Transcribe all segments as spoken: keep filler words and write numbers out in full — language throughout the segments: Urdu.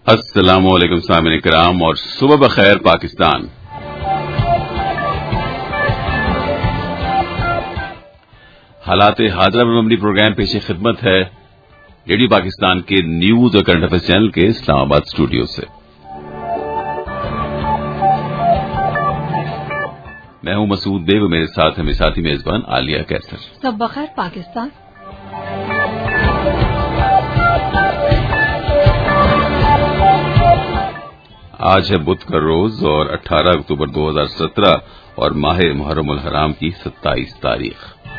السلام علیکم سامعین کرام اور صبح بخیر پاکستان. حالات حاضرہ پر مبنی پروگرام پیش خدمت ہے ریڈیو پاکستان کے نیوز اور کرنٹ افیئرز چینل کے اسلام آباد اسٹوڈیو سے. میں ہوں مسعود بیگ اور میرے ساتھ ہمیں ساتھی میزبان عالیہ کیسر. صبح بخیر پاکستان. آج ہے بدھ کا روز اور اٹھارہ اکتوبر دو ہزار سترہ اور ماہ محرم الحرام کی ستائیس تاریخ.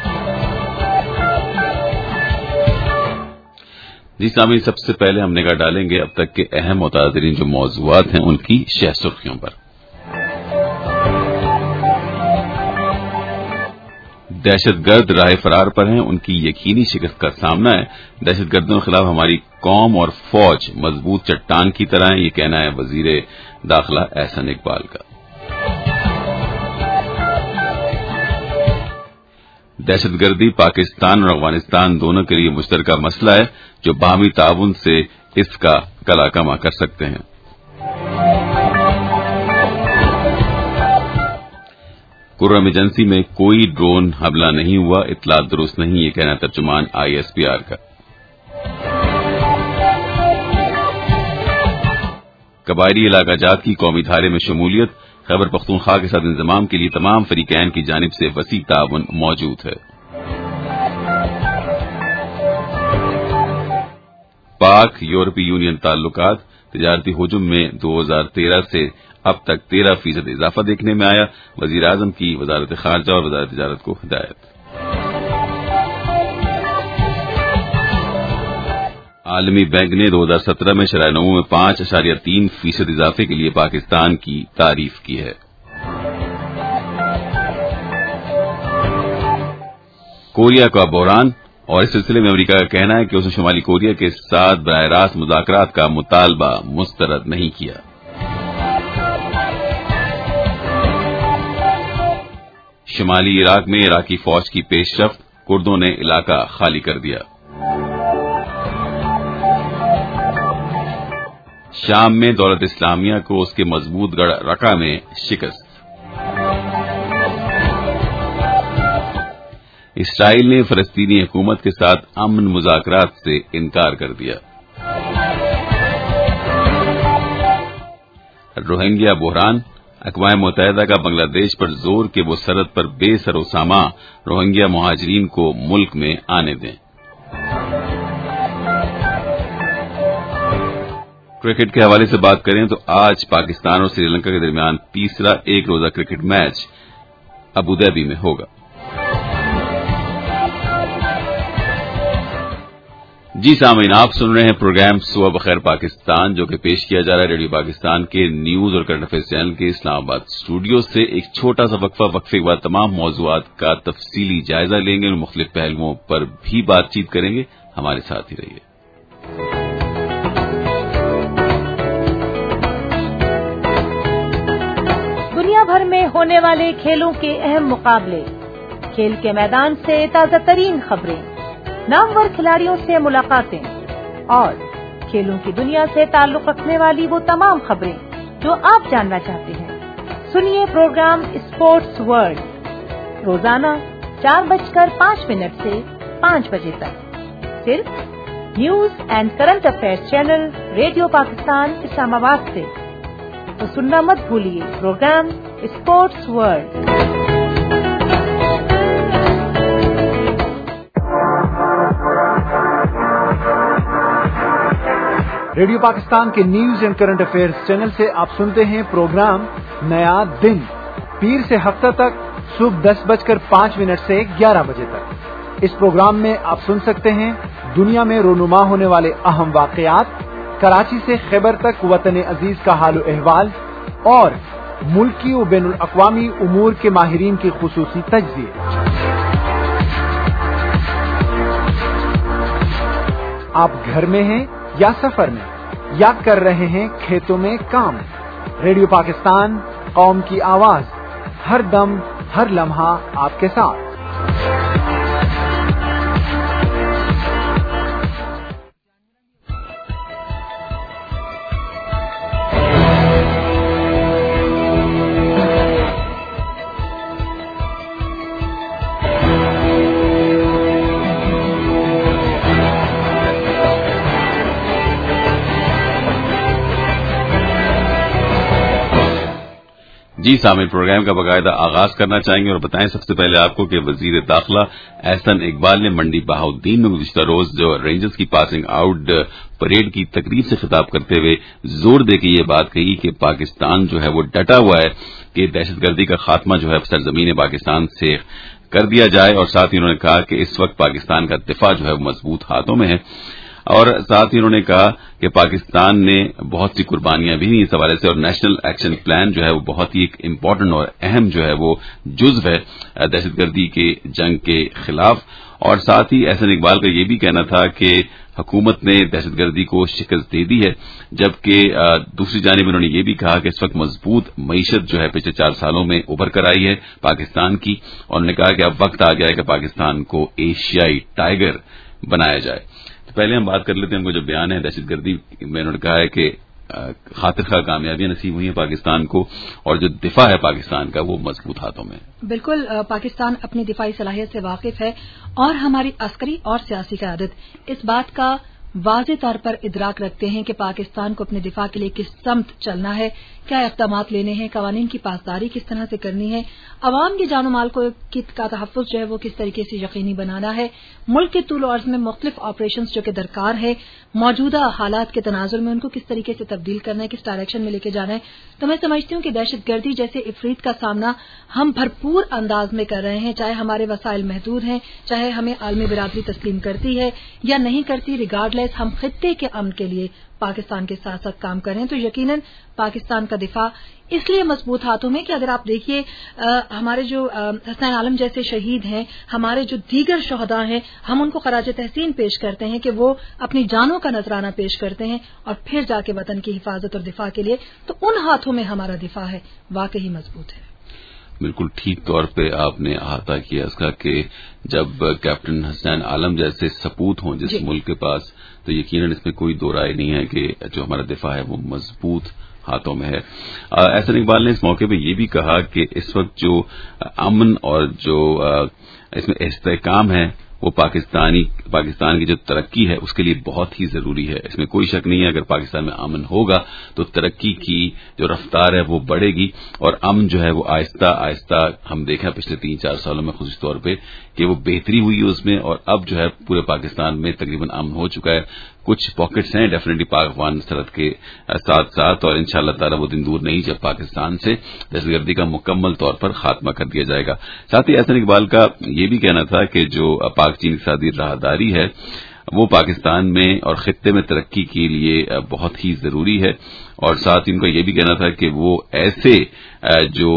جی سامعین، سب سے پہلے ہم نگاہ ڈالیں گے اب تک کے اہم اور تازہ ترین جو موضوعات ہیں ان کی شہ سرخیوں پر. دہشت گرد راہ فرار پر ہیں، ان کی یقینی شکست کا سامنا ہے. دہشت گردوں کے خلاف ہماری قوم اور فوج مضبوط چٹان کی طرح ہے، یہ کہنا ہے وزیر داخلہ احسن اقبال کا. دہشت گردی پاکستان اور افغانستان دونوں کے لیے مشترکہ مسئلہ ہے جو باہمی تعاون سے اس کا کلا کما کر سکتے ہیں. کرم ایجنسی میں کوئی ڈرون حملہ نہیں ہوا، اطلاع درست نہیں، یہ کہنا ترجمان آئی ایس پی آر کا. قبائلی علاقہ جات کی قومی دھارے میں شمولیت، خیبر پختونخوا کے ساتھ انضمام کے لیے تمام فریقین کی جانب سے وسیع تعاون موجود ہے. پاک یورپی یونین تعلقات تجارتی حجم میں دو ہزار تیرہ سے اب تک تیرہ فیصد اضافہ دیکھنے میں آیا، وزیر اعظم کی وزارت خارجہ اور وزارت تجارت کو ہدایت. عالمی بینک نے دو ہزار سترہ میں شرح نمو میں پانچ اشاریہ تین فیصد اضافے کے لیے پاکستان کی تعریف کی ہے. کوریا کا بحران اور اس سلسلے میں امریکہ کا کہنا ہے کہ اس نے شمالی کوریا کے ساتھ براہ راست مذاکرات کا مطالبہ مسترد نہیں کیا. شمالی عراق میں عراقی فوج کی پیش رفت، کردوں نے علاقہ خالی کر دیا. شام میں دولت اسلامیہ کو اس کے مضبوط گڑھ رقہ میں شکست. اسرائیل نے فلسطینی حکومت کے ساتھ امن مذاکرات سے انکار کر دیا. روہنگیا بحران، اقوام متحدہ کا بنگلہ دیش پر زور کہ وہ سرحد پر بے سر و سامان روہنگیا مہاجرین کو ملک میں آنے دیں. کرکٹ کے حوالے سے بات کریں تو آج پاکستان اور سری لنکا کے درمیان تیسرا ایک روزہ کرکٹ میچ ابوظہبی میں ہوگا. جی سامعین، آپ سن رہے ہیں پروگرام صبح بخیر پاکستان جو کہ پیش کیا جا رہا ہے ریڈیو پاکستان کے نیوز اور کرنٹ افیئرز چینل کے اسلام آباد اسٹوڈیو سے. ایک چھوٹا سا وقفہ، وقفے کے بعد تمام موضوعات کا تفصیلی جائزہ لیں گے اور مختلف پہلوؤں پر بھی بات چیت کریں گے. ہمارے ساتھ ہی رہیے. دنیا بھر میں ہونے والے کھیلوں کے اہم مقابلے، کھیل کے میدان سے تازہ ترین خبریں، نامور کھلاڑیوں سے ملاقاتیں اور کھیلوں کی دنیا سے تعلق رکھنے والی وہ تمام خبریں جو آپ جاننا چاہتے ہیں. سنیے پروگرام اسپورٹس ورلڈ روزانہ چار بج کر پانچ منٹ سے پانچ بجے تک صرف news and current affairs channel radio Pakistan Islamabad سے. تو سننا مت بھولیے programme sports world. Radio Pakistan کے news and current affairs channel سے آپ سنتے ہیں پروگرام نیا دن، پیر سے ہفتہ تک صبح دس بج کر پانچ منٹ سے گیارہ بجے تک. اس پروگرام میں آپ سن سکتے ہیں دنیا میں رونما ہونے والے اہم واقعات، کراچی سے خیبر تک وطن عزیز کا حال و احوال اور ملکی و بین الاقوامی امور کے ماہرین کی خصوصی تجزیے. آپ گھر میں ہیں یا سفر میں یا کر رہے ہیں کھیتوں میں کام، ریڈیو پاکستان قوم کی آواز، ہر دم ہر لمحہ آپ کے ساتھ. جی سامعین، پروگرام کا باقاعدہ آغاز کرنا چاہیں گے اور بتائیں سب سے پہلے آپ کو کہ وزیر داخلہ احسن اقبال نے منڈی بہاؤالدین میں گزشتہ روز جو رینجرز کی پاسنگ آؤٹ پریڈ کی تقریب سے خطاب کرتے ہوئے زور دے کے یہ بات کہی کہ پاکستان جو ہے وہ ڈٹا ہوا ہے کہ دہشت گردی کا خاتمہ جو ہے سرزمین پاکستان سے کر دیا جائے، اور ساتھ ہی انہوں نے کہا کہ اس وقت پاکستان کا دفاع جو ہے وہ مضبوط ہاتھوں میں ہے، اور ساتھ ہی انہوں نے کہا کہ پاکستان نے بہت سی قربانیاں بھی اس حوالے سے، اور نیشنل ایکشن پلان جو ہے وہ بہت ہی ایک امپورٹنٹ اور اہم جو ہے وہ جزو ہے دہشت گردی کے جنگ کے خلاف۔ اور ساتھ ہی احسن اقبال کا یہ بھی کہنا تھا کہ حکومت نے دہشت گردی کو شکست دے دی ہے، جبکہ دوسری جانب انہوں نے یہ بھی کہا کہ اس وقت مضبوط معیشت جو ہے پچھلے چار سالوں میں ابھر کر آئی ہے پاکستان کی، اور انہوں نے کہا کہ اب وقت آ گیا ہے کہ پاکستان کو ایشیائی ٹائیگر بنایا جائے۔ پہلے ہم بات کر لیتے ہیں، ہم کو جو بیان ہے دہشت گردی میں انہوں نے کہا ہے کہ خاطر خواہ کامیابیاں نصیب ہوئی ہیں پاکستان کو، اور جو دفاع ہے پاکستان کا وہ مضبوط ہاتھوں میں۔ بالکل، پاکستان اپنی دفاعی صلاحیت سے واقف ہے، اور ہماری عسکری اور سیاسی قیادت اس بات کا واضح طور پر ادراک رکھتے ہیں کہ پاکستان کو اپنے دفاع کے لیے کس سمت چلنا ہے، کیا اقدامات لینے ہیں، قوانین کی پاسداری کس طرح سے کرنی ہے، عوام کی جان و مال کو کا تحفظ جو ہے وہ کس طریقے سے یقینی بنانا ہے، ملک کے طول و عرض میں مختلف آپریشنز جو کہ درکار ہے، موجودہ حالات کے تناظر میں ان کو کس طریقے سے تبدیل کرنا ہے، کس ڈائریکشن میں لے کے جانا ہے۔ تو میں سمجھتی ہوں کہ دہشت گردی جیسے افریت کا سامنا ہم بھرپور انداز میں کر رہے ہیں، چاہے ہمارے وسائل محدود ہیں، چاہے ہمیں عالمی برادری تسلیم کرتی ہے یا نہیں کرتی، ریگارڈ لیس ہم خطے کے امن کے لیے پاکستان کے ساتھ ساتھ کام کر رہے ہیں۔ تو یقیناً پاکستان کا دفاع اس لیے مضبوط ہاتھوں میں کہ اگر آپ دیکھیے ہمارے جو حسین عالم جیسے شہید ہیں، ہمارے جو دیگر شہداء ہیں، ہم ان کو خراج تحسین پیش کرتے ہیں کہ وہ اپنی جانوں کا نذرانہ پیش کرتے ہیں اور پھر جا کے وطن کی حفاظت اور دفاع کے لیے، تو ان ہاتھوں میں ہمارا دفاع ہے، واقعی مضبوط ہے۔ بالکل ٹھیک طور پہ آپ نے احاطہ کیا اس کا کہ جب کیپٹن حسین عالم جیسے سپوت ہوں جس جی. ملک کے پاس، تو یقیناً اس میں کوئی دو رائے نہیں ہے کہ جو ہمارا دفاع ہے وہ مضبوط ہاتھوں میں ہے۔ احسن اقبال نے اس موقع پہ یہ بھی کہا کہ اس وقت جو امن اور جو اس میں استحکام ہے وہ پاکستانی پاکستان کی جو ترقی ہے اس کے لیے بہت ہی ضروری ہے۔ اس میں کوئی شک نہیں ہے، اگر پاکستان میں امن ہوگا تو ترقی کی جو رفتار ہے وہ بڑھے گی، اور امن جو ہے وہ آہستہ آہستہ ہم دیکھیں پچھلے تین چار سالوں میں خصوصی طور پہ کہ وہ بہتری ہوئی ہے اس میں، اور اب جو ہے پورے پاکستان میں تقریباً امن ہو چکا ہے۔ کچھ پاکٹس ہیں ڈیفینیٹلی پاک افغان سرحد کے ساتھ ساتھ، اور انشاءاللہ تعالی وہ دن دور نہیں جب پاکستان سے دہشت گردی کا مکمل طور پر خاتمہ کر دیا جائے گا۔ ساتھ ہی احسن اقبال کا یہ بھی کہنا تھا کہ جو پاک چین اقتصادی راہداری ہے وہ پاکستان میں اور خطے میں ترقی کے لیے بہت ہی ضروری ہے، اور ساتھ ہی ان کا یہ بھی کہنا تھا کہ وہ ایسے جو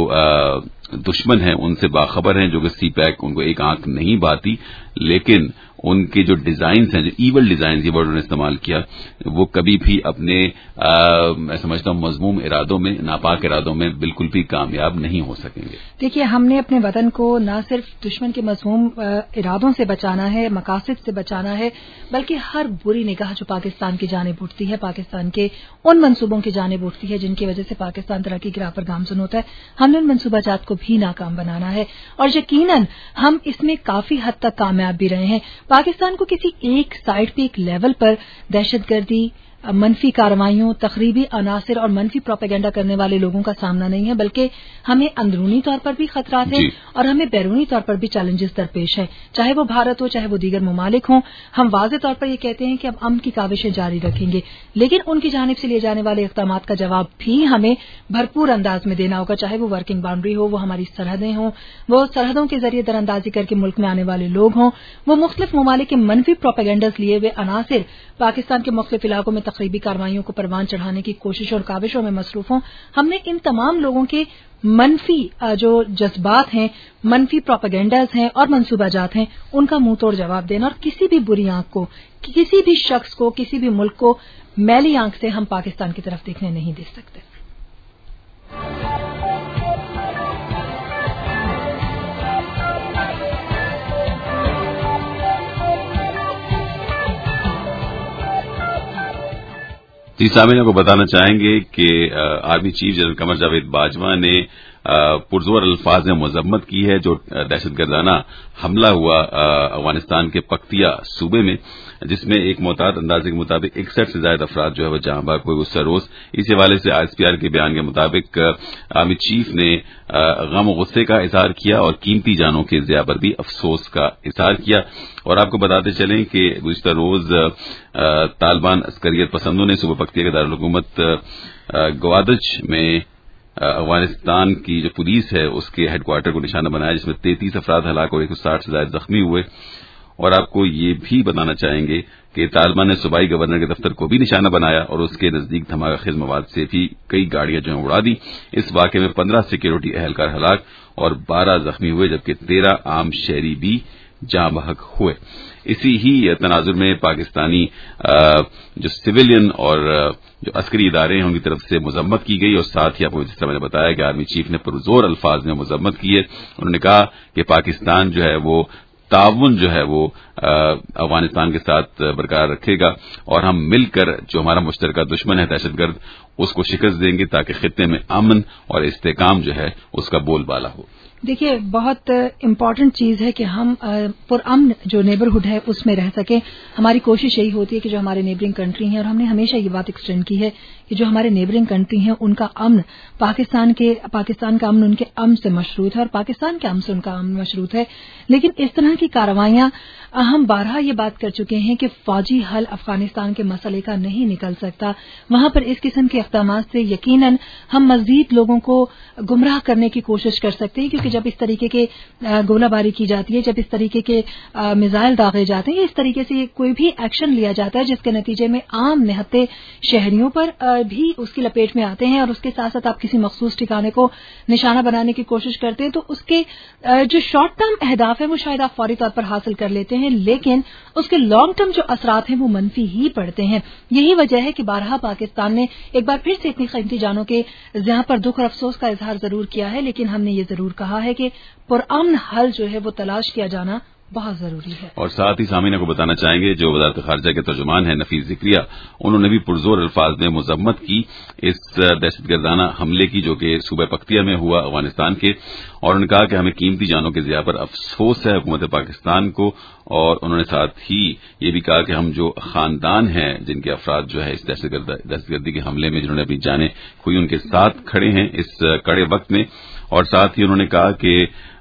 دشمن ہیں ان سے باخبر ہیں جو کہ سی پیک ان کو ایک آنکھ نہیں بھاتی، لیکن ان کے جو ڈیزائنز ہیں، جو ایول ڈیزائنز یہ ورڈ انہوں نے استعمال کیا، وہ کبھی بھی اپنے میں سمجھتا ہوں مذموم ارادوں میں، ناپاک ارادوں میں بالکل بھی کامیاب نہیں ہو سکیں گے۔ دیکھیے، ہم نے اپنے وطن کو نہ صرف دشمن کے مذموم ارادوں سے بچانا ہے، مقاصد سے بچانا ہے، بلکہ ہر بری نگاہ جو پاکستان کی جانب اٹھتی ہے، پاکستان کے ان منصوبوں کی جانب اٹھتی ہے جن کی وجہ سے پاکستان ترقی کی راہ پر گامزن ہوتا ہے، ہم نے ان منصوبہ جات کو بھی ناکام بنانا ہے، اور یقیناً ہم اس میں کافی حد تک کامیاب بھی رہے ہیں۔ پاکستان کو کسی ایک سائڈ پہ ایک لیول پر دہشت گردی، منفی کارروائیوں، تخریبی عناصر اور منفی پروپیگنڈا کرنے والے لوگوں کا سامنا نہیں ہے، بلکہ ہمیں اندرونی طور پر بھی خطرات ہیں جی. اور ہمیں بیرونی طور پر بھی چیلنجز درپیش ہیں، چاہے وہ بھارت ہو چاہے وہ دیگر ممالک ہوں۔ ہم واضح طور پر یہ کہتے ہیں کہ اب امن کی کاوشیں جاری رکھیں گے، لیکن ان کی جانب سے لیے جانے والے اقدامات کا جواب بھی ہمیں بھرپور انداز میں دینا ہوگا، چاہے وہ ورکنگ باؤنڈری ہو، وہ ہماری سرحدیں ہوں، وہ سرحدوں کے ذریعے در اندازی کر کے ملک میں آنے والے لوگ ہوں، وہ مختلف ممالک کے منفی پروپیگنڈاز لیے ہوئے عناصر پاکستان کے مختلف علاقوں میں تخریبی کارروائیوں کو پروان چڑھانے کی کوششوں اور کاوشوں میں مصروف ہوں۔ ہم نے ان تمام لوگوں کے منفی جو جذبات ہیں، منفی پروپیگنڈاز ہیں اور منصوبہ جات ہیں، ان کا منہ توڑ جواب دینا، اور کسی بھی بری آنکھ کو، کسی بھی شخص کو، کسی بھی ملک کو میلی آنکھ سے ہم پاکستان کی طرف دیکھنے نہیں دے سکتے۔ جی سامعین کو بتانا چاہیں گے کہ army chief general Qamar Javed Bajwa نے پرزور الفاظ میں مذمت کی ہے جو دہشت گردانہ حملہ ہوا افغانستان کے پکتیا صوبے میں، جس میں ایک محتاط اندازے کے مطابق اکسٹھ سے زائد افراد جو ہے وہ جاں بحق ہوئے گزشتہ روز۔ اس حوالے سے آئی ایس پی آر کے بیان کے مطابق آرمی چیف نے غم و غصے کا اظہار کیا اور قیمتی جانوں کے ضیاع پر بھی افسوس کا اظہار کیا۔ اور آپ کو بتاتے چلیں کہ گزشتہ روز طالبان عسکریت پسندوں نے صوبہ پکتیا کے دارالحکومت گوادج میں افغانستان کی جو پولیس ہے اس کے ہیڈ کوارٹر کو نشانہ بنایا، جس میں تینتیس افراد ہلاک اور ایک سو ساٹھ سے زائد زخمی ہوئے۔ اور آپ کو یہ بھی بتانا چاہیں گے کہ طالبان نے صوبائی گورنر کے دفتر کو بھی نشانہ بنایا اور اس کے نزدیک دھماکہ خیز مواد سے بھی کئی گاڑیاں جو ہیں اڑا دی۔ اس واقعے میں پندرہ سیکورٹی اہلکار ہلاک اور بارہ زخمی ہوئے، جبکہ تیرہ عام شہری بھی جاں بحق ہوئے۔ اسی ہی تناظر میں پاکستانی جو سویلین اور جو عسکری ادارے ہیں ان کی طرف سے مذمت کی گئی، اور ساتھ ہی آپ کو جس طرح میں نے بتایا کہ آرمی چیف نے پرزور الفاظ میں مذمت کی ہے۔ انہوں نے کہا کہ پاکستان جو ہے وہ تعاون جو ہے وہ افغانستان کے ساتھ برقرار رکھے گا، اور ہم مل کر جو ہمارا مشترکہ دشمن ہے دہشت گرد اس کو شکست دیں گے تاکہ خطے میں امن اور استحکام جو ہے اس کا بول بالا ہو۔ دیکھیے، بہت امپورٹنٹ چیز ہے کہ ہم پرامن جو نیبرہڈ ہے اس میں رہ سکیں۔ ہماری کوشش یہی ہوتی ہے کہ جو ہمارے نیبرنگ کنٹری ہیں، اور ہم نے ہمیشہ یہ بات ایکسٹینڈ کی ہے کہ جو ہمارے نیبرنگ کنٹری ہیں ان کا امن پاکستان کے پاکستان کا امن ان کے امن سے مشروط ہے، اور پاکستان کے امن سے ان کا امن مشروط ہے۔ لیکن اس طرح کی کارروائیاں ہم بارہا یہ بات کر چکے ہیں کہ فوجی حل افغانستان کے مسئلے کا نہیں نکل سکتا۔ وہاں پر اس قسم کے اقدامات سے یقیناً ہم مزید لوگوں کو گمراہ کرنے کی کوشش کر سکتے ہیں، کیونکہ جب اس طریقے کے گولہ باری کی جاتی ہے، جب اس طریقے کے میزائل داغے جاتے ہیں، اس طریقے سے کوئی بھی ایکشن لیا جاتا ہے جس کے نتیجے میں عام نہتے شہریوں پر بھی اس کی لپیٹ میں آتے ہیں، اور اس کے ساتھ ساتھ آپ کسی مخصوص ٹھکانے کو نشانہ بنانے کی کوشش کرتے ہیں، تو اس کے جو شارٹ ٹرم اہداف ہیں وہ شاید آپ فوری طور پر حاصل کر لیتے ہیں، لیکن اس کے لانگ ٹرم جو اثرات ہیں وہ منفی ہی پڑتے ہیں۔ یہی وجہ ہے کہ بارہا پاکستان نے ایک بار پھر سے اتنی قیمتی جانوں کے ضیاع پر دکھ اور افسوس کا اظہار ضرور کیا ہے، لیکن ہم نے یہ ضرور کہا ہے کہ پرامن حل جو ہے وہ تلاش کیا جانا بہت ضروری ہے۔ اور ساتھ ہی سامعین کو بتانا چاہیں گے جو وزارت خارجہ کے ترجمان ہیں نفیس ذکریہ، انہوں نے بھی پرزور الفاظ میں مذمت کی اس دہشت گردانہ حملے کی جو کہ صوبہ پکتیا میں ہوا افغانستان کے، اور انہوں نے کہا کہ ہمیں قیمتی جانوں کے ضیاع پر افسوس ہے حکومت پاکستان کو، اور انہوں نے ساتھ ہی یہ بھی کہا کہ ہم جو خاندان ہیں جن کے افراد جو ہے اس دہشت گردی کے حملے میں جنہوں نے اپنی جانیں کھوئی ان کے ساتھ کھڑے ہیں اس کڑے وقت میں، اور ساتھ ہی انہوں نے کہا کہ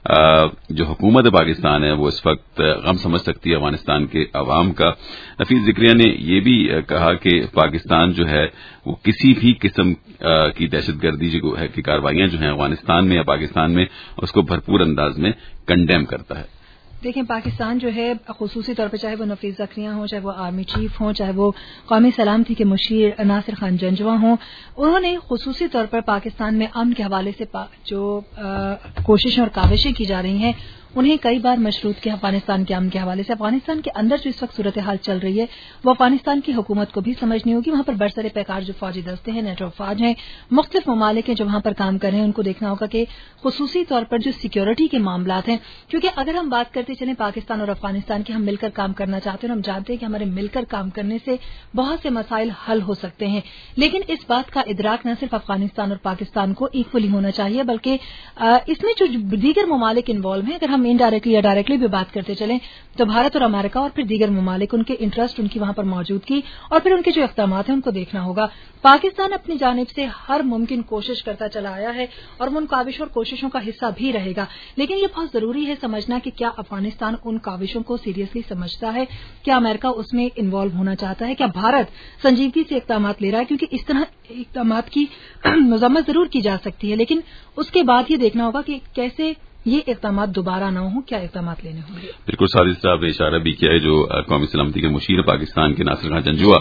جو حکومت پاکستان ہے وہ اس وقت غم سمجھ سکتی ہے افغانستان کے عوام کا۔ نفیس ذکریہ نے یہ بھی کہا کہ پاکستان جو ہے وہ کسی بھی قسم کی دہشت گردی جو ہے کی کارروائیاں جو ہیں افغانستان میں یا پاکستان میں اس کو بھرپور انداز میں کنڈیم کرتا ہے۔ دیکھیں، پاکستان جو ہے خصوصی طور پہ چاہے وہ نفیس ذکریہ ہوں، چاہے وہ آرمی چیف ہوں، چاہے وہ قومی سلامتی کے مشیر ناصر خان جنجوہ ہوں، انہوں نے خصوصی طور پر پاکستان میں امن کے حوالے سے جو کوششیں اور کاوشیں کی جا رہی ہیں انہیں کئی بار مشروط کیا افغانستان کے امن کے حوالے سے۔ افغانستان کے اندر جو اس وقت صورتحال چل رہی ہے وہ افغانستان کی حکومت کو بھی سمجھنی ہوگی۔ وہاں پر برسر پیکار جو فوجی دستے ہیں، نیٹو افواج ہیں، مختلف ممالک ہیں جو وہاں پر کام کر رہے ہیں، ان کو دیکھنا ہوگا کہ خصوصی طور پر جو سیکیورٹی کے معاملات ہیں، کیونکہ اگر ہم بات کرتے چلیں پاکستان اور افغانستان کی، ہم مل کر کام کرنا چاہتے ہیں اور ہم جانتے ہیں کہ ہمارے مل کر کام کرنے سے بہت سے مسائل حل ہو سکتے ہیں، لیکن اس بات کا ادراک نہ صرف افغانستان اور پاکستان کو ایکولی ہونا چاہیے بلکہ اس میں جو دیگر ممالک انوالو ہیں، اگر ہم انڈائریکٹلی یا ڈائریکٹلی بھی بات کرتے چلیں تو بھارت اور امریکہ اور پھر دیگر ممالک، ان کے انٹرسٹ، ان کی وہاں پر موجودگی اور پھر ان کے جو اقدامات ہیں ان کو دیکھنا ہوگا۔ پاکستان اپنی جانب سے ہر ممکن کوشش کرتا چلا آیا ہے اور وہ ان کاوشوں اور کوششوں کا حصہ بھی رہے گا، لیکن یہ بہت ضروری ہے سمجھنا کہ کیا افغانستان ان کاوشوں کو سیریسلی سمجھتا ہے، کیا امریکہ اس میں انوالو ہونا چاہتا ہے، کیا بھارت سنجیدگی سے اقدامات لے رہا ہے، کیونکہ اس طرح اقدامات کی مذمت ضرور کی جا سکتی ہے، لیکن اس کے بعد یہ دیکھنا ہوگا کہ کیسے یہ اقدامات دوبارہ نہ ہوں، کیا اقدامات لینے ہوں گے۔ بالکل، سادی صاحب نے اشارہ بھی کیا ہے جو قومی سلامتی کے مشیر پاکستان کے ناصر خان جنجوہ،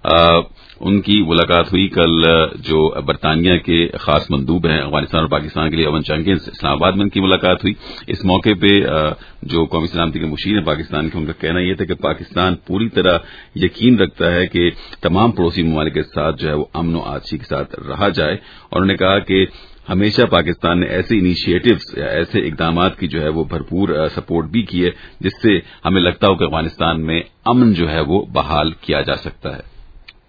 ان کی ملاقات ہوئی کل، جو برطانیہ کے خاص مندوب ہیں افغانستان اور پاکستان کے لیے اون چنگیز، اسلام آباد میں ان کی ملاقات ہوئی۔ اس موقع پہ جو قومی سلامتی کے مشیر ہیں پاکستان کے، ان کا کہنا یہ تھا کہ پاکستان پوری طرح یقین رکھتا ہے کہ تمام پڑوسی ممالک کے ساتھ جو ہے وہ امن و آشتی کے ساتھ رہا جائے، اور انہوں نے کہا کہ ہمیشہ پاکستان نے ایسے انیشیٹوز یا ایسے اقدامات کی جو ہے وہ بھرپور سپورٹ بھی کی ہے جس سے ہمیں لگتا ہو کہ افغانستان میں امن جو ہے وہ بحال کیا جا سکتا ہے۔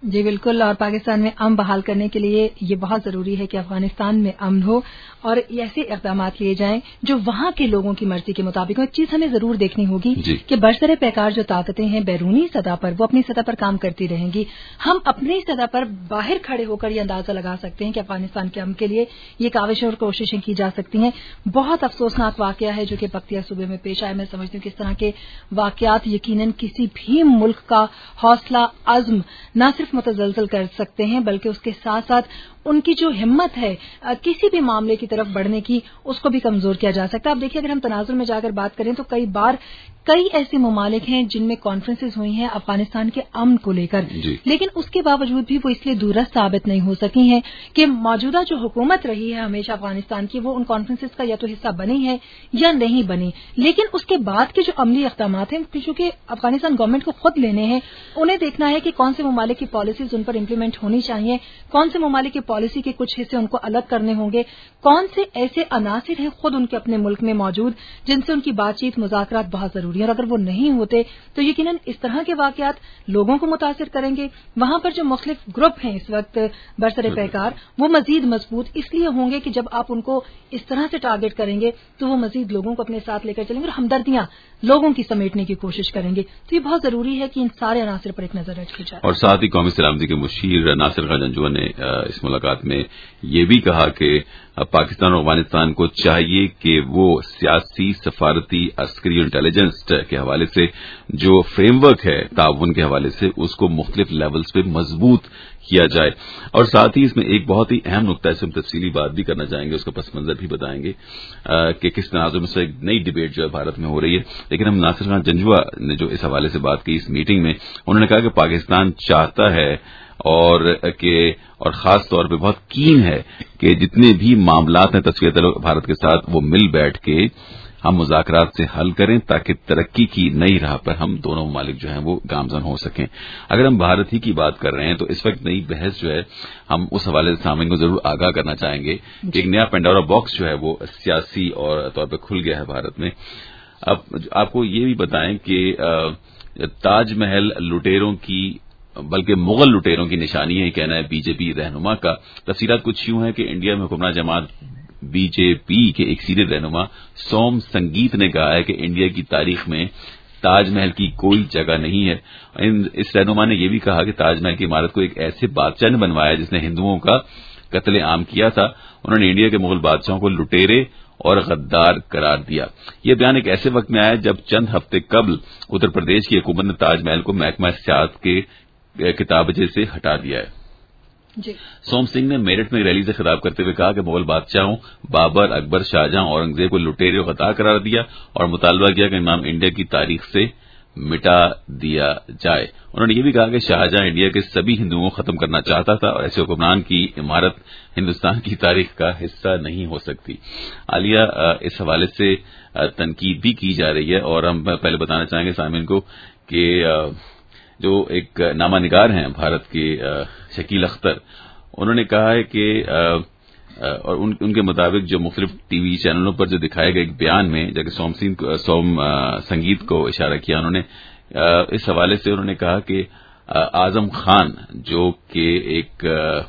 جی بالکل, اور پاکستان میں امن بحال کرنے کے لیے یہ بہت ضروری ہے کہ افغانستان میں امن ہو اور ایسے اقدامات لیے جائیں جو وہاں کے لوگوں کی مرضی کے مطابق ہو. ایک چیز ہمیں ضرور دیکھنی ہوگی جی. کہ برسر پیکار جو طاقتیں ہیں بیرونی سطح پر وہ اپنی سطح پر کام کرتی رہیں گی. ہم اپنی سطح پر باہر کھڑے ہو کر یہ اندازہ لگا سکتے ہیں کہ افغانستان کے امن کے لیے یہ کاوشیں اور کوششیں کی جا سکتی ہیں. بہت افسوسناک واقعہ ہے جو کہ پکتیا صوبے میں پیش آیا. میں سمجھتی ہوں کہ اس طرح کے واقعات یقیناً کسی بھی ملک کا حوصلہ عزم نہ صرف متزلزل کر سکتے ہیں بلکہ اس کے ساتھ ساتھ ان کی جو ہمت ہے کسی بھی معاملے کی طرف بڑھنے کی اس کو بھی کمزور کیا جا سکتا ہے. اب دیکھیے اگر ہم تناظر میں جا کر بات کریں تو کئی بار کئی ایسے ممالک ہیں جن میں کانفرنسز ہوئی ہیں افغانستان کے امن کو لے کر جی. لیکن اس کے باوجود بھی وہ اس لیے دورست ثابت نہیں ہو سکی ہیں کہ موجودہ جو حکومت رہی ہے ہمیشہ افغانستان کی وہ ان کانفرنسز کا یا تو حصہ بنی ہے یا نہیں بنی. لیکن اس کے بعد کے جو عملی اقدامات ہیں چونکہ افغانستان گورنمنٹ کو خود لینے ہیں, انہیں دیکھنا ہے کہ کون سے ممالک کی پالیسیز ان پر امپلیمنٹ ہونی چاہیے, کون سے ممالک کی پالیسی کے کچھ حصے ان کو الگ کرنے ہوں گے, کون سے ایسے عناصر ہیں خود ان کے اپنے ملک میں موجود جن سے ان کی بات چیت مذاکرات بہت ضروری ہیں, اور اگر وہ نہیں ہوتے تو یقیناً اس طرح کے واقعات لوگوں کو متاثر کریں گے. وہاں پر جو مختلف گروپ ہیں اس وقت برسر پیکار وہ مزید مضبوط اس لیے ہوں گے کہ جب آپ ان کو اس طرح سے ٹارگٹ کریں گے تو وہ مزید لوگوں کو اپنے ساتھ لے کر چلیں گے اور ہمدردیاں لوگوں کی سمیٹنے کی کوشش کریں گے. تو یہ بہت ضروری ہے کہ ان سارے عناصر پر ایک نظر رکھی جائے. اور ساتھ ہی قومی سلامتی کے مشیر ناصر خان جنجوعہ نے اس ملاقات میں یہ بھی کہا کہ پاکستان اور افغانستان کو چاہیے کہ وہ سیاسی, سفارتی, عسکری اور انٹیلیجنس کے حوالے سے جو فریم ورک ہے تعاون کے حوالے سے اس کو مختلف لیولز پہ مضبوط کیا جائے. اور ساتھ ہی اس میں ایک بہت ہی اہم نقطہ ہے, اس میں تفصیلی بات بھی کرنا چاہیں گے, اس کا پس منظر بھی بتائیں گے کہ کس تناظر میں سے ایک نئی ڈیبیٹ جو ہے بھارت میں ہو رہی ہے. لیکن ہم ناصر خان جنجوعہ نے جو اس حوالے سے بات کی اس میٹنگ میں, انہوں نے کہا کہ پاکستان چاہتا ہے اور کہ اور خاص طور پہ بہت کین ہے کہ جتنے بھی معاملات ہیں تصفیہ طلب بھارت کے ساتھ وہ مل بیٹھ کے ہم مذاکرات سے حل کریں تاکہ ترقی کی نئی راہ پر ہم دونوں ممالک جو ہیں وہ گامزن ہو سکیں. اگر ہم بھارت ہی کی بات کر رہے ہیں تو اس وقت نئی بحث جو ہے ہم اس حوالے سے سامعین کو ضرور آگاہ کرنا چاہیں گے کہ ایک نیا پینڈورا باکس جو ہے وہ سیاسی اور طور پہ کھل گیا ہے بھارت میں. اب آپ کو یہ بھی بتائیں کہ تاج محل لٹیروں کی بلکہ مغل لٹیروں کی نشانی ہے, کہنا ہے بی جے پی رہنما کا. تفصیلات کچھ یوں ہیں کہ انڈیا میں حکمراں جماعت بی جے پی کے ایک سینئر رہنما سوم سنگیت نے کہا ہے کہ انڈیا کی تاریخ میں تاج محل کی کوئی جگہ نہیں ہے. اس رہنما نے یہ بھی کہا کہ تاج محل کی عمارت کو ایک ایسے بادشاہ نے بنوایا جس نے ہندوؤں کا قتل عام کیا تھا. انہوں نے انڈیا کے مغل بادشاہوں کو لٹیرے اور غدار قرار دیا. یہ بیان ایک ایسے وقت میں آیا جب چند ہفتے قبل اتر پردیش کی حکومت نے تاج محل کو محکمہ سیاحت کے کتابچے سے ہٹا دیا ہے. جی. سوم سنگھ نے میرٹھ میں ریلی سے خطاب کرتے ہوئے کہا کہ مغل بادشاہوں بابر, اکبر, شاہجہاں, اورنگزیب کو لٹیرے اور غدار قرار دیا اور مطالبہ کیا کہ نام انڈیا کی تاریخ سے مٹا دیا جائے. انہوں نے یہ بھی کہا کہ شاہجہاں انڈیا کے سبھی ہندوؤں کو ختم کرنا چاہتا تھا اور ایسے حکمران کی عمارت ہندوستان کی تاریخ کا حصہ نہیں ہو سکتی. عالیہ اس حوالے سے تنقید بھی کی جا رہی ہے اور ہم پہلے بتانا چاہیں گے سامعین کو کہ جو ایک نامہ نگار ہیں بھارت کے شکیل اختر, انہوں نے کہا ہے کہ اور ان, ان کے مطابق جو مختلف ٹی وی چینلوں پر جو دکھائے گئے ایک بیان میں جبکہ سوم سنگھ سوم سنگیت کو اشارہ کیا انہوں نے, اس حوالے سے انہوں نے کہا کہ اعظم خان جو کہ ایک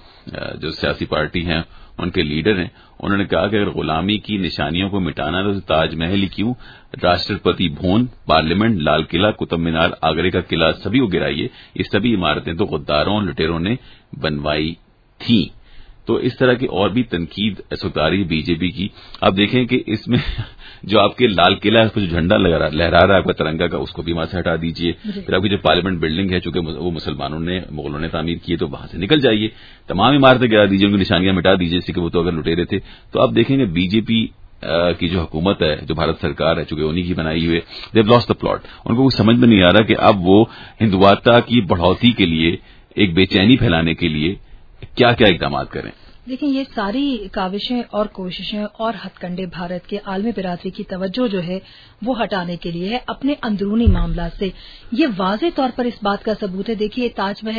جو سیاسی پارٹی ہیں ان کے لیڈر ہیں, انہوں نے کہا کہ اگر غلامی کی نشانیوں کو مٹانا تو تاج محل ہی کیوں, راشٹرپتی بھون, پارلیمنٹ, لال قلعہ, قطب مینار, آگرے کا قلعہ سبھی کو گرائیے. یہ سبھی عمارتیں تو غداروں لٹیروں نے بنوائی تھیں. تو اس طرح کی اور بھی تنقید سکاری بی جے پی کی. آپ دیکھیں کہ اس میں جو آپ کے لال قلعہ ہے اس پہ جو جھنڈا لہرا رہا ہے آپ کا ترنگا کا, اس کو بھی وہاں سے ہٹا دیجیے. پھر آپ کی جو پارلیمنٹ بلڈنگ ہے چونکہ وہ مسلمانوں نے مغلوں نے تعمیر کی ہے تو وہاں سے نکل جائیے, تمام عمارتیں گرا دیجیے, ان کی نشانیاں مٹا دیجیے جیسے کہ وہ تو اگر لٹیرے تھے. تو آپ دیکھیں گے بی جے پی کی جو حکومت ہے جو بھارت سرکار ہے چونکہ انہی کی بنائی ہوئی ہے, they have lost the plot. ان کو کچھ سمجھ میں نہیں آ رہا کہ اب وہ ہندوتا کی بڑھوتی کے لیے ایک بے چینی پھیلانے کے لیے کیا کیا اقدامات کریں. دیکھیں یہ ساری کاوشیں اور کوششیں اور ہتھ کنڈے بھارت کے عالمی برادری کی توجہ جو ہے وہ ہٹانے کے لیے ہے اپنے اندرونی معاملات سے. یہ واضح طور پر اس بات کا ثبوت ہے. دیکھیے تاج محل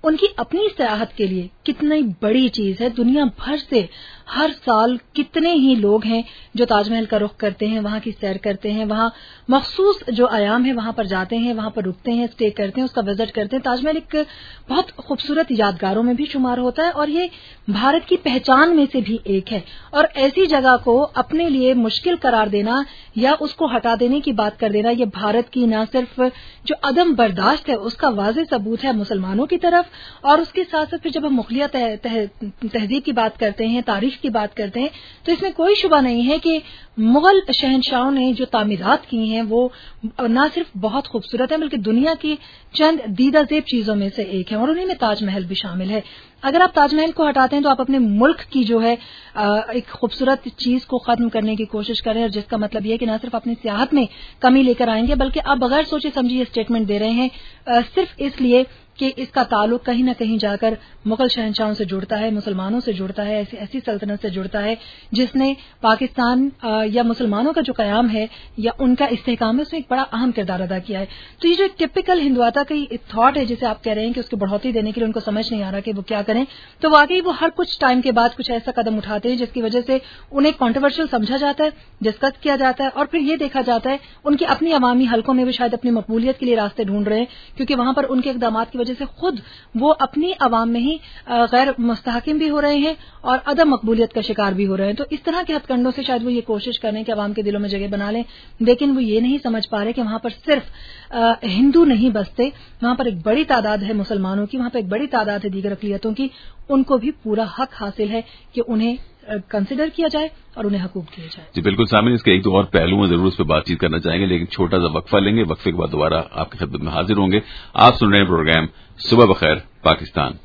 उनकी अपनी सियाहत के लिए कितनी बड़ी चीज है। दुनिया भर से हर साल कितने ही लोग हैं जो ताजमहल का रुख करते हैं, वहां की सैर करते हैं, वहां मखसूस जो आयाम है वहां पर जाते हैं, वहां पर रुकते हैं, स्टे करते हैं, उसका विजिट करते हैं। ताजमहल एक बहुत खूबसूरत यादगारों में भी शुमार होता है और ये भारत की पहचान में से भी एक है। और ऐसी जगह को अपने लिए मुश्किल करार देना या उसको हटा देने की बात कर देना, ये भारत की न सिर्फ जो अदम बर्दाश्त है उसका वाज़ेह सबूत है मुसलमानों की तरफ, और उसके साथ साथ फिर जब हम मुगलिया तह, तह, तहजीब की बात करते हैं, तारीख की बात करते हैं, तो इसमें कोई शुबा नहीं है कि मुगल शहनशाहों ने जो तामीरात की हैं वो न सिर्फ बहुत खूबसूरत है बल्कि दुनिया की चंद दीदा ज़ेब चीजों में से एक है, और उन्हीं में ताजमहल भी शामिल है। अगर आप ताजमहल को हटाते हैं तो आप अपने मुल्क की जो है एक खूबसूरत चीज को खत्म करने की कोशिश करें, और जिसका मतलब ये है कि न सिर्फ अपनी सियाहत में कमी लेकर आएंगे बल्कि आप बगैर सोचे समझे ये स्टेटमेंट दे रहे हैं सिर्फ इसलिए कि इसका ताल्लुक कहीं न कहीं जाकर मुगल शहनशाहों से जुड़ता है, मुसलमानों से जुड़ता है, ऐसी ऐसी सल्तनत से जुड़ता है जिसने पाकिस्तान या मुसलमानों का जो कयाम है या उनका इस्तेहकाम है उसमें एक बड़ा अहम किरदार अदा किया है। तो ये जो टिपिकल हिंदुआता की थॉट है जिसे आप कह रहे हैं कि उसकी बढ़ोतरी देने के लिए उनको समझ नहीं आ रहा कि वो क्या करें, तो वाकई वो हर कुछ टाइम के बाद कुछ ऐसा कदम उठाते हैं जिसकी वजह से उन्हें कॉन्ट्रोवर्शियल समझा जाता है, डिस्कस किया जाता है, और फिर ये देखा जाता है उनकी अपनी अवामी हलकों में भी शायद अपनी मकबूलियत के लिए रास्ते ढूंढ रहे हैं, क्योंकि वहां पर उनके इकदाम की वजह से खुद वो अपनी अवाम में ही गैर मुस्तहकिम भी हो रहे हैं और अदम मकबूलियत का शिकार भी हो रहे हैं। तो इस तरह के हथकंडों से शायद वो ये कोशिश करें कि अवाम के दिलों में जगह बना लें, लेकिन वो ये नहीं समझ पा रहे कि वहां पर सिर्फ हिंदू नहीं बसते, वहां पर एक बड़ी तादाद है मुसलमानों की, वहां पर एक बड़ी तादाद है दीगर अक़लियतों की, उनको भी पूरा हक हासिल है कि उन्हें कंसिडर किया जाए और उन्हें हकूक दिए जाए। जी बिल्कुल सामने इसके एक दो और पहलू में जरूर इस पर बातचीत करना चाहेंगे, लेकिन छोटा सा वक्फा लेंगे, वक्फे के बाद दोबारा आपकी खिदमत में हाजिर होंगे। आप सुन रहे हैं प्रोग्राम सुबह बखैर पाकिस्तान।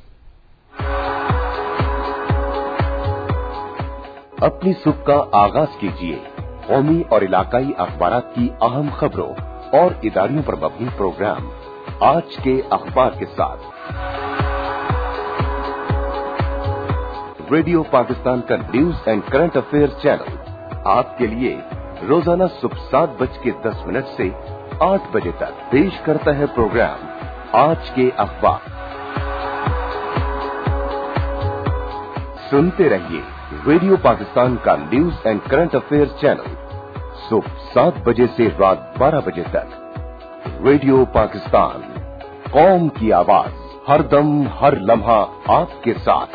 अपनी सुबह का आगाज कीजिए कौमी और इलाकाई अखबारात की अहम खबरों और इदारियों पर मबनी प्रोग्राम आज के अखबार के साथ। रेडियो पाकिस्तान का news and current affairs channel आपके लिए रोजाना सुबह सात बज के दस मिनट से आठ बजे तक पेश करता है प्रोग्राम आज के अखबार। सुनते रहिए रेडियो पाकिस्तान का news and current affairs channel सुबह सात बजे से रात बारह बजे तक। रेडियो पाकिस्तान, कौम की आवाज, हर दम हर लम्हा आपके साथ।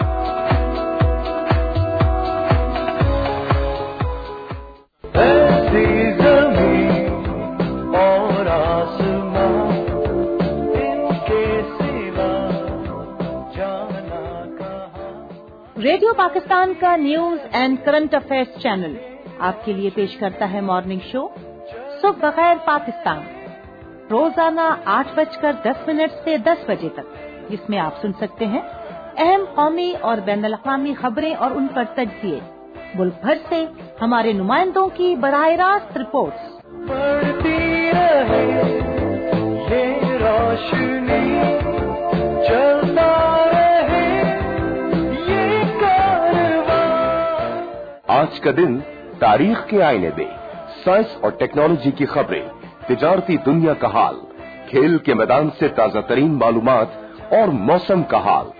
रेडियो पाकिस्तान का news and current affairs channel आपके लिए पेश करता है मॉर्निंग शो सुबह बखैर पाकिस्तान, रोजाना आठ बजकर दस मिनट से दस बजे तक, जिसमें आप सुन सकते हैं अहम कौमी और बैनुल अक़वामी खबरें और उन पर तज्ज़िये, मुल्क भर से हमारे नुमाइंदों की बराह रास्त रिपोर्ट्स। बढ़ती रहे ये रोशनी, चलता रहे ये कारवां। आज का दिन तारीख के आईने में साइंस और टेक्नोलॉजी की खबरें, तिजारती दुनिया का हाल, खेल के मैदान से ताजा तरीन मालूमात और मौसम का हाल।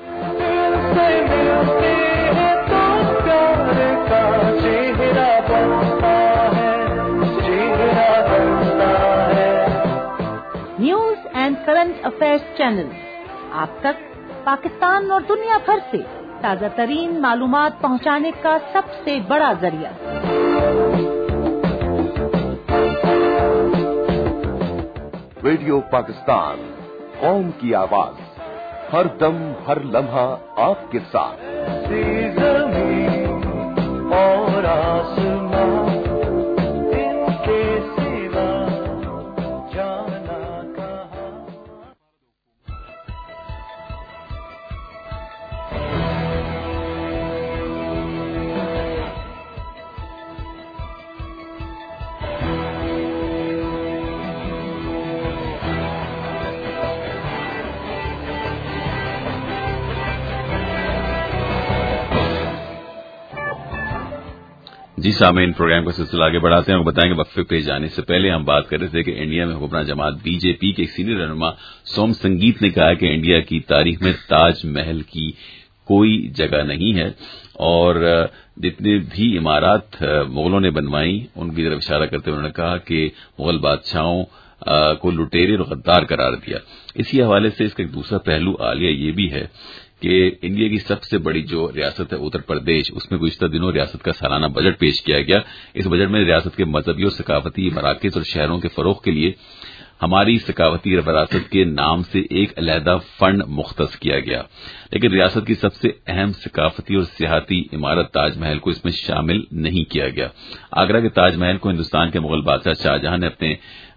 News and current affairs channel आप तक पाकिस्तान और दुनिया भर से ताजा तरीन मालूमात पहुंचाने का सबसे बड़ा जरिया। रेडियो पाकिस्तान, कौम की आवाज, हर दम हर लम्हा आपके साथ। ज़मीन और आसमां, इनके सिवा जाना कहाँ। جی سامعین، پروگرام کا سلسلہ آگے بڑھاتے ہیں اور بتائیں گے وقفے پہ جانے سے پہلے ہم بات کر رہے تھے کہ انڈیا میں حکمراں جماعت بی جے پی کے سینئر رہنما سوم سنگیت نے کہا کہ انڈیا کی تاریخ میں تاج محل کی کوئی جگہ نہیں ہے اور جتنے بھی عمارات مغلوں نے بنوائی ان کی طرف اشارہ کرتے ہوئے انہوں نے کہا کہ مغل بادشاہوں کو لٹیرے اور غدار قرار دیا. اسی حوالے سے اس کا ایک دوسرا پہلو عالیہ یہ بھی ہے کہ انڈیا کی سب سے بڑی جو ریاست ہے اتر پردیش، اس میں گزشتہ دنوں ریاست کا سالانہ بجٹ پیش کیا گیا. اس بجٹ میں ریاست کے مذہبی اور ثقافتی مراکز اور شہروں کے فروغ کے لیے ہماری ثقافتی وراثت کے نام سے ایک علیحدہ فنڈ مختص کیا گیا، لیکن ریاست کی سب سے اہم ثقافتی اور سیاحتی عمارت تاج محل کو اس میں شامل نہیں کیا گیا. آگرہ کے تاج محل کو ہندوستان کے مغل بادشاہ شاہجہاں نے اپنے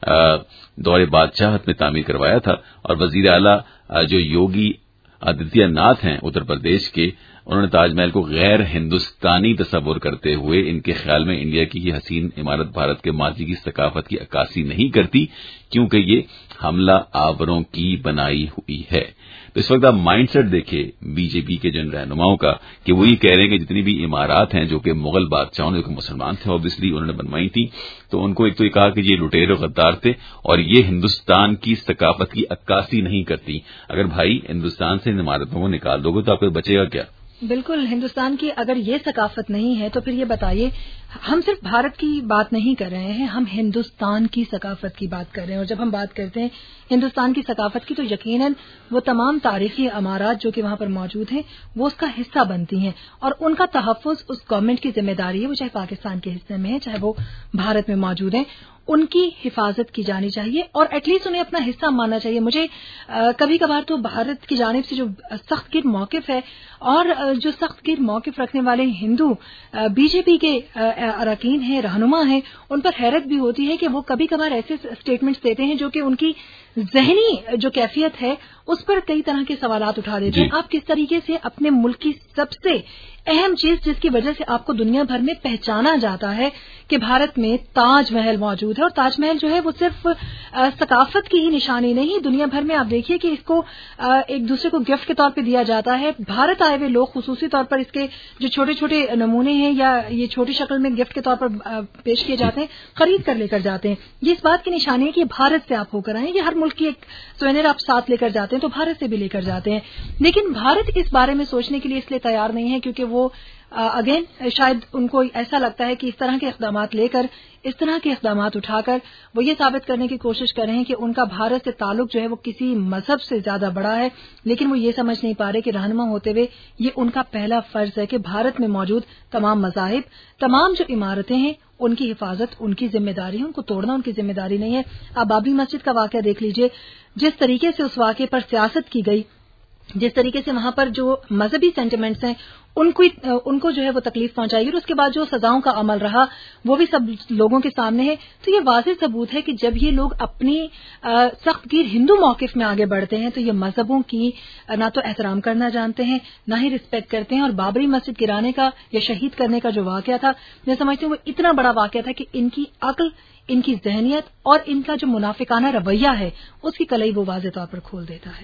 دور بادشاہت میں تعمیر کروایا تھا اور وزیر اعلیٰ جو یوگی آدتیہ ناتھ ہیں اتر پردیش کے، انہوں نے تاج محل کو غیر ہندوستانی تصور کرتے ہوئے ان کے خیال میں انڈیا کی یہ حسین عمارت بھارت کے ماضی کی ثقافت کی عکاسی نہیں کرتی کیونکہ یہ حملہ آوروں کی بنائی ہوئی ہے. تو اس وقت آپ مائنڈ سیٹ دیکھیں بی جے پی کے جن رہنماؤں کا کہ وہ یہ کہہ رہے ہیں کہ جتنی بھی عمارات ہیں جو کہ مغل بادشاہوں نے، جو کہ مسلمان تھے اوبویسلی، انہوں نے بنوائی تھی، تو ان کو ایک تو یہ کہا کہ یہ لٹیرے غدار تھے اور یہ ہندوستان کی ثقافت کی عکاسی نہیں کرتی. اگر بھائی ہندوستان سے ان عمارتوں کو نکال دو گے تو آپ کو بچے گا کیا؟ بالکل، ہندوستان کی اگر یہ ثقافت نہیں ہے تو پھر یہ بتائیے، ہم صرف بھارت کی بات نہیں کر رہے ہیں، ہم ہندوستان کی ثقافت کی بات کر رہے ہیں. اور جب ہم بات کرتے ہیں ہندوستان کی ثقافت کی تو یقیناً وہ تمام تاریخی عمارات جو کہ وہاں پر موجود ہیں وہ اس کا حصہ بنتی ہیں اور ان کا تحفظ اس گورنمنٹ کی ذمہ داری ہے، وہ چاہے پاکستان کے حصے میں ہے چاہے وہ بھارت میں موجود ہیں، ان کی حفاظت کی جانی چاہیے اور ایٹ لیسٹ انہیں اپنا حصہ ماننا چاہیے. مجھے کبھی کبھار تو بھارت کی جانب سے جو سخت گیر موقف ہے اور جو سخت گیر موقف رکھنے والے ہندو بی جے پی کے اراکین ہیں، رہنما ہیں، ان پر حیرت بھی ہوتی ہے کہ وہ کبھی کبھار ایسے اسٹیٹمنٹس دیتے ہیں جو کہ ان کی ذہنی جو کیفیت ہے اس پر کئی طرح کے سوالات اٹھا دیتے ہیں. آپ کس طریقے سے اپنے ملک کی سب سے اہم چیز جس کی وجہ سے آپ کو دنیا بھر میں پہچانا جاتا ہے کہ بھارت میں تاج محل موجود ہے، اور تاج محل جو ہے وہ صرف ثقافت کی ہی نشانی نہیں، دنیا بھر میں آپ دیکھیے کہ اس کو ایک دوسرے کو گفٹ کے طور پہ دیا جاتا ہے. بھارت آئے ہوئے لوگ خصوصی طور پر اس کے جو چھوٹے چھوٹے نمونے ہیں یا یہ چھوٹی شکل میں گفٹ کے طور پر پیش کیے جاتے ہیں، خرید کر لے کر جاتے ہیں. یہ اس بات کی نشانی ہے کہ بھارت سے آپ ہو کر آئیں، یہ ہر ملک کی ایک سوینر آپ ساتھ لے کر جاتے ہیں تو بھارت سے بھی لے کر جاتے ہیں. لیکن بھارت اس بارے میں سوچنے کے لیے اس لیے تیار نہیں ہے کیونکہ وہ اگین شاید ان کو ایسا لگتا ہے کہ اس طرح کے اقدامات لے کر، اس طرح کے اقدامات اٹھا کر وہ یہ ثابت کرنے کی کوشش کر رہے ہیں کہ ان کا بھارت سے تعلق جو ہے وہ کسی مذہب سے زیادہ بڑا ہے، لیکن وہ یہ سمجھ نہیں پا رہے کہ رہنما ہوتے ہوئے یہ ان کا پہلا فرض ہے کہ بھارت میں موجود تمام مذاہب، تمام جو عمارتیں ہیں ان کی حفاظت ان کی ذمہ داری ہے، ان کو توڑنا ان کی ذمہ داری نہیں ہے. آپ بابری مسجد کا واقعہ دیکھ لیجئے، جس طریقے سے اس واقعے پر سیاست کی گئی، جس طریقے سے وہاں پر جو مذہبی سینٹیمنٹس ہیں ان کو ان کو جو ہے وہ تکلیف پہنچائی گئی اور اس کے بعد جو سزاؤں کا عمل رہا وہ بھی سب لوگوں کے سامنے ہے. تو یہ واضح ثبوت ہے کہ جب یہ لوگ اپنی سخت گیر ہندو موقف میں آگے بڑھتے ہیں تو یہ مذہبوں کی نہ تو احترام کرنا جانتے ہیں نہ ہی رسپیکٹ کرتے ہیں. اور بابری مسجد گرانے کا یا شہید کرنے کا جو واقعہ تھا، میں سمجھتی ہوں وہ اتنا بڑا واقعہ تھا کہ ان کی عقل، ان کی ذہنیت اور ان کا جو منافقانہ رویہ ہے اس کی کلئی وہ واضح طور پر کھول دیتا ہے.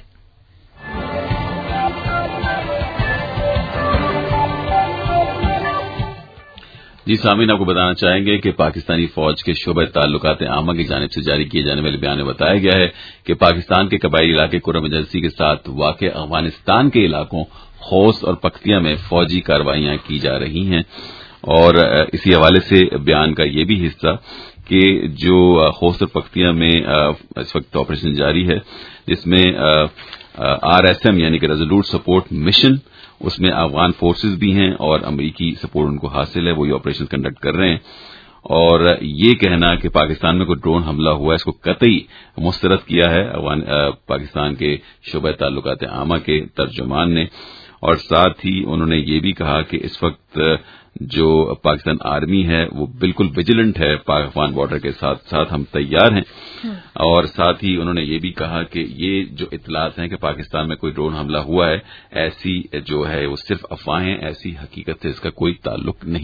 جی سامعین، آپ کو بتانا چاہیں گے کہ پاکستانی فوج کے شعبہ تعلقات عامہ کی جانب سے جاری کیے جانے والے بیان میں بتایا گیا ہے کہ پاکستان کے قبائلی علاقے کرم ایجنسی کے ساتھ واقع افغانستان کے علاقوں خوست اور پختیا میں فوجی کارروائیاں کی جا رہی ہیں. اور اسی حوالے سے بیان کا یہ بھی حصہ کہ جو خوست اور پختیا میں اس وقت آپریشن جاری ہے، جس میں آر ایس ایم یعنی کہ ریزولوٹ سپورٹ مشن، اس میں افغان فورسز بھی ہیں اور امریکی سپورٹ ان کو حاصل ہے، وہ یہ آپریشن کنڈکٹ کر رہے ہیں. اور یہ کہنا کہ پاکستان میں کوئی ڈرون حملہ ہوا ہے اس کو قطعی مسترد کیا ہے افغان پاکستان کے شعبہ تعلقات عامہ کے ترجمان نے. اور ساتھ ہی انہوں نے یہ بھی کہا کہ اس وقت جو پاکستان آرمی ہے وہ بالکل ویجیلنٹ ہے پاک افغان بارڈر کے ساتھ ساتھ، ہم تیار ہیں. اور ساتھ ہی انہوں نے یہ بھی کہا کہ یہ جو اطلاعات ہیں کہ پاکستان میں کوئی ڈرون حملہ ہوا ہے، ایسی جو ہے وہ صرف افواہیں، ایسی حقیقت سے اس کا کوئی تعلق نہیں ہے.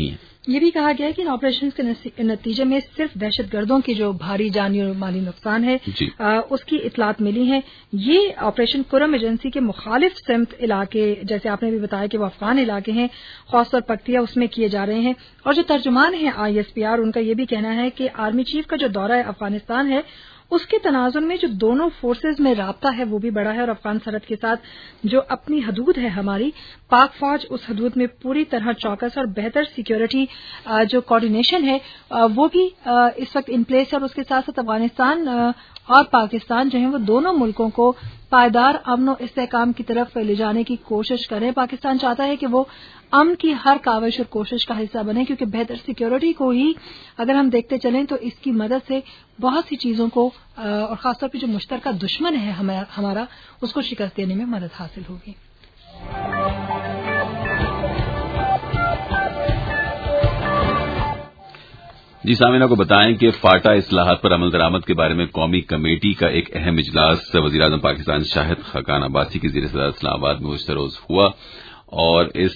یہ بھی کہا گیا ہے کہ ان آپریشن کے نتیجے میں صرف دہشت گردوں کے جو بھاری جانی اور مالی نقصان ہے جی. آ, اس کی اطلاعات ملی ہیں. یہ آپریشن کرم ایجنسی کے مخالف سمت علاقے جیسے آپ نے بھی بتایا کہ وہ افغان علاقے ہیں خاص طور پکتیا اس میں کیے جا رہے ہیں. اور جو ترجمان ہیں I S P are in کا یہ بھی کہنا ہے کہ آرمی چیف کا جو دورہ افغانستان ہے اس کے تناظر میں جو دونوں فورسز میں رابطہ ہے وہ بھی بڑا ہے اور افغان سرحد کے ساتھ جو اپنی حدود ہے ہماری پاک فوج اس حدود میں پوری طرح چوکس اور بہتر سیکیورٹی جو کوارڈینیشن ہے وہ بھی اس وقت ان پلیس ہے. اور اس کے ساتھ ساتھ افغانستان اور پاکستان جو ہیں وہ دونوں ملکوں کو پائیدار امن و استحکام کی طرف لے جانے کی کوشش کریں. پاکستان چاہتا ہے کہ وہ امن کی ہر کاوش اور کوشش کا حصہ بنے کیونکہ بہتر سیکیورٹی کو ہی اگر ہم دیکھتے چلیں تو اس کی مدد سے بہت سی چیزوں کو اور خاص طور پہ جو مشترکہ دشمن ہے ہمارا اس کو شکست دینے میں مدد حاصل ہوگی. جی سامعین کو بتائیں کہ فاٹا اصلاحات پر عمل درآمد کے بارے میں قومی کمیٹی کا ایک اہم اجلاس وزیر اعظم پاکستان شاہد خاقان عباسی کی زیر صدارت اسلام آباد میں گزشتہ روز ہوا اور اس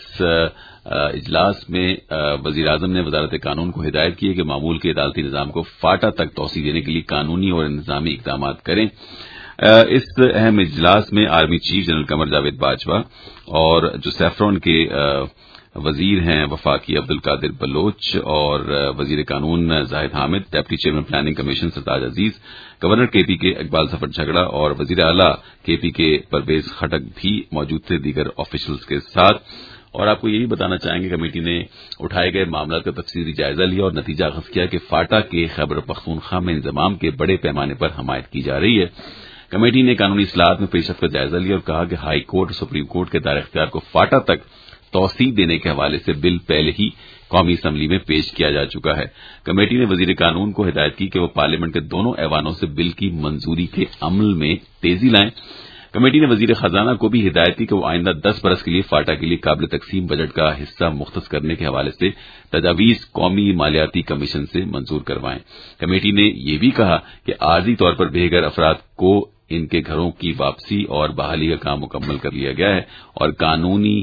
اجلاس میں وزیر اعظم نے وزارت قانون کو ہدایت کی ہے کہ معمول کے عدالتی نظام کو فاٹا تک توسیع دینے کے لیے قانونی اور انتظامی اقدامات کریں. اس اہم اجلاس میں army chief general Qamar Javed Bajwa اور جو سیفرون کے وزیر ہیں وفاقی عبد القادر بلوچ اور وزیر قانون Zahid Hamid, deputy chairman planning commission Sartaj Aziz, governor K P کے اقبال ظفر جھگڑا اور وزیر اعلیٰ کے پی کے پرویز خٹک بھی موجود تھے دیگر آفیشلز کے ساتھ. اور آپ کو یہ بھی بتانا چاہیں گے کمیٹی نے اٹھائے گئے معاملات کا تفصیلی جائزہ لیا اور نتیجہ اخذ کیا کہ فاٹا کے خیبر پختونخوا میں انضمام کے بڑے پیمانے پر حمایت کی جا رہی ہے. کمیٹی نے قانونی اصلاحات میں پیش رفت کا جائزہ لیا اور کہا کہ ہائی کورٹ اور سپریم کورٹ کے دائرہ اختیار کو فاٹا تک توسیع دینے کے حوالے سے بل پہلے ہی قومی اسمبلی میں پیش کیا جا چکا ہے. کمیٹی نے وزیر قانون کو ہدایت کی کہ وہ پارلیمنٹ کے دونوں ایوانوں سے بل کی منظوری کے عمل میں تیزی لائیں. کمیٹی نے وزیر خزانہ کو بھی ہدایت کی کہ وہ آئندہ دس برس کے لیے فاٹا کے لیے قابل تقسیم بجٹ کا حصہ مختص کرنے کے حوالے سے تجاویز قومی مالیاتی کمیشن سے منظور کروائیں. کمیٹی نے یہ بھی کہا کہ عارضی طور پر بے گھر افراد کو ان کے گھروں کی واپسی اور بحالی کا کام مکمل کر لیا گیا ہے اور قانونی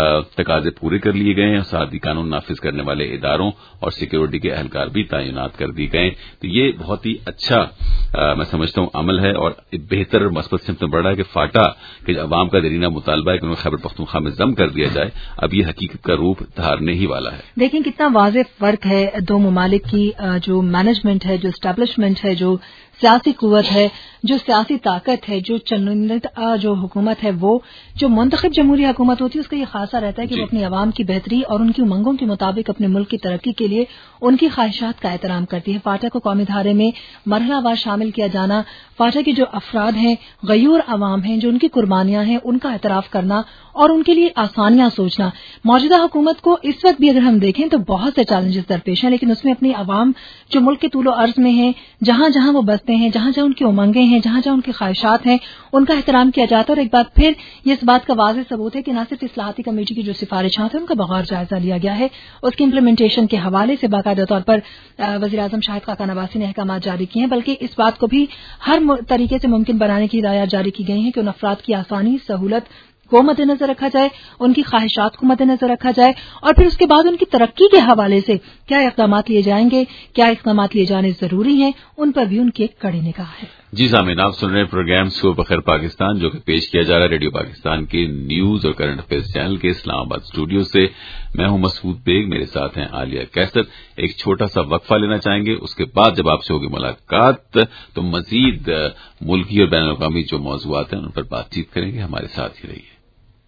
تقاضے پورے کر لیے گئے ہیں. ساتھ ہی قانون نافذ کرنے والے اداروں اور سیکیورٹی کے اہلکار بھی تعینات کر دیے گئے. تو یہ بہت ہی اچھا میں سمجھتا ہوں عمل ہے اور بہتر مثبت سمت میں بڑھ رہا ہے کہ فاٹا کے عوام کا دیرینہ مطالبہ ہے کہ انہیں خیبر پختونخوا میں ضم کر دیا جائے اب یہ حقیقت کا روپ دھارنے ہی والا ہے. دیکھیں کتنا واضح فرق ہے دو ممالک کی جو مینجمنٹ ہے، جو اسٹیبلشمنٹ ہے، جو سیاسی قوت ہے، جو سیاسی طاقت ہے، جو چنندہ جو حکومت ہے، وہ جو منتخب جمہوری حکومت ہوتی ہے اس کا یہ خاصہ رہتا ہے کہ جی. وہ اپنی عوام کی بہتری اور ان کی امنگوں کے مطابق اپنے ملک کی ترقی کے لیے ان کی خواہشات کا احترام کرتی ہے. فاٹا کو قومی دھارے میں مرحلہ وار شامل کیا جانا، فاٹا کے جو افراد ہیں، غیور عوام ہیں، جو ان کی قربانیاں ہیں، ان کا اعتراف کرنا اور ان کے لیے آسانیاں سوچنا. موجودہ حکومت کو اس وقت بھی اگر ہم دیکھیں تو بہت سے چیلنجز درپیش ہیں، لیکن اس میں اپنی عوام جو ملک کے طول و عرض میں ہیں، جہاں جہاں وہ بستے ہیں، جہاں جہاں ان کی امنگیں ہیں، جہاں جہاں ان کی خواہشات ہیں، ان کا احترام کیا جاتا ہے. اور ایک بات پھر یہ اس بات کا واضح ثبوت ہے کہ نہ صرف اصلاحاتی کمیٹی کی جو سفارشات ہیں ان کا بغور جائزہ لیا گیا ہے، اس کی امپلیمنٹیشن کے حوالے سے باقاعدہ طور پر وزیر اعظم شاہد خاقان عباسی نے احکامات جاری کیے ہیں، بلکہ اس بات کو بھی ہر طریقے سے ممکن بنانے کی ہدایات جاری کی گئی ہیں کہ ان افراد کی آسانی، سہولت کو مد نظر رکھا جائے، ان کی خواہشات کو مد نظر رکھا جائے اور پھر اس کے بعد ان کی ترقی کے حوالے سے کیا اقدامات لیے جائیں گے، کیا اقدامات لیے جانے ضروری ہیں، ان پر بھی ان کی ایک کڑی نگاہ ہے. جی سامعین، آپ سن رہے ہیں پروگرام صبح بخیر پاکستان جو کہ پیش کیا جا رہا ہے ریڈیو پاکستان کے نیوز اور کرنٹ افیئرز چینل کے اسلام آباد اسٹوڈیو سے. میں ہوں مسعود بیگ، میرے ساتھ ہیں عالیہ کیسر. ایک چھوٹا سا وقفہ لینا چاہیں گے، اس کے بعد جب آپ سے ہوگی ملاقات تو مزید ملکی اور بین الاقوامی جو موضوعات ہیں ان پر بات چیت کریں گے. ہمارے ساتھ ہی رہیے.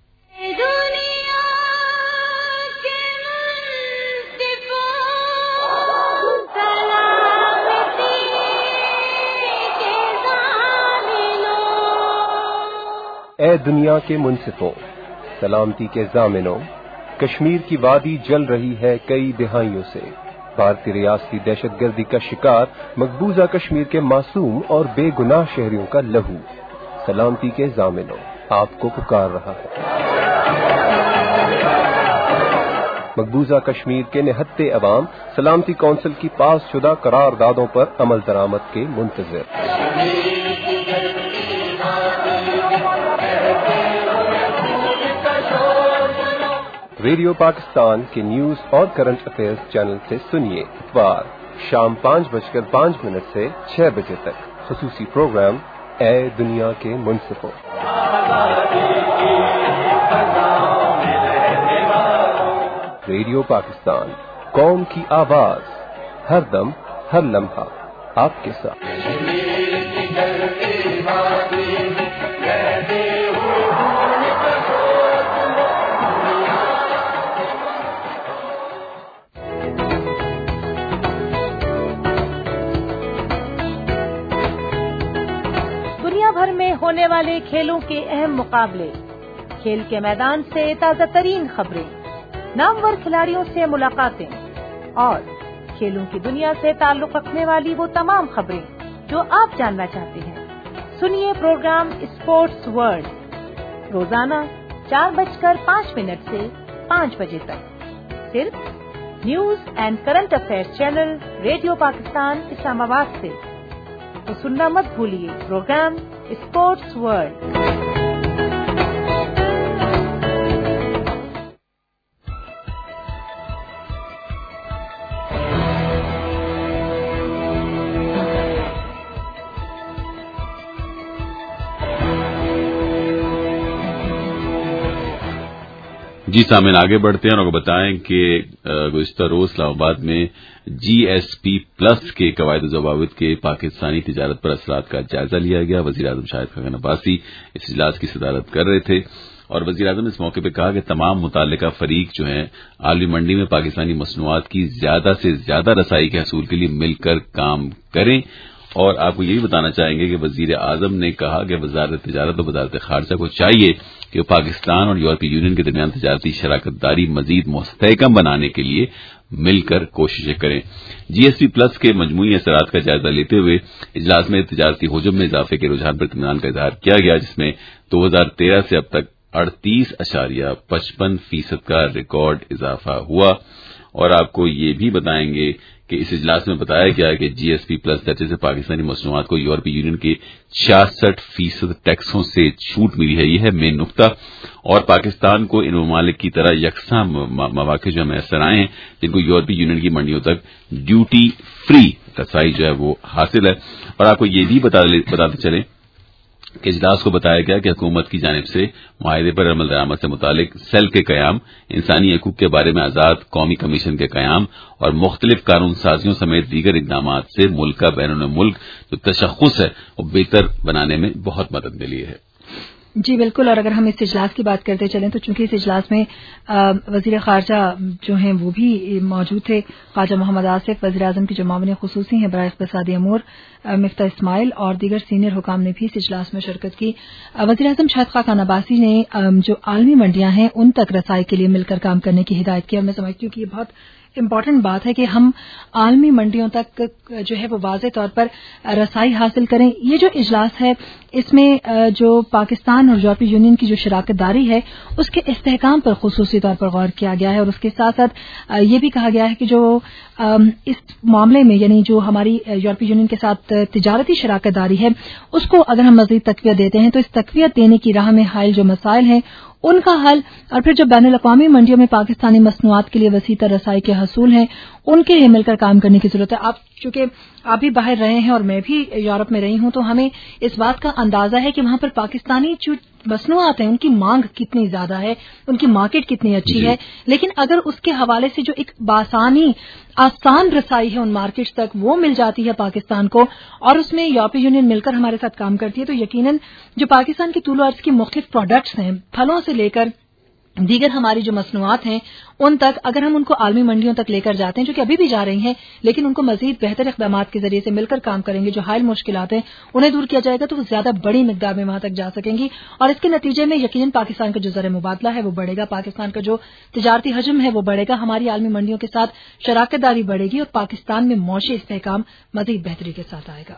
اے دنیا کے منصفوں، سلامتی کے ضامنوں، کشمیر کی وادی جل رہی ہے کئی دہائیوں سے. بھارتی ریاستی دہشت گردی کا شکار مقبوضہ کشمیر کے معصوم اور بے گناہ شہریوں کا لہو سلامتی کے ضامنوں آپ کو پکار رہا ہے. مقبوضہ کشمیر کے نہتے عوام سلامتی کونسل کی پاس شدہ قراردادوں پر عمل درآمد کے منتظر. रेडियो पाकिस्तान के न्यूज और करंट अफेयर्स चैनल से सुनिए इतवार शाम पाँच बजकर पाँच मिनट से छह बजे तक खुसूसी प्रोग्राम ए दुनिया के मुंसिफों। रेडियो पाकिस्तान, कौम की आवाज, हर दम हर लम्हा आपके साथ। दुनिया भर में होने वाले खेलों के अहम मुकाबले, खेल के मैदान से ताजा तरीन खबरें, नामवर खिलाड़ियों से मुलाकातें और खेलों की दुनिया से ताल्लुक रखने वाली वो तमाम खबरें जो आप जानना चाहते हैं। सुनिए प्रोग्राम स्पोर्ट्स वर्ल्ड रोजाना चार बजकर पाँच मिनट से पाँच बजे तक सिर्फ news and current affairs channel radio Pakistan Islamabad से। तो सुनना मत भूलिए प्रोग्राम स्पोर्ट्स वर्ल्ड। जी सामीन, आगे बढ़ते हैं और आपको बताएं कि गुज़िश्ता रोज इस्लामाबाद में जीएसपी प्लस के कवायद ज़वाबित के पाकिस्तानी तिजारत पर असरात का जायजा लिया गया। वज़ीर आज़म शाहिद खान अब्बासी इस इजलास की सदारत कर रहे थे और वज़ीर आज़म ने इस मौके पर कहा कि तमाम मुताल्लिका फरीक जो हैं आलमी मंडी में पाकिस्तानी मसनूआत की ज्यादा से ज्यादा रसाई के हसूल के लिए मिलकर काम करें। और आपको ये भी बताना चाहेंगे कि वज़ीर आज़म ने कहा कि वज़ारत तिजारत और वज़ारत ख़ारजा को चाहिए कि वो पाकिस्तान और यूरोपीय यूनियन के दरमियान तिजारती शराकतदारी मजीद मुस्तहकम बनाने के लिए मिलकर कोशिशें करें। जीएसपी प्लस के मजमूई असरात का जायजा लेते हुए इजलास में तिजारती हुजूम में इजाफे के रुझान पर इत्मीनान का इजहार किया गया, जिसमें दो हजार तेरह से अब तक अड़तीस अशारिया पचपन फीसद का रिकॉर्ड इजाफा हुआ। और आपको ये भी बताएंगे कि इस इजलास में बताया गया कि जीएसपी प्लस दर्जे से पाकिस्तानी मसनूआत को यूरोपीय यूनियन के छियासठ फीसद टैक्सों से छूट मिली है। यह है मेन नुकता। और पाकिस्तान को इन ममालिक की तरह यकसा मौके जो मैसर आए हैं जिनको यूरोपीय यूनियन की मंडियों तक ड्यूटी फ्री रसाई जो है वो हासिल है। और आपको ये भी बता बताते चलें कि इजलास को बताया गया कि हुकूमत की जानिब से मुआहदे पर अमल दरामद से मुतालिक सेल के कयाम, इंसानी हकूक के बारे में आजाद कौमी कमीशन के कयाम और मुख्तलिफ कानून साजियों समेत दीगर इकदामात से मुल्क का बैरून मुल्क जो तशख़्ख़ुस है वो बेहतर बनाने में बहुत मदद मिली है। जी बिल्कुल। और अगर हम इस इजलास की बात करते चलें तो चूंकि इस इजलास में वजीर खारजा जो हैं वो भी मौजूद थे, ख्वाजा मोहम्मद आसिफ, वजीर आजम की जो मामले खुसूसी हैं बराए इक़्तिसादी अमूर मिफ्ता इस्माइल और दीगर सीनियर हुकाम ने भी इस इजलास में शिरकत की। वजीर आजम शाहिद खान अब्बासी ने जो आलमी मंडियां हैं उन तक रसाई के लिए मिलकर काम करने की हिदायत की। और मैं समझती हूँ कि ये बहुत इम्पॉर्टेंट बात है कि हम आलमी मंडियों तक जो है वो वाज़ेह तौर पर रसाई हासिल करें। ये जो इजलास है इसमें जो पाकिस्तान और यूरोपीय यूनियन की जो शराकतदारी है उसके इस्तेहकाम पर खुसूसी तौर पर गौर किया गया है। और उसके साथ साथ ये भी कहा गया है कि जो इस मामले में यानी जो हमारी यूरोपीय यूनियन के साथ तिजारती शराकतदारी है उसको अगर हम मजीद तक़वियत देते हैं तो इस तक़वियत देने की राह में हायल जो मसाइल हैं उनका हल और फिर जो बैनुल अक़वामी मंडियों में पाकिस्तानी मसनूआत के लिए वसीतर रसाई के हसूल हैं उनके लिए मिलकर काम करने की जरूरत है। आप चूंकि आप भी बाहर रहे हैं और मैं भी यूरोप में रही हूं तो हमें इस बात का अंदाजा है कि वहां पर पाकिस्तानी जो मसनूआत हैं उनकी मांग कितनी ज्यादा है, उनकी मार्केट कितनी अच्छी है। लेकिन अगर उसके हवाले से जो एक बासानी आसान रसाई है उन मार्केट्स तक वो मिल जाती है पाकिस्तान को और उसमें यूरोपीय यूनियन मिलकर हमारे साथ काम करती है तो यकीनन जो पाकिस्तान की तूल अर्ज की मुख्तलिफ प्रोडक्ट्स हैं, फलों से लेकर दीगर हमारी जो मसनूआत हैं उन तक अगर हम उनको आलमी मंडियों तक लेकर जाते हैं जो कि अभी भी जा रही हैं लेकिन उनको मजीद बेहतर इक़दामात के जरिए से मिलकर काम करेंगे, जो हायल मुश्किलात हैं उन्हें दूर किया जाएगा तो वो ज्यादा बड़ी मिकदार में वहां तक जा सकेंगी और इसके नतीजे में यकीनन पाकिस्तान का जो ज़र मुबादला है वो बढ़ेगा, पाकिस्तान का जो तिजारती हजम है वो बढ़ेगा, हमारी आलमी मंडियों के साथ शराकतदारी बढ़ेगी और पाकिस्तान में मौशी इस्तेहकाम मजीद बेहतरी के साथ आएगा।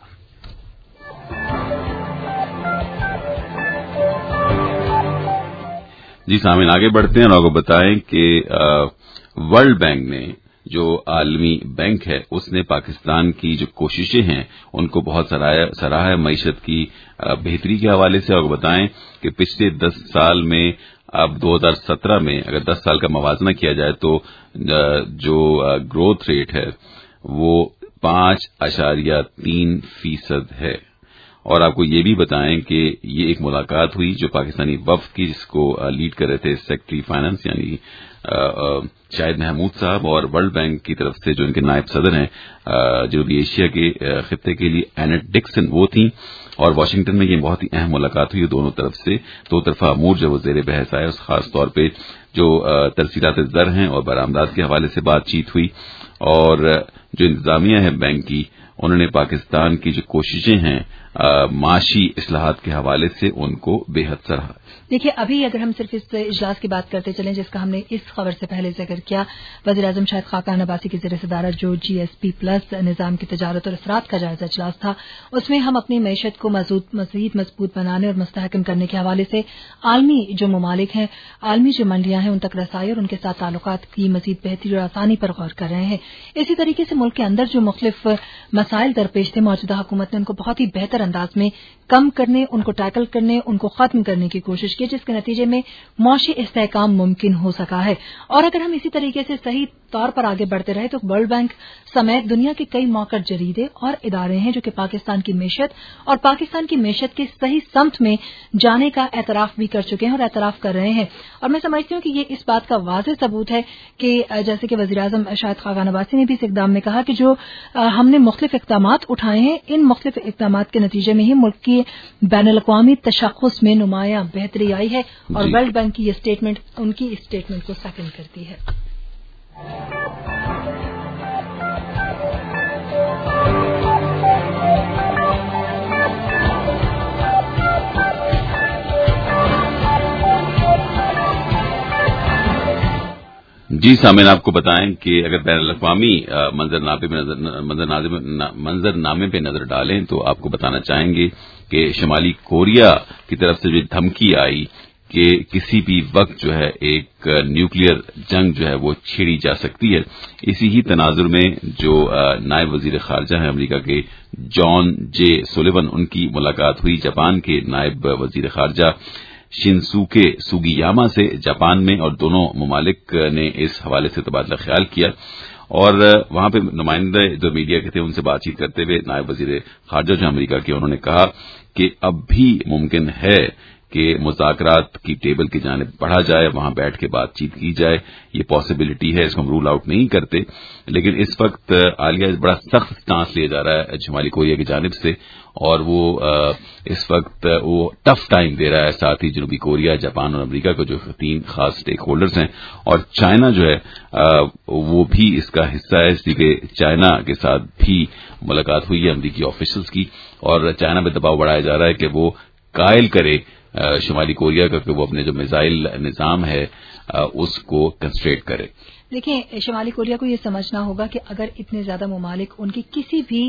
जी सामीन, आगे बढ़ते हैं और आपको बताएं कि वर्ल्ड बैंक ने जो आलमी बैंक है उसने पाकिस्तान की जो कोशिशें हैं उनको बहुत सराहा सराहा है मईशत की बेहतरी के हवाले से। आपको बताएं कि पिछले दस साल में اب دو ہزار سترہ میں اگر دس سال کا موازنہ کیا جائے تو جو گروتھ ریٹ ہے وہ پانچ اشاریہ تین فیصد ہے. اور آپ کو یہ بھی بتائیں کہ یہ ایک ملاقات ہوئی جو پاکستانی وفد کی، جس کو لیڈ کر رہے تھے سیکرٹری فائنانس یعنی شاہد محمود صاحب، اور ورلڈ بینک کی طرف سے جو ان کے نائب صدر ہیں جنوبی ایشیا کے خطے کے لیے اینٹ ڈکسن، وہ تھیں. اور واشنگٹن میں یہ بہت ہی اہم ملاقات ہوئی دونوں طرف سے. دو طرفہ امور جو وہ زیر بحث آئے، اس خاص طور پہ جو ترسیلات زر ہیں اور برآمدات کے حوالے سے بات چیت ہوئی. اور جو انتظامیہ ہے بینک کی، انہوں نے پاکستان کی جو کوششیں ہیں معاشی اصلاحات کے حوالے سے ان کو بے حد سراہا. دیکھیے، ابھی اگر ہم صرف اس اجلاس کی بات کرتے چلیں جس کا ہم نے اس خبر سے پہلے ذکر کیا، وزیر اعظم شاہد خاقان عباسی کی زیر صدارت جو جی ایس پی پلس نظام کی تجارت اور اثرات کا جائزہ اجلاس تھا، اس میں ہم اپنی معیشت کو مزید مضبوط بنانے اور مستحکم کرنے کے حوالے سے عالمی جو ممالک ہیں، عالمی جو منڈیاں ہیں، ان تک رسائی اور ان کے ساتھ تعلقات کی مزید بہتری اور آسانی پر غور کر رہے ہیں. اسی طریقے سے ملک کے اندر جو مختلف مسائل درپیش تھے، موجودہ حکومت نے ان کو بہت ہی بہتر انداز میں کم کرنے، ان کو ٹیکل کرنے، ان کو ختم کرنے کی کوشش کی، جس کے نتیجے میں معاشی استحکام ممکن ہو سکا ہے. اور اگر ہم اسی طریقے سے صحیح طور پر آگے بڑھتے رہے تو ورلڈ بینک سمیت دنیا کے کئی موقر جریدے اور ادارے ہیں جو کہ پاکستان کی معیشت اور پاکستان کی معیشت کے صحیح سمت میں جانے کا اعتراف بھی کر چکے ہیں اور اعتراف کر رہے ہیں. اور میں سمجھتی ہوں کہ یہ اس بات کا واضح ثبوت ہے کہ جیسے کہ وزیر اعظم شاہد خاقان عباسی نے بھی اس اقدام میں کہا کہ جو ہم نے مختلف اقدامات اٹھائے ہیں، ان مختلف اقدامات کے نتیجے میں ہی ملک کی بین الاقوامی تشخص میں نمایاں بہتری آئی ہے. اور جی. ورلڈ بینک کی یہ اسٹیٹمنٹ ان کی اسٹیٹمنٹ کو سیکنڈ کرتی ہے. جی سامعین، آپ کو بتائیں کہ اگر بین الاقوامی منظرنامے پہ نظر منظرنامے پہ نظر ڈالیں تو آپ کو بتانا چاہیں گے کہ شمالی کوریا کی طرف سے جو دھمکی آئی کہ کسی بھی وقت جو ہے ایک نیوکلیئر جنگ جو ہے وہ چھیڑی جا سکتی ہے، اسی ہی تناظر میں جو نائب وزیر خارجہ ہیں امریکہ کے جان جے سولیون، ان کی ملاقات ہوئی جاپان کے نائب وزیر خارجہ شنسوکے سوگیاما سے جاپان میں، اور دونوں ممالک نے اس حوالے سے تبادلہ خیال کیا. اور وہاں پہ نمائندے جو میڈیا کے تھے ان سے بات چیت کرتے ہوئے نائب وزیر خارجہ جو امریکہ کے، انہوں نے کہا کہ اب بھی ممکن ہے کہ مذاکرات کی ٹیبل کی جانب بڑھا جائے، وہاں بیٹھ کے بات چیت کی جائے. یہ پاسبلٹی ہے، اس کو ہم رول آؤٹ نہیں کرتے، لیکن اس وقت عالیہ بڑا سخت سٹانس لیا جا رہا ہے شمالی کوریا کی جانب سے، اور وہ اس وقت وہ ٹف ٹائم دے رہا ہے. ساتھ ہی جنوبی کوریا، جاپان اور امریکہ کو جو تین خاص سٹیک ہولڈرز ہیں، اور چائنا جو ہے وہ بھی اس کا حصہ ہے، اس لیے چائنا کے ساتھ بھی ملاقات ہوئی ہے امریکی آفیشلز کی، اور چائنا پہ دباؤ بڑھایا جا رہا ہے کہ وہ قائل کرے شمالی کوریا کا کہ وہ اپنے جو میزائل نظام ہے اس کو کنسٹریٹ کرے. دیکھیں، شمالی کوریا کو یہ سمجھنا ہوگا کہ اگر اتنے زیادہ ممالک ان کی کسی بھی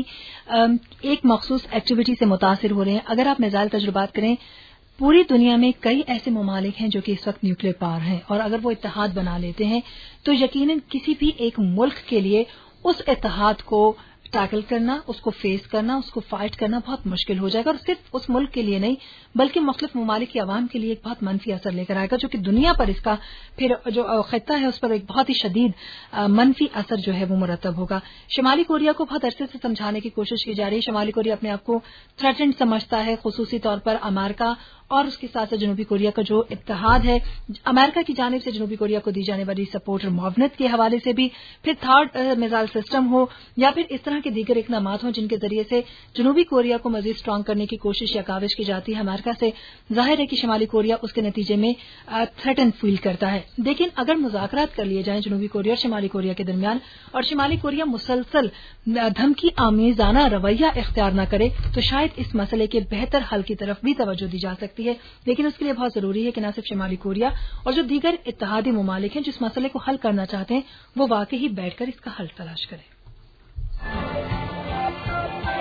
ایک مخصوص ایکٹیویٹی سے متاثر ہو رہے ہیں، اگر آپ میزائل تجربات کریں، پوری دنیا میں کئی ایسے ممالک ہیں جو کہ اس وقت نیوکلیئر پاور ہیں، اور اگر وہ اتحاد بنا لیتے ہیں تو یقیناً کسی بھی ایک ملک کے لیے اس اتحاد کو ٹیکل کرنا، اس کو فیس کرنا، اس کو فائٹ کرنا بہت مشکل ہو جائے گا، اور صرف اس ملک کے لیے نہیں بلکہ مختلف ممالک کی عوام کے لیے ایک بہت منفی اثر لے کر آئے گا، جو کہ دنیا پر اس کا پھر جو خطہ ہے اس پر ایک بہت ہی شدید منفی اثر جو ہے وہ مرتب ہوگا. شمالی کوریا کو بہت عرصے سے سمجھانے کی کوشش کی جا رہی ہے. شمالی کوریا اپنے آپ کو تھریٹنڈ سمجھتا ہے، خصوصی طور پر امریکہ اور اس کے ساتھ ساتھ جنوبی کوریا کا جو اتحاد ہے، امریکہ کی جانب سے جنوبی کوریا کو دی جانے والی سپورٹ اور معاونت کے حوالے سے بھی، پھر تھرڈ میزائل سسٹم ہو یا پھر اس طرح کے دیگر اقدامات ہوں جن کے ذریعے سے جنوبی کوریا کو مزید اسٹرانگ کرنے کی کوشش یا کاوش کی جاتی ہے امریکہ سے، ظاہر ہے کہ شمالی کوریا اس کے نتیجے میں تھریٹن فیل کرتا ہے. لیکن اگر مذاکرات کر لیے جائیں جنوبی کوریا اور شمالی کوریا کے درمیان، اور شمالی کوریا مسلسل دھمکی آمیزانہ رویہ اختیار نہ کرے، تو شاید اس مسئلے کے بہتر حل کی طرف بھی توجہ دی جا سکتی ہے. لیکن اس کے لیے بہت ضروری ہے کہ نہ صرف شمالی کوریا اور جو دیگر اتحادی ممالک ہیں جس مسئلے کو حل کرنا چاہتے ہیں، وہ واقعی بیٹھ کر اس کا حل تلاش کریں.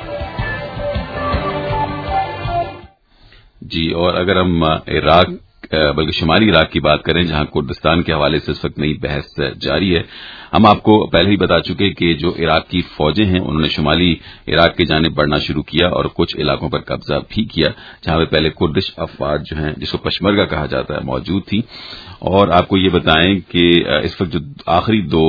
جی، اور اگر ہم عراق बल्कि शुमाली इराक की बात करें, जहां कुर्दिस्तान के हवाले से इस वक्त नई बहस जारी है। हम आपको पहले ही बता चुके कि जो इराक की फौजें हैं उन्होंने शुमाली इराक की जानिब बढ़ना शुरू किया और कुछ इलाकों पर कब्जा भी किया, जहां पे पहले कुर्दिश अफवाज जो हैं, जिसको पशमर्गा कहा जाता है, मौजूद थी। और आपको ये बताएं कि इस वक्त जो आखिरी दो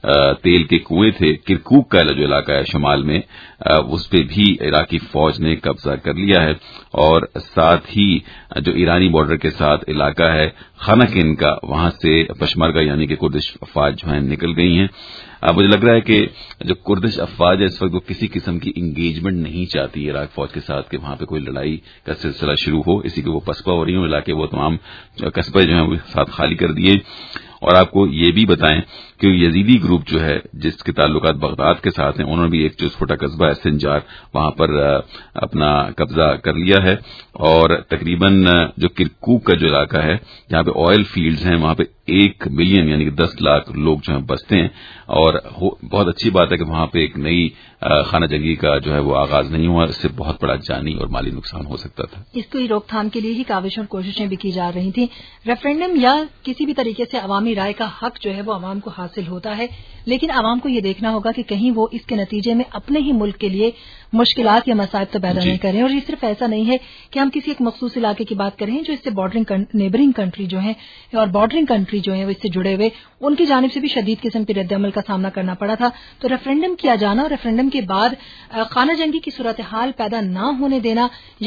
तेल के कुएं थे, किरकुक का जो इलाका है शुमाल में, उस पे भी इराकी फौज ने कब्जा कर लिया है। और साथ ही जो ईरानी बॉर्डर के साथ इलाका है खानाकिन का, वहां से पशमर्गा यानी कि कुर्दिश अफवाज जो है निकल गई हैं। अब मुझे लग रहा है कि जो कुर्दिश अफवाज है इस वक्त वो किसी किस्म की इंगेजमेंट नहीं चाहती इराक फौज के साथ कि वहां पे कोई लड़ाई का सिलसिला शुरू हो, इसी के वो पसपा हो रही हो इलाके, वो तमाम कस्बे जो हैं वो साथ खाली कर दिए। और आपको ये भी बताएं कि यजीदी ग्रुप जो है जिसके ताल्लुकात बगदाद के साथ हैं, उन्होंने भी एक जो छोटा कस्बा है सिंजार, वहां पर अपना कब्जा कर लिया है। और तकरीबन जो किरकुक का जो इलाका है जहां पे ऑयल फील्ड्स हैं, वहां पे एक मिलियन यानी कि दस लाख लोग जो हैं बसते हैं। और बहुत अच्छी बात है कि वहां पे एक नई खाना जंगी का जो है वो आगाज नहीं हुआ, इससे बहुत बड़ा जानी और माली नुकसान हो सकता था। इसकी रोकथाम के लिए ही काविश और कोशिशें भी की जा रही थी। रेफरेंडम या किसी भी तरीके से अवामी राय का हक जो है वो अवाम को हासिल होता है, लेकिन अवाम को ये देखना होगा कि कहीं वो इसके नतीजे में अपने ही मुल्क के लिए मुश्किलात या मसाइब तो पैदा नहीं करें। और ये सिर्फ ऐसा नहीं है कि हम किसी एक मखसूस इलाके की बात करें जो इससे बॉर्डरिंग नेबरिंग कंट्री जो है और बॉर्डरिंग कंट्री जो है वो इससे जुड़े हुए, उनकी जानिब से भी शदीद किस्म के रद्द-ए-अमल का सामना करना पड़ा था। तो रेफरेंडम किया जाना और रेफरेंडम के बाद खाना जंगी की सूरत हाल पैदा न होने देना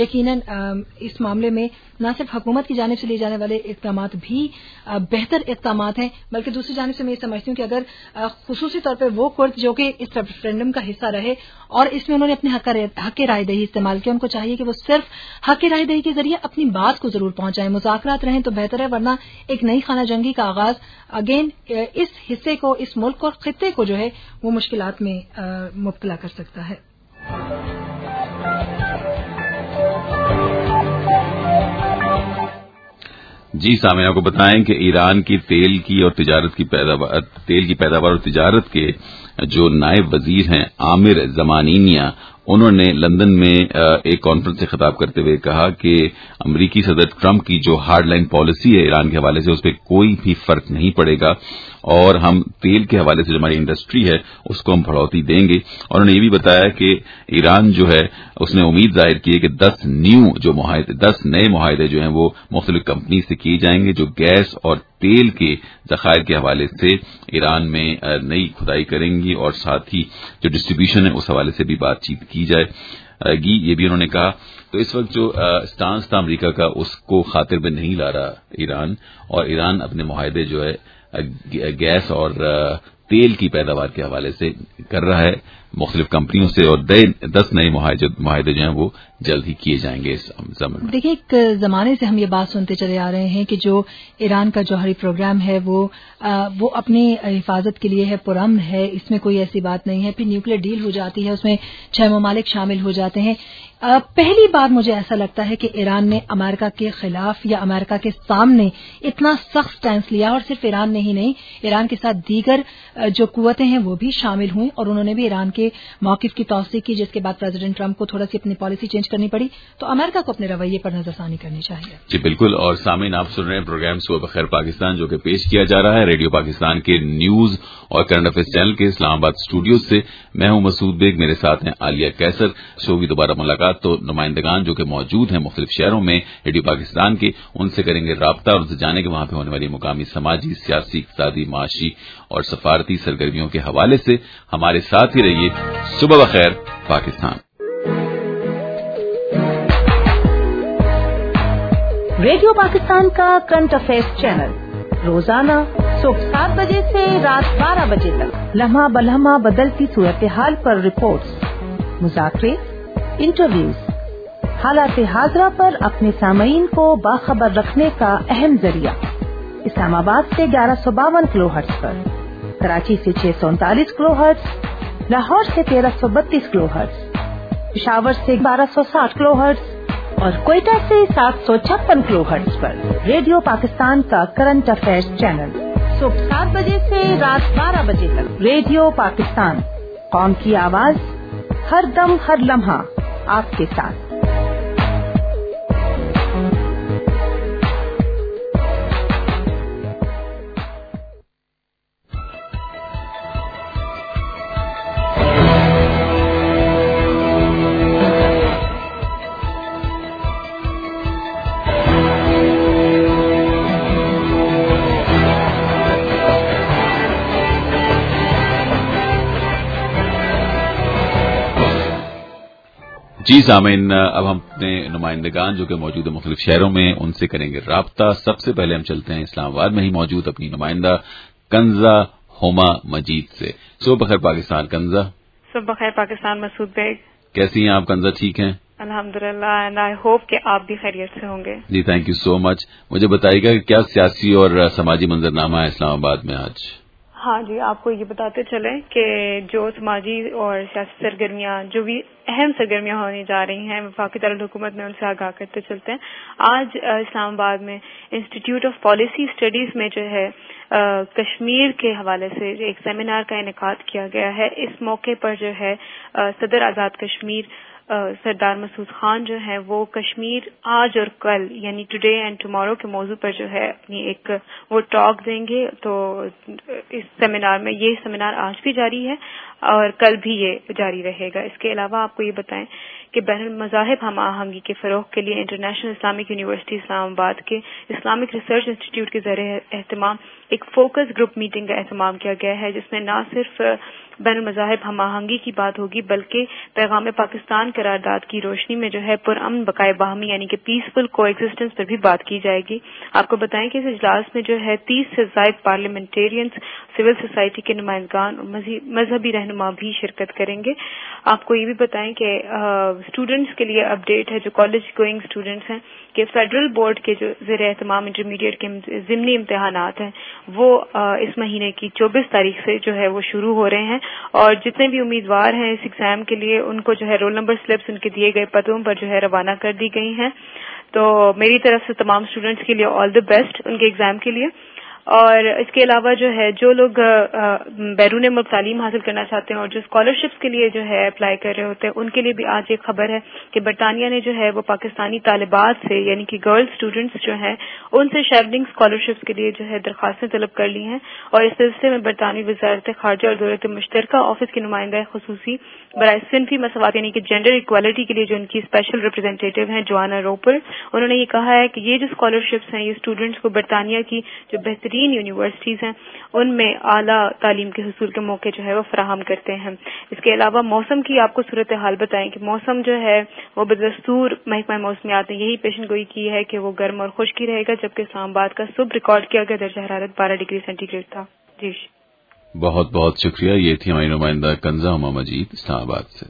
यकीनन इस मामले में न सिर्फ हुकूमत की जानिब से लिए जाने वाले इक़दाम भी बेहतर इक़दाम हैं, बल्कि दूसरी जानिब से मैं ये समझती हूँ कि अगर खुसूसी तौर पर वो कुर्द जो कि इस रेफरेंडम का हिस्सा रहे और इसमें उन्होंने अपने हक राय दही इस्तेमाल किया, उनको चाहिए कि वो सिर्फ हक राय दही के जरिए अपनी बात को जरूर पहुंचाएं, मुज़ाकरात रहें तो बेहतर है, वरना एक नई खाना जंगी का आगाज अगेन इस हिस्से को, इस मुल्क को, खित्ते को जो है वो मुश्किलात में मुब्तला कर सकता है। जी सामने आपको बताएं कि ईरान की तेल की और तिजारत की पैदावार तेल की पैदावार और तिजारत के जो नायब वजीर हैं आमिर जमानिनिया, उन्होंने लंदन में एक कॉन्फ्रेंस से खिताब करते हुए कहा कि अमरीकी सदर ट्रंप की जो हार्ड लाइन पॉलिसी है ईरान के हवाले से उस पर कोई भी फर्क नहीं पड़ेगा और हम तेल के हवाले से जो हमारी इंडस्ट्री है उसको हम बढ़ोतरी देंगे। और उन्होंने ये भी बताया कि ईरान जो है उसने उम्मीद जाहिर की है कि दस न्यू जो मुआहदे दस नए मुआहदे जो हैं वो मुख्तलिफ कंपनी से किए जाएंगे जो गैस और तेल के जखायर के हवाले से ईरान में नई खुदाई करेंगी और साथ ही जो डिस्ट्रीब्यूशन है उस हवाले से भी बातचीत की जाएगी, ये भी उन्होंने कहा। तो इस वक्त जो स्टांस था अमरीका का उसको खातिर में नहीं ला रहा ईरान, और ईरान अपने मुआहदे जो है गैस और तेल की पैदावार के हवाले से कर रहा है मुख्तलिफ कंपनियों से, और दस नए मुआहदे जो हैं वो जल्द ही किए जाएंगे इस ज़माने में। देखिए, एक जमाने से हम ये बात सुनते चले आ रहे हैं कि जो ईरान का जौहरी प्रोग्राम है वो आ, वो अपनी हिफाजत के लिए है, पुरअमन है, इसमें कोई ऐसी बात नहीं है। फिर न्यूक्लियर डील हो जाती है, उसमें छह ममालिक शामिल हो जाते हैं। आ, पहली बार मुझे ऐसा लगता है कि ईरान ने अमेरिका के खिलाफ या अमेरिका के सामने इतना सख्त स्टैंस लिया, और सिर्फ ईरान ने ही नहीं, ईरान के साथ दीगर जो कुव्वतें हैं वो भी शामिल हुई और उन्होंने भी ईरान के मौक़िफ़ की तौसीक़ की, जिसके बाद प्रेसिडेंट ट्रंप को थोड़ा सी अपनी पॉलिसी चेंज करनी पड़ी। तो अमेरिका को अपने रवैये पर नजरसानी करनी चाहिए। जी बिल्कुल। और सामीन, आप सुन रहे हैं प्रोग्राम सुबह बखैर पाकिस्तान, जो कि पेश किया जा रहा है रेडियो पाकिस्तान के न्यूज और करंट अफेयर्स चैनल के इस्लामाबाद स्टूडियो से। मैं हूं मसूद बेग, मेरे साथ हैं आलिया कैसर। शो की दोबारा मुलाकात तो नुमाइंदगान जो कि मौजूद हैं मुख्तलिफ शहरों में रेडियो पाकिस्तान के, उनसे करेंगे राब्ता और उनसे जाने के वहां पर होने वाली मुकामी समाजी, सियासी, इक़्तिसादी, माशी और सफारती सरगर्मियों के हवाले से हमारे साथ ही रहिए। सुबह बखैर पाकिस्तान। रेडियो पाकिस्तान का करंट अफेयर्स चैनल रोजाना सुबह सात बजे से रात बारह बजे तक लम्हा बलम्हा बदलती सूरत हाल पर रिपोर्ट्स, मुज़ाकरे, इंटरव्यूज, हालात हाज़रा पर अपने सामईन को बाखबर रखने का अहम जरिया। इस्लामाबाद से ग्यारह सौ बावन किलो हर्ट्ज पर, कराची से छह सौ उनतालीस किलो हर्ट्ज, लाहौर से तेरह सौ बत्तीस किलो हर्ट्ज, पेशावर से बारह सौ साठ किलो हर्ट्ज और कोयटा से सात सौ छप्पन किलो हर्ट्ज पर रेडियो पाकिस्तान का करंट अफेयर्स चैनल सुबह सात बजे से रात बारह बजे तक। रेडियो पाकिस्तान, कौम की आवाज, हर दम हर लम्हा आपके साथ। جی سامعین، اب ہم اپنے نمائندگان جو کہ موجود ہیں مختلف شہروں میں ان سے کریں گے رابطہ. سب سے پہلے ہم چلتے ہیں اسلام آباد میں ہی موجود اپنی نمائندہ کنزہ ہما مجید سے. صبح بخیر پاکستان کنزہ. صبح بخیر پاکستان مسعود بیگ. کیسی ہیں آپ کنزہ؟ ٹھیک ہیں الحمدللہ، اینڈ آئی ہوپ کہ آپ بھی خیریت سے ہوں گے. جی تھینک یو سو مچ. مجھے بتائیے گا کہ کیا سیاسی اور سماجی منظرنامہ ہے اسلام آباد میں آج؟ ہاں جی، آپ کو یہ بتاتے چلیں کہ جو سماجی اور سیاسی سرگرمیاں جو بھی اہم سرگرمیاں ہونے جا رہی ہیں وفاقی دارالحکومت میں ان سے آگاہ کرتے چلتے ہیں. آج اسلام آباد میں انسٹیٹیوٹ آف پالیسی اسٹڈیز میں جو ہے کشمیر کے حوالے سے ایک سیمینار کا انعقاد کیا گیا ہے. اس موقع پر جو ہے صدر آزاد کشمیر سردار مسعود خان جو ہے وہ کشمیر آج اور کل یعنی ٹوڈے اینڈ ٹمارو کے موضوع پر جو ہے اپنی ایک وہ ٹاک دیں گے. تو اس سیمینار میں یہ سیمینار آج بھی جاری ہے اور کل بھی یہ جاری رہے گا. اس کے علاوہ آپ کو یہ بتائیں کہ بین المذاہب ہم آہنگی کے فروغ کے لیے انٹرنیشنل اسلامک یونیورسٹی اسلام آباد کے اسلامک ریسرچ انسٹیٹیوٹ کے زیر اہتمام ایک فوکس گروپ میٹنگ کا اہتمام کیا گیا ہے، جس میں نہ صرف بین المذاہب ہم آہنگی کی بات ہوگی بلکہ پیغام پاکستان قرارداد کی روشنی میں جو ہے پرامن بقائے باہمی یعنی کہ پیسفل کو ایگزسٹنس پر بھی بات کی جائے گی. آپ کو بتائیں کہ اس اجلاس میں جو ہے تیس سے زائد پارلیمنٹیرینز، سول سوسائٹی کے نمائندگان اور مذہبی رہنما بھی شرکت کریں گے. آپ کو یہ بھی بتائیں کہ اسٹوڈنٹس کے لیے اپڈیٹ ہے جو کالج گوئنگ اسٹوڈنٹس ہیں کہ فیڈرل بورڈ کے جو زیر اہتمام انٹرمیڈیٹ کے ضمنی امتحانات ہیں وہ اس مہینے کی چوبیس تاریخ سے جو ہے وہ شروع ہو رہے ہیں اور جتنے بھی امیدوار ہیں اس ایگزام کے لیے ان کو جو ہے رول نمبر سلپس ان کے دیے گئے پتوں پر جو ہے روانہ کر دی گئی ہیں. تو میری طرف سے تمام اسٹوڈنٹس کے لیے آل دی بیسٹ ان کے ایگزام کے لیے. اور اس کے علاوہ جو ہے جو لوگ بیرون ملک تعلیم حاصل کرنا چاہتے ہیں اور جو اسکالرشپس کے لیے جو ہے اپلائی کر رہے ہوتے ہیں ان کے لیے بھی آج ایک خبر ہے کہ برطانیہ نے جو ہے وہ پاکستانی طالبات سے یعنی کہ گرل اسٹوڈنٹس جو ہیں ان سے شیڈلنگ اسکالرشپس کے لیے جو ہے درخواستیں طلب کر لی ہیں. اور اس سلسلے میں برطانوی وزارت خارجہ اور دولت مشترکہ آفس کی نمائندہ خصوصی برائے صنفی مساوات یعنی کہ جینڈر ایکوالٹی کے لیے جو ان کی اسپیشل ریپرزینٹیٹو ہیں جوانا روپر، انہوں نے یہ کہا ہے کہ یہ جو اسکالرشپس ہیں یہ اسٹوڈنٹس کو برطانیہ کی جو بہترین یونیورسٹیز ہیں ان میں اعلیٰ تعلیم کے حصول کے موقع جو ہے وہ فراہم کرتے ہیں. اس کے علاوہ موسم کی آپ کو صورتحال بتائیں کہ موسم جو ہے وہ بدستور محکمہ موسمیات نے یہی پیشن گوئی کی ہے کہ وہ گرم اور خشکی رہے گا، جبکہ اسلام آباد کا صبح ریکارڈ کیا گیا درجہ حرارت بارہ ڈگری سینٹی گریڈ تھا. جی بہت بہت شکریہ. یہ تھی ہماری نمائندہ کنزہ ہما مجید اسلام آباد سے.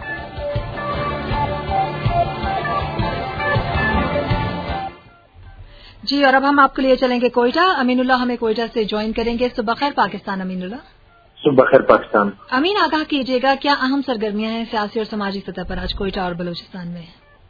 جی اور اب ہم آپ کے لیے چلیں گے کوئٹہ. امین اللہ ہمیں کوئٹہ سے جوائن کریں گے. صبح خیر پاکستان. امین اللہ. صبح خیر پاکستان. امین آگاہ کیجیے گا کیا اہم سرگرمیاں ہیں سیاسی اور سماجی سطح پر آج کوئٹہ اور بلوچستان میں؟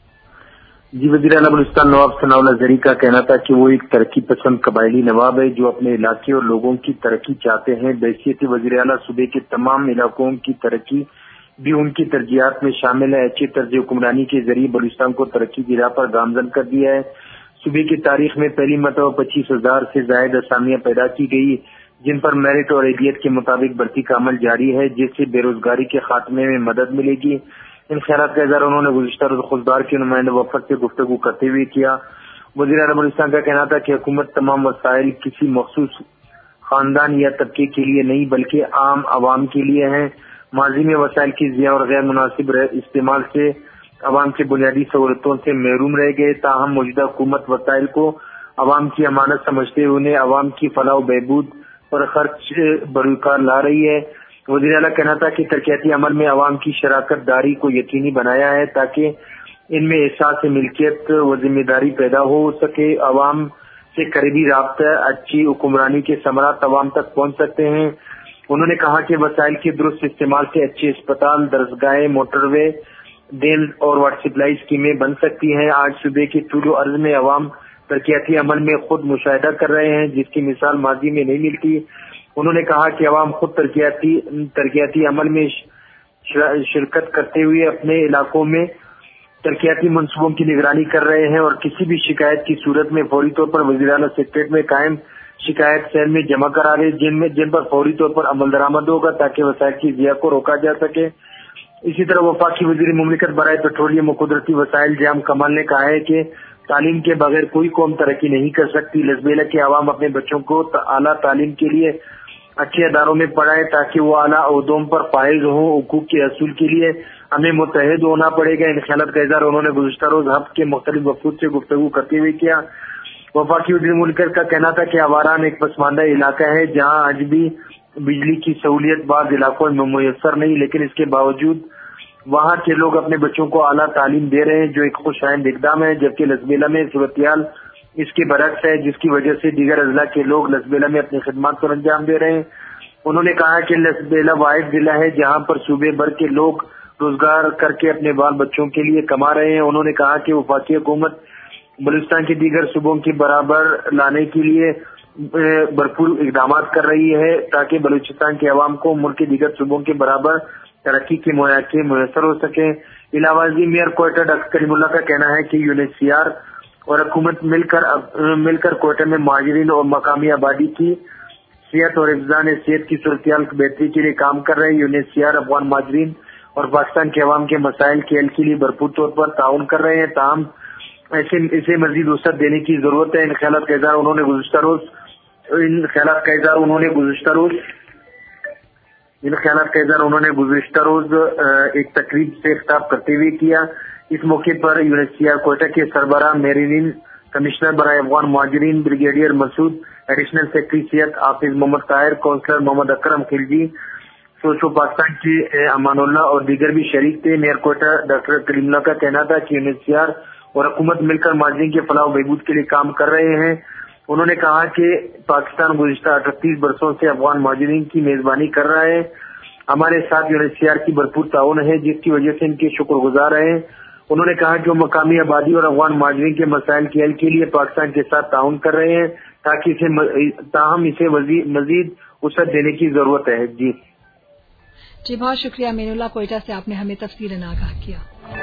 جی وزیر اعلیٰ بلوچستان نواب ثناء اللہ زرعی کا کہنا تھا کہ وہ ایک ترقی پسند قبائلی نواب ہے جو اپنے علاقے اور لوگوں کی ترقی چاہتے ہیں. بحیثیت وزیر اعلیٰ صوبے کے تمام علاقوں کی ترقی بھی ان کی ترجیحات میں شامل ہے. اچھی طرز حکمرانی کے ذریعے بلوچستان کو ترقی کی راہ پر گامزن کر دیا ہے. صوبے کی تاریخ میں پہلی مرتبہ پچیس ہزار سے زائد اسامیاں پیدا کی گئی جن پر میرٹ اور ایڈیٹ کے مطابق بھرتی کا عمل جاری ہے جس سے بے روزگاری کے خاتمے میں مدد ملے گی. ان خیالات کا اظہار انہوں نے گزشتہ روز خوددار کے نمائندہ وفد سے گفتگو کرتے ہوئے کیا. وزیر اعلیٰ بلوچستان کا کہنا تھا کہ حکومت تمام وسائل کسی مخصوص خاندان یا طبقے کے لیے نہیں بلکہ عام عوام کے لیے ہیں. ماضی میں وسائل کی ضیاع اور غیر مناسب استعمال سے عوام کے بنیادی سہولتوں سے محروم رہ گئے. تاہم موجودہ حکومت وسائل کو عوام کی امانت سمجھتے ہوئے انہیں عوام کی فلاح و بہبود پر خرچ بروکار لا رہی ہے. وزیر اعلیٰ کہنا تھا کہ ترقیاتی عمل میں عوام کی شراکت داری کو یقینی بنایا ہے تاکہ ان میں احساس ملکیت و ذمہ داری پیدا ہو سکے. عوام سے قریبی رابطہ اچھی حکمرانی کے ثمرات عوام تک پہنچ سکتے ہیں. انہوں نے کہا کہ وسائل کے درست استعمال سے اچھے اسپتال، درسگاہیں، موٹر وے، ڈیل اور واٹر سپلائی اسکیمیں بن سکتی ہیں. آج صوبے کے طول و عرض میں عوام ترقیاتی عمل میں خود مشاہدہ کر رہے ہیں جس کی مثال ماضی میں نہیں ملتی. انہوں نے کہا کہ عوام خود ترقیاتی ترقیاتی عمل میں شرکت کرتے ہوئے اپنے علاقوں میں ترقیاتی منصوبوں کی نگرانی کر رہے ہیں اور کسی بھی شکایت کی صورت میں فوری طور پر وزیر اعلیٰ سیکریٹریٹ میں قائم شکایت سیل میں جمع کرا رہے جن میں جن پر فوری طور پر عمل درآمد ہوگا تاکہ وسائل کی ضیاع کو روکا جا سکے. اسی طرح وفاقی وزیر مملکت برائے پیٹرولیم و قدرتی وسائل جام کمال نے کہا ہے کہ تعلیم کے بغیر کوئی قوم ترقی نہیں کر سکتی. لذبیلا کہ عوام اپنے بچوں کو اعلیٰ تعلیم کے لیے اچھے اداروں میں پڑھائے تاکہ وہ اعلیٰ عہدوں پر فائز ہوں. حقوق کے حصول کے لیے ہمیں متحد ہونا پڑے گا. ان خیالات کا اظہار انہوں نے گزشتہ روز ہب کے مختلف وفود سے گفتگو کرتے ہوئے کیا. وفاقی وزیر مملکت کا کہنا تھا کہ آواران ایک پسماندہ علاقہ ہے جہاں آج بھی بجلی کی سہولیت بعض علاقوں میں میسر نہیں, لیکن اس کے باوجود وہاں کے لوگ اپنے بچوں کو اعلیٰ تعلیم دے رہے ہیں, جو ایک خوش آئند اقدام ہے. جبکہ لسبیلا میں صورتحال اس کے برعکس ہے, جس کی وجہ سے دیگر اضلاع کے لوگ لسبیلا میں اپنی خدمات پر انجام دے رہے ہیں. انہوں نے کہا کہ لسبیلا واحد ضلع ہے جہاں پر صوبے بھر کے لوگ روزگار کر کے اپنے بال بچوں کے لیے کما رہے ہیں. انہوں نے کہا کہ وفاقی حکومت بلوچستان کے دیگر صوبوں کے برابر لانے کے لیے بھرپور اقدامات کر رہی ہے تاکہ بلوچستان کے عوام کو ملک کے دیگر صوبوں کے برابر ترقی کے مواقع میسر ہو سکیں. علاوہ ازیں mayor Quetta doctor Karimullah کا کہنا ہے کہ U N H C R اور حکومت مل کر مل کر کوئٹہ میں مہاجرین اور مقامی آبادی کی صحت اور حفظان صحت کی صورتحال کی بہتری کے لیے کام کر رہے ہیں. U N H C R Afghan مہاجرین اور پاکستان کے عوام کے مسائل کے حل کے لیے بھرپور طور پر تعاون کر رہے ہیں, تاہم ایسے اسے مزید وسعت دینے کی ضرورت ہے. ان خیالات کا اظہار انہوں نے گزشتہ روز ان خیالات کا اظہار انہوں نے گزشتہ روز ان خیالات کا اظہار انہوں نے گزشتہ روز ایک تقریب سے خطاب کرتے ہوئے کیا. اس موقع پر U N H C R Quetta کے سربراہ میرین کمشنر برائے افغان مہاجرین بریگیڈیئر مسعود, ایڈیشنل سیکرٹری صحت حافظ محمد طاہر, کونسلر محمد اکرم خلجی, سوچو پاکستان کے امان اللہ اور دیگر بھی شریک تھے. Mayor Quetta doctor Karimullah کا کہنا تھا کہ U N H C R اور حکومت مل کر مہاجرین کے فلاح و بہبود کے لیے کام کر رہے ہیں. انہوں نے کہا کہ پاکستان گزشتہ اٹھتیس برسوں سے افغان مہاجرین کی میزبانی کر رہا ہے. ہمارے ساتھ U N H C R کی بھرپور تعاون ہے جس کی وجہ سے ان کے شکر گزار ہیں. انہوں نے کہا کہ وہ مقامی آبادی اور افغان مہاجرین کے مسائل کے حل کے لیے پاکستان کے ساتھ تعاون کر رہے ہیں تاکہ اسے تاہم اسے مزید وسعت دینے کی ضرورت ہے. جی جی بہت شکریہ امین اللہ کوئٹہ سے, آپ نے ہمیں تفصیلاً آگاہ کیا.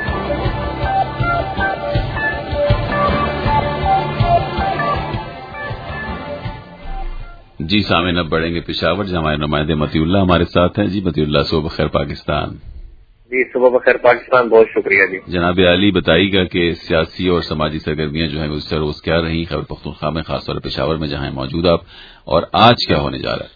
جی سامعین, اب بڑھیں گے پشاور جہاں ہمارے نمائندے متی اللہ ہمارے ساتھ ہیں. جی متی اللہ, صبح بخیر پاکستان. جی صبح بخیر پاکستان, بہت شکریہ. جی جناب علی بتائیے گا کہ سیاسی اور سماجی سرگرمیاں جو ہیں اس روز کیا رہی خیبر پختونخوا میں, خاص طور پر پشاور میں جہاں موجود آپ, اور آج کیا ہونے جا رہا ہے؟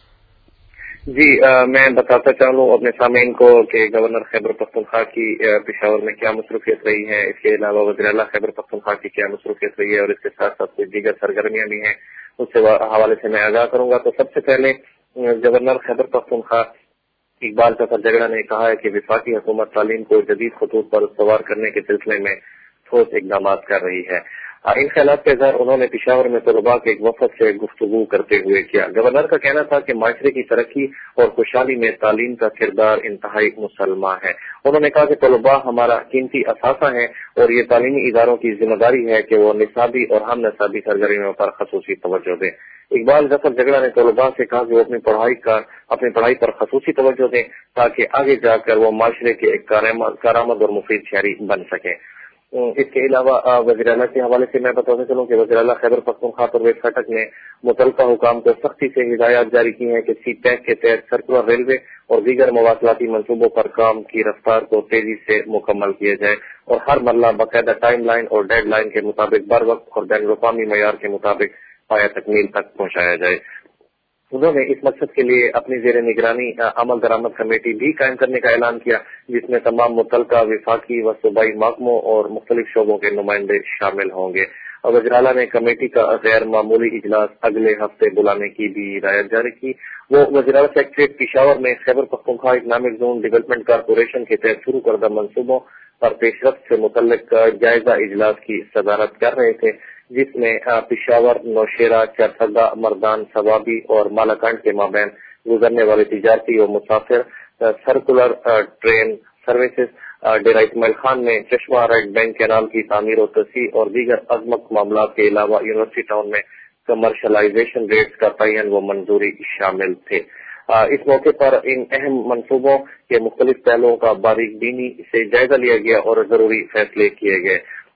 جی آ, میں بتاتا چاہوں اپنے سامعین کو کہ گورنر خیبر پختونخوا کی پشاور میں کیا مصروفیت رہی ہے, اس کے علاوہ وزیر اعلیٰ خیبر پختونخوا کی کیا مصروفیت رہی ہے, اور اس کے ساتھ ساتھ کچھ دیگر سرگرمیاں بھی ہیں, اس سے حوالے سے میں آگاہ کروں گا. تو سب سے پہلے گورنر خیبر پختونخوا اقبال چچا جگڑا نے کہا ہے کہ وفاقی حکومت تعلیم کو جدید خطوط پر استوار کرنے کے سلسلے میں ٹھوس اقدامات کر رہی ہے. ان خیالات کا اظہار انہوں نے پشاور میں طلباء کے ایک وفد سے گفتگو کرتے ہوئے کیا. گورنر کا کہنا تھا کہ معاشرے کی ترقی اور خوشحالی میں تعلیم کا کردار انتہائی مسلمہ ہے. انہوں نے کہا کہ طلباء ہمارا قیمتی اثاثہ ہیں اور یہ تعلیمی اداروں کی ذمہ داری ہے کہ وہ نصابی اور ہم نصابی سرگرمیوں پر خصوصی توجہ دیں. اقبال ظفر جگڑا نے طلباء سے کہا کہ وہ اپنی پڑھائی کا اپنی پڑھائی پر خصوصی توجہ دیں تاکہ آگے جا کر وہ معاشرے کے ایک کارآمد اور مفید شہری بن سکیں. اس کے علاوہ وزیر اعلیٰ کے حوالے سے میں بتانا چلوں کہ وزیر اعلیٰ خیبر پختونخوا پرویز خٹک نے متعلقہ حکام کو سختی سے ہدایات جاری کی ہیں کہ سی پیک کے تحت سرکولر ریلوے اور دیگر مواصلاتی منصوبوں پر کام کی رفتار کو تیزی سے مکمل کیا جائے اور ہر مرحلہ باقاعدہ ٹائم لائن اور ڈیڈ لائن کے مطابق بر وقت اور بین الاقوامی معیار کے مطابق پایا تکمیل تک پہنچایا جائے. انہوں نے اس مقصد کے لیے اپنی زیر نگرانی عمل درآمد کمیٹی بھی قائم کرنے کا اعلان کیا جس میں تمام متعلقہ وفاقی و صوبائی محکموں اور مختلف شعبوں کے نمائندے شامل ہوں گے. اور وزیر اعلیٰ نے کمیٹی کا غیر معمولی اجلاس اگلے ہفتے بلانے کی بھی ہدایت جاری کی. وہ وزیر اعلیٰ سیکریٹریٹ پشاور میں Khyber Pakhtunkhwa economic zone development corporation کے تحت شروع کردہ منصوبوں پر پیش رفت سے متعلق جائزہ اجلاس کی صدارت کر رہے تھے جس میں پشاور، نوشیرہ، چرسگا، مردان، ثوابی اور مالاکنڈ کے مابین گزرنے والے تجارتی اور مسافر circular train services, Dera Ismail Khan میں چشمہ ریڈ بینک کینال کی تعمیر و توسیع اور دیگر عظمت معاملات کے علاوہ یونیورسٹی ٹاؤن میں کمرشلائزیشن ریٹس کا تعین و منظوری شامل تھے. اس موقع پر ان اہم منصوبوں کے مختلف پہلوؤں کا باریک بینی سے جائزہ لیا گیا اور ضروری فیصلے کیے گئے.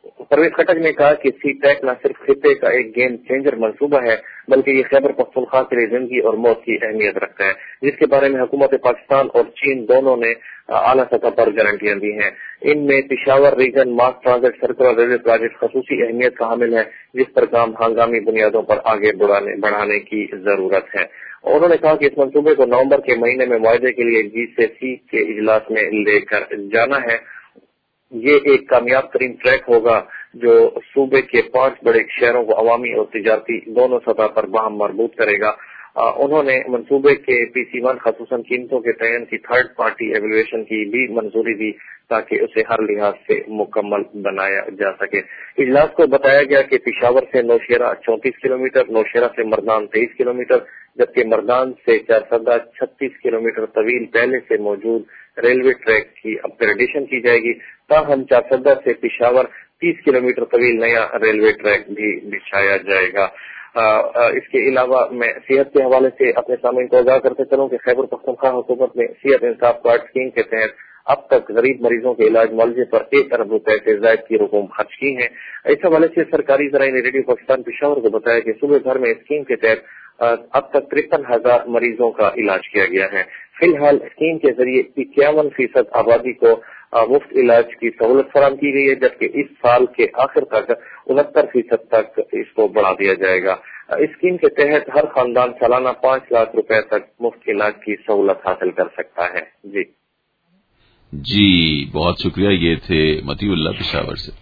پرویز خٹک نے کہا کہ سی ٹیک نہ صرف خطے کا ایک گیم چینجر منصوبہ ہے بلکہ یہ خیبر پختونخوا کے لیے زندگی اور موت کی اہمیت رکھتا ہے، جس کے بارے میں حکومت پاکستان اور چین دونوں نے اعلیٰ سطح پر گارنٹیاں دی ہیں۔ ان میں Peshawar region mass transit circular railway project خصوصی اہمیت کا حامل ہے، جس پر کام ہنگامی بنیادوں پر آگے بڑھانے کی ضرورت ہے۔ انہوں نے کہا کہ اس منصوبے کو نومبر کے مہینے میں معاہدے کے لیے جی سی سی کے اجلاس میں لے کر جانا ہے۔ یہ ایک کامیاب ترین ٹریک ہوگا جو صوبے کے پانچ بڑے شہروں کو عوامی اور تجارتی دونوں سطح پر باہم مربوط کرے گا۔ انہوں نے منصوبے کے پی سی ون خصوصاً قیمتوں کے تعین کی تھرڈ پارٹی ایویلویشن کی بھی منظوری دی تاکہ اسے ہر لحاظ سے مکمل بنایا جا سکے۔ اجلاس کو بتایا گیا کہ پشاور سے نوشیرہ چونتیس کلومیٹر، نوشیرہ سے مردان تیئیس کلومیٹر جبکہ مردان سے چارسدہ چھتیس کلومیٹر طویل پہلے سے موجود ریلوے ٹریک کی اپ گریڈیشن کی جائے گی، تاہم چارسدہ سے پشاور تیس کلومیٹر طویل نیا ریلوے ٹریک بھی بچھایا جائے گا۔ آ, آ, اس کے علاوہ میں صحت کے حوالے سے اپنے سامعین کو آگاہ کرتے چلوں کہ خیبر پختونخوا حکومت نے صحت انصاف کارڈ اسکیم کے تحت اب تک غریب مریضوں کے علاج معالجے پر ایک ارب روپے سے زائد کی رقوم خرچ کی ہیں۔ اس حوالے سے سرکاری ذرائع نے ریڈیو پاکستان پشاور کو بتایا کہ صوبے بھر میں اسکیم کے تحت اب تک ترپن ہزار مریضوں کا علاج کیا گیا ہے۔ فی الحال اسکیم کے ذریعے اکیاون فیصد آبادی کو مفت علاج کی سہولت فراہم کی گئی ہے، جبکہ اس سال کے آخر تک انہتر فیصد تک اس کو بڑھا دیا جائے گا۔ اس اسکیم کے تحت ہر خاندان سالانہ پانچ لاکھ روپے تک مفت علاج کی سہولت حاصل کر سکتا ہے۔ جی جی بہت شکریہ، یہ تھے متی اللہ پشاور سے۔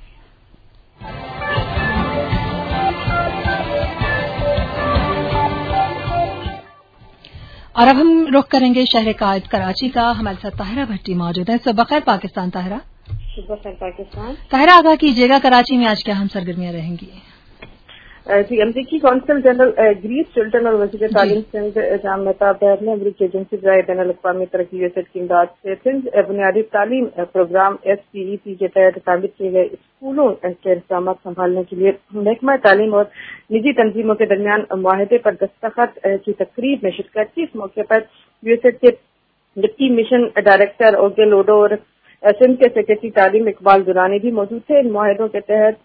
اور اب ہم رخ کریں گے شہر قائد کراچی کا۔ ہمارے ساتھ طاہرہ بھٹی موجود ہیں۔ صبح خیر پاکستان طاہرہ۔ صبح خیر پاکستان۔ طاہرہ آگاہ کیجیے گا کراچی میں آج کیا ہم سرگرمیاں رہیں گی؟ جی امریکی کونسل جنرل گریس چلٹن اور وزیر تعلیم سندھ جام مہتاب بہر نے امریکی ایجنسی برائے بین الاقوامی ترقی یو ایس ایڈ کی امداد سے سندھ بنیادی تعلیم پروگرام ایس پی ای پی کے تحت تعمیر کیے گئے اسکولوں کے انتظامات سنبھالنے کے لیے محکمہ تعلیم اور نجی تنظیموں کے درمیان معاہدے پر دستخط کی تقریب میں شرکت کی۔ اس موقع پر یو ایس ایڈ کے ڈپٹی مشن ڈائریکٹر اوگے لوڈو اور سندھ کے سیکرٹری تعلیم اقبال درانی بھی موجود تھے۔ ان معاہدوں کے تحت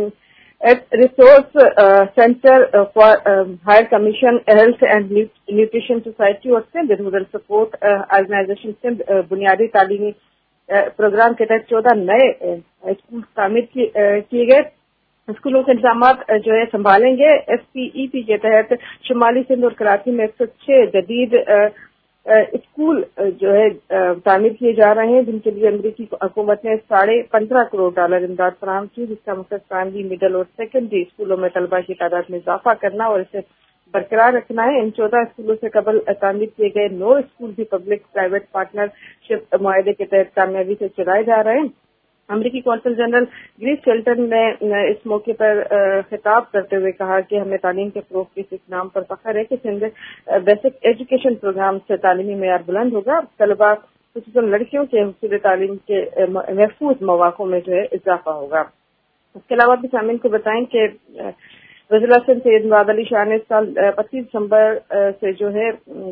resource centre for higher commission health and nutrition society اور Sindh rural support organisation Sindh بنیادی تعلیمی پروگرام کے تحت چودہ نئے اسکول تعمیر کیے گئے۔ اسکولوں کے انتظامات جو ہے سنبھالیں گے۔ ایس پی ای پی کے تحت شمالی سندھ اور کراچی میں ایک سو چھ جدید اسکول جو ہے تعمیر کیے جا رہے ہیں، جن کے لیے امریکی حکومت نے ساڑھے پندرہ کروڑ ڈالر امداد فراہم کی، جس کا مقصد پرائمری مڈل اور سیکنڈری اسکولوں میں طلبہ کی تعداد میں اضافہ کرنا اور اسے برقرار رکھنا ہے۔ ان چودہ اسکولوں سے قبل تعمیر کیے گئے نو اسکول بھی پبلک پرائیویٹ پارٹنرشپ معاہدے کے تحت کامیابی سے چلائے جا رہے ہیں۔ امریکی کونسل جنرل گریس چلٹن نے اس موقع پر خطاب کرتے ہوئے کہا کہ ہمیں تعلیم کے فروغ کے اس نام پر فخر ہے کہ سندھ بیسک ایجوکیشن پروگرام سے تعلیمی معیار بلند ہوگا، طلبہ خصوصاً لڑکیوں کے حصول تعلیم کے محفوظ مواقع میں جو ہے اضافہ ہوگا۔ اس کے علاوہ بھی سامعین کو بتائیں کہ وزیر اعظم سید مراد علی شاہ نے اس سال پچیس دسمبر سے جو ہے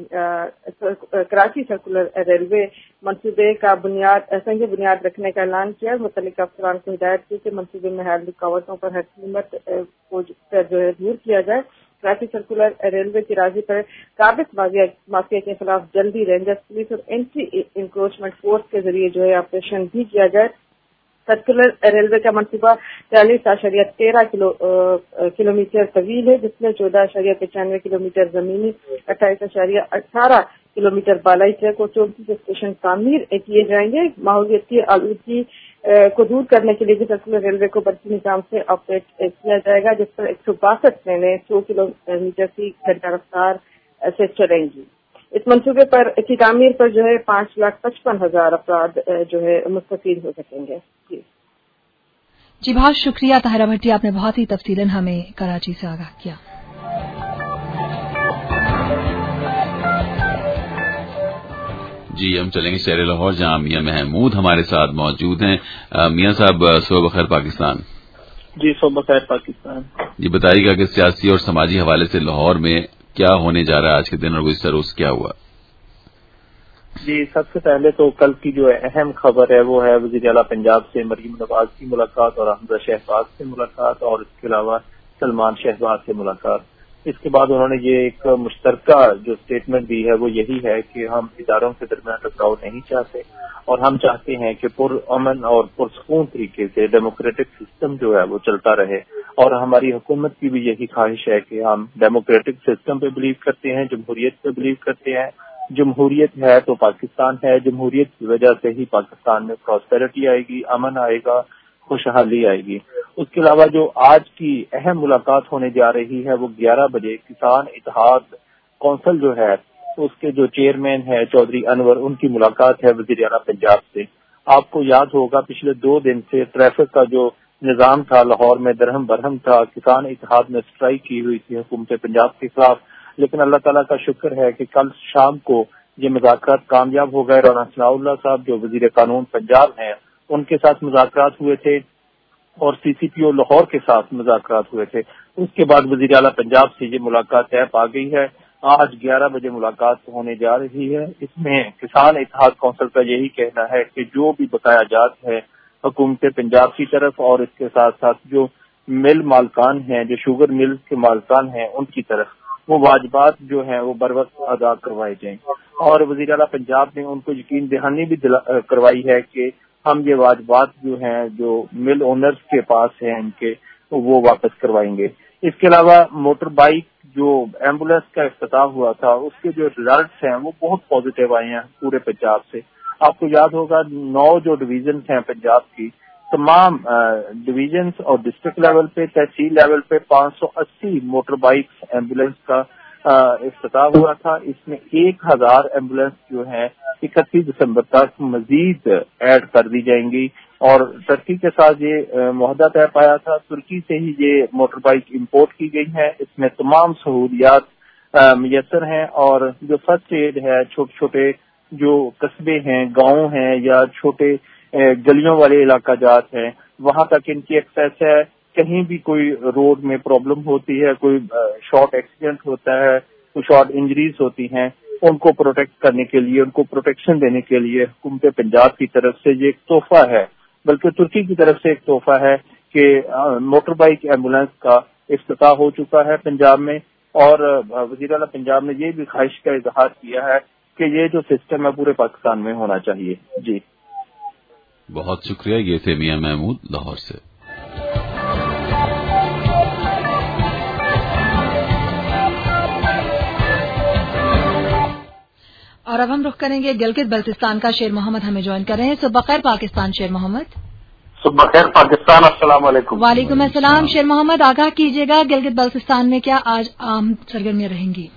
کراچی سرکولر ریلوے منصوبے کا بنیاد سنگ بنیاد رکھنے کا اعلان کیا۔ متعلقہ افسران کو ہدایت کی کہ منصوبے میں حال رکاوٹوں پر ہر قیمت کو جو ہے دور کیا جائے۔ کراچی سرکولر ریلوے کی راضی پر قابض مافیا کے خلاف جلدی رینجرز پولیس اور اینٹی انکروچمنٹ فورس کے ذریعے جو ہے آپریشن بھی کیا جائے۔ سرکولر ریلوے کا منصوبہ چالیس اشاریہ تیرہ کلو میٹر طویل ہے، جس میں چودہ اشاریہ پچانوے کلو میٹر زمینی، اٹھائیس اشاریہ اٹھارہ کلو میٹر بالائی ٹریک اور چونتیس اسٹیشن تعمیر کیے جائیں گے۔ ماحولیاتی آلودگی کو دور کرنے کے لیے بھی سرکولر ریلوے کو برقی نظام سے آپریٹ کیا جائے گا، جس پر ایک سو باسٹھ ٹرینیں سو کلو میٹر فی گھنٹہ رفتار سے چلیں گی۔ اس منصوبے پر کی تعمیر پر جو ہے پانچ لاکھ پچپن ہزار افراد جو ہے مستفید ہو سکیں گے۔ جی جی بہت شکریہ طاہرہ بھٹی، آپ نے بہت ہی تفصیلاً ہمیں کراچی سے آگاہ کیا۔ جی ہم چلیں گے شہر لاہور، جہاں میاں محمود ہمارے ساتھ موجود ہیں۔ میاں صاحب صبح بخیر پاکستان۔ جی صبح بخیر پاکستان۔ جی بتائیے گا کہ سیاسی اور سماجی حوالے سے لاہور میں کیا ہونے جا رہا ہے آج کے دن اور گزشتہ روز کیا ہوا؟ جی سب سے پہلے تو کل کی جو اہم خبر ہے وہ ہے وزیر اعلیٰ پنجاب سے مریم نواز کی ملاقات اور حمزہ شہباز سے ملاقات اور اس کے علاوہ سلمان شہباز سے ملاقات. اس کے بعد انہوں نے یہ ایک مشترکہ جو اسٹیٹمنٹ دی ہے وہ یہی ہے کہ ہم اداروں کے درمیان ٹکراؤ نہیں چاہتے اور ہم چاہتے ہیں کہ پر امن اور پرسکون طریقے سے ڈیموکریٹک سسٹم جو ہے وہ چلتا رہے اور ہماری حکومت کی بھی یہی خواہش ہے کہ ہم ڈیموکریٹک سسٹم پہ بلیو کرتے ہیں, جمہوریت پہ بلیو کرتے ہیں. جمہوریت ہے تو پاکستان ہے, جمہوریت کی وجہ سے ہی پاکستان میں پراسپیرٹی آئے گی, امن آئے گا, خوشحالی آئے گی. اس کے علاوہ جو آج کی اہم ملاقات ہونے جا رہی ہے وہ گیارہ بجے کسان اتحاد کونسل جو ہے اس کے جو چیئرمین ہے چودھری انور, ان کی ملاقات ہے وزیر اعلیٰ پنجاب سے. آپ کو یاد ہوگا پچھلے دو دن سے ٹریفک کا جو نظام تھا لاہور میں درہم برہم تھا, کسان اتحاد نے اسٹرائک کی ہوئی تھی حکومت پنجاب کے خلاف, لیکن اللہ تعالیٰ کا شکر ہے کہ کل شام کو یہ مذاکرات کامیاب ہو گئے. رانا ثناء اللہ صاحب جو وزیر قانون پنجاب ہیں ان کے ساتھ مذاکرات ہوئے تھے اور سی سی پی او لاہور کے ساتھ مذاکرات ہوئے تھے. اس کے بعد وزیر اعلیٰ پنجاب سے یہ ملاقات طے پا گئی ہے. آج گیارہ بجے ملاقات ہونے جا رہی ہے. اس میں کسان اتحاد کونسل کا یہی کہنا ہے کہ جو بھی بقایا جات ہے حکومت پنجاب کی طرف اور اس کے ساتھ ساتھ جو مل مالکان ہیں, جو شوگر مل کے مالکان ہیں, ان کی طرف وہ واجبات جو ہیں وہ بر وقت ادا کروائے جائیں. اور وزیر اعلیٰ پنجاب نے ان کو یقین دہانی بھی کروائی ہے کہ ہم یہ واجبات جو ہیں جو مل اونرز کے پاس ہیں ان کے وہ واپس کروائیں گے. اس کے علاوہ موٹر بائک جو ایمبولینس کا افتتاح ہوا تھا اس کے جو ریزلٹس ہیں وہ بہت پازیٹیو آئے ہیں پورے پنجاب سے. آپ کو یاد ہوگا نو جو ڈویژنز ہیں پنجاب کی, تمام ڈویژنز اور ڈسٹرکٹ لیول پہ تحصیل لیول پہ پانچ سو اسی موٹر بائکس ایمبولینس کا افتتاح ہوا تھا. اس میں ایک ہزار ایمبولینس جو ہیں اکتیس دسمبر تک مزید ایڈ کر دی جائیں گی. اور ترکی کے ساتھ یہ معاہدہ طے پایا تھا, ترکی سے ہی یہ موٹر بائک امپورٹ کی گئی ہے. اس میں تمام سہولیات میسر ہیں اور جو فرسٹ ایڈ ہے, چھوٹے چھوٹے جو قصبے ہیں, گاؤں ہیں یا چھوٹے گلیوں والے علاقہ جات ہیں وہاں تک ان کی ایکسیس ہے. کہیں بھی کوئی روڈ میں پرابلم ہوتی ہے, کوئی شارٹ ایکسیڈنٹ ہوتا ہے, کوئی شارٹ انجریز ہوتی ہیں, ان کو پروٹیکٹ کرنے کے لیے, ان کو پروٹیکشن دینے کے لیے حکومت پنجاب کی طرف سے یہ ایک تحفہ ہے, بلکہ ترکی کی طرف سے ایک تحفہ ہے کہ موٹر بائک ایمبولینس کا افتتاح ہو چکا ہے پنجاب میں. اور وزیر اعلیٰ پنجاب نے یہ بھی خواہش کا اظہار کیا ہے کہ یہ جو سسٹم ہے پورے پاکستان میں ہونا چاہیے. جی بہت شکریہ. یہ تھے میاں محمود لاہور سے. اور اب ہم رخ کریں گے گلگت بلتستان کا. شیر محمد ہمیں جوائن کر رہے ہیں. صبح خیر پاکستان. شیر محمد. صبح خیر پاکستان. السلام علیکم. وعلیکم السلام. شیر محمد آگاہ کیجیے گا گلگت بلتستان میں کیا آج عام سرگرمیاں رہیں گی؟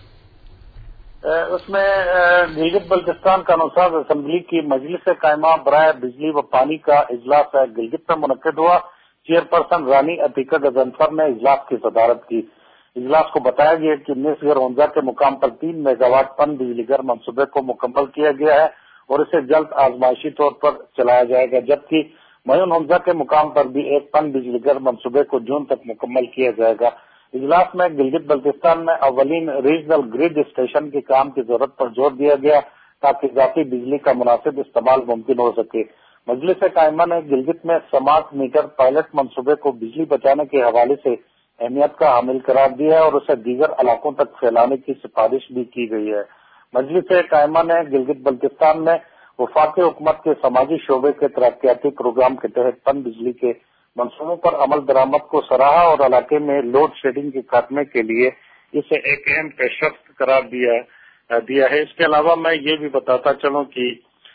اس میں گلگت بلتستان کا نصاب اسمبلی کی مجلس قائمہ برائے بجلی و پانی کا اجلاس گلگت میں منعقد ہوا. چیئر پرسن رانی عتیقہ غضنفر نے اجلاس کی صدارت کی. اجلاس کو بتایا گیا کہ نیس گھر ہنزا کے مقام پر تین میگا واٹ پن بجلی گھر منصوبے کو مکمل کیا گیا ہے اور اسے جلد آزمائشی طور پر چلایا جائے گا, جبکہ میون ہنزا کے مقام پر بھی ایک پن بجلی گھر منصوبے کو جون تک مکمل کیا جائے گا. اجلاس میں گلگت بلتستان میں اولین ریجنل گریڈ اسٹیشن کے کام کی ضرورت پر زور دیا گیا تاکہ ذاتی بجلی کا مناسب استعمال ممکن ہو سکے. مجلس قائمہ نے گلگت میں سمارٹ میٹر پائلٹ منصوبے کو بجلی بچانے کے حوالے سے اہمیت کا حامل قرار دیا ہے اور اسے دیگر علاقوں تک پھیلانے کی سفارش بھی کی گئی ہے. مجلس قائمہ نے گلگت بلتستان میں وفاقی حکومت کے سماجی شعبے کے ترقیاتی پروگرام کے تحت پن بجلی کے منصوبوں پر عمل درآمد کو سراہا اور علاقے میں لوڈ شیڈنگ کے خاتمے کے لیے اسے ایک اہم پیش رفت قرار دیا دیا ہے. اس کے علاوہ میں یہ بھی بتاتا چلوں کہ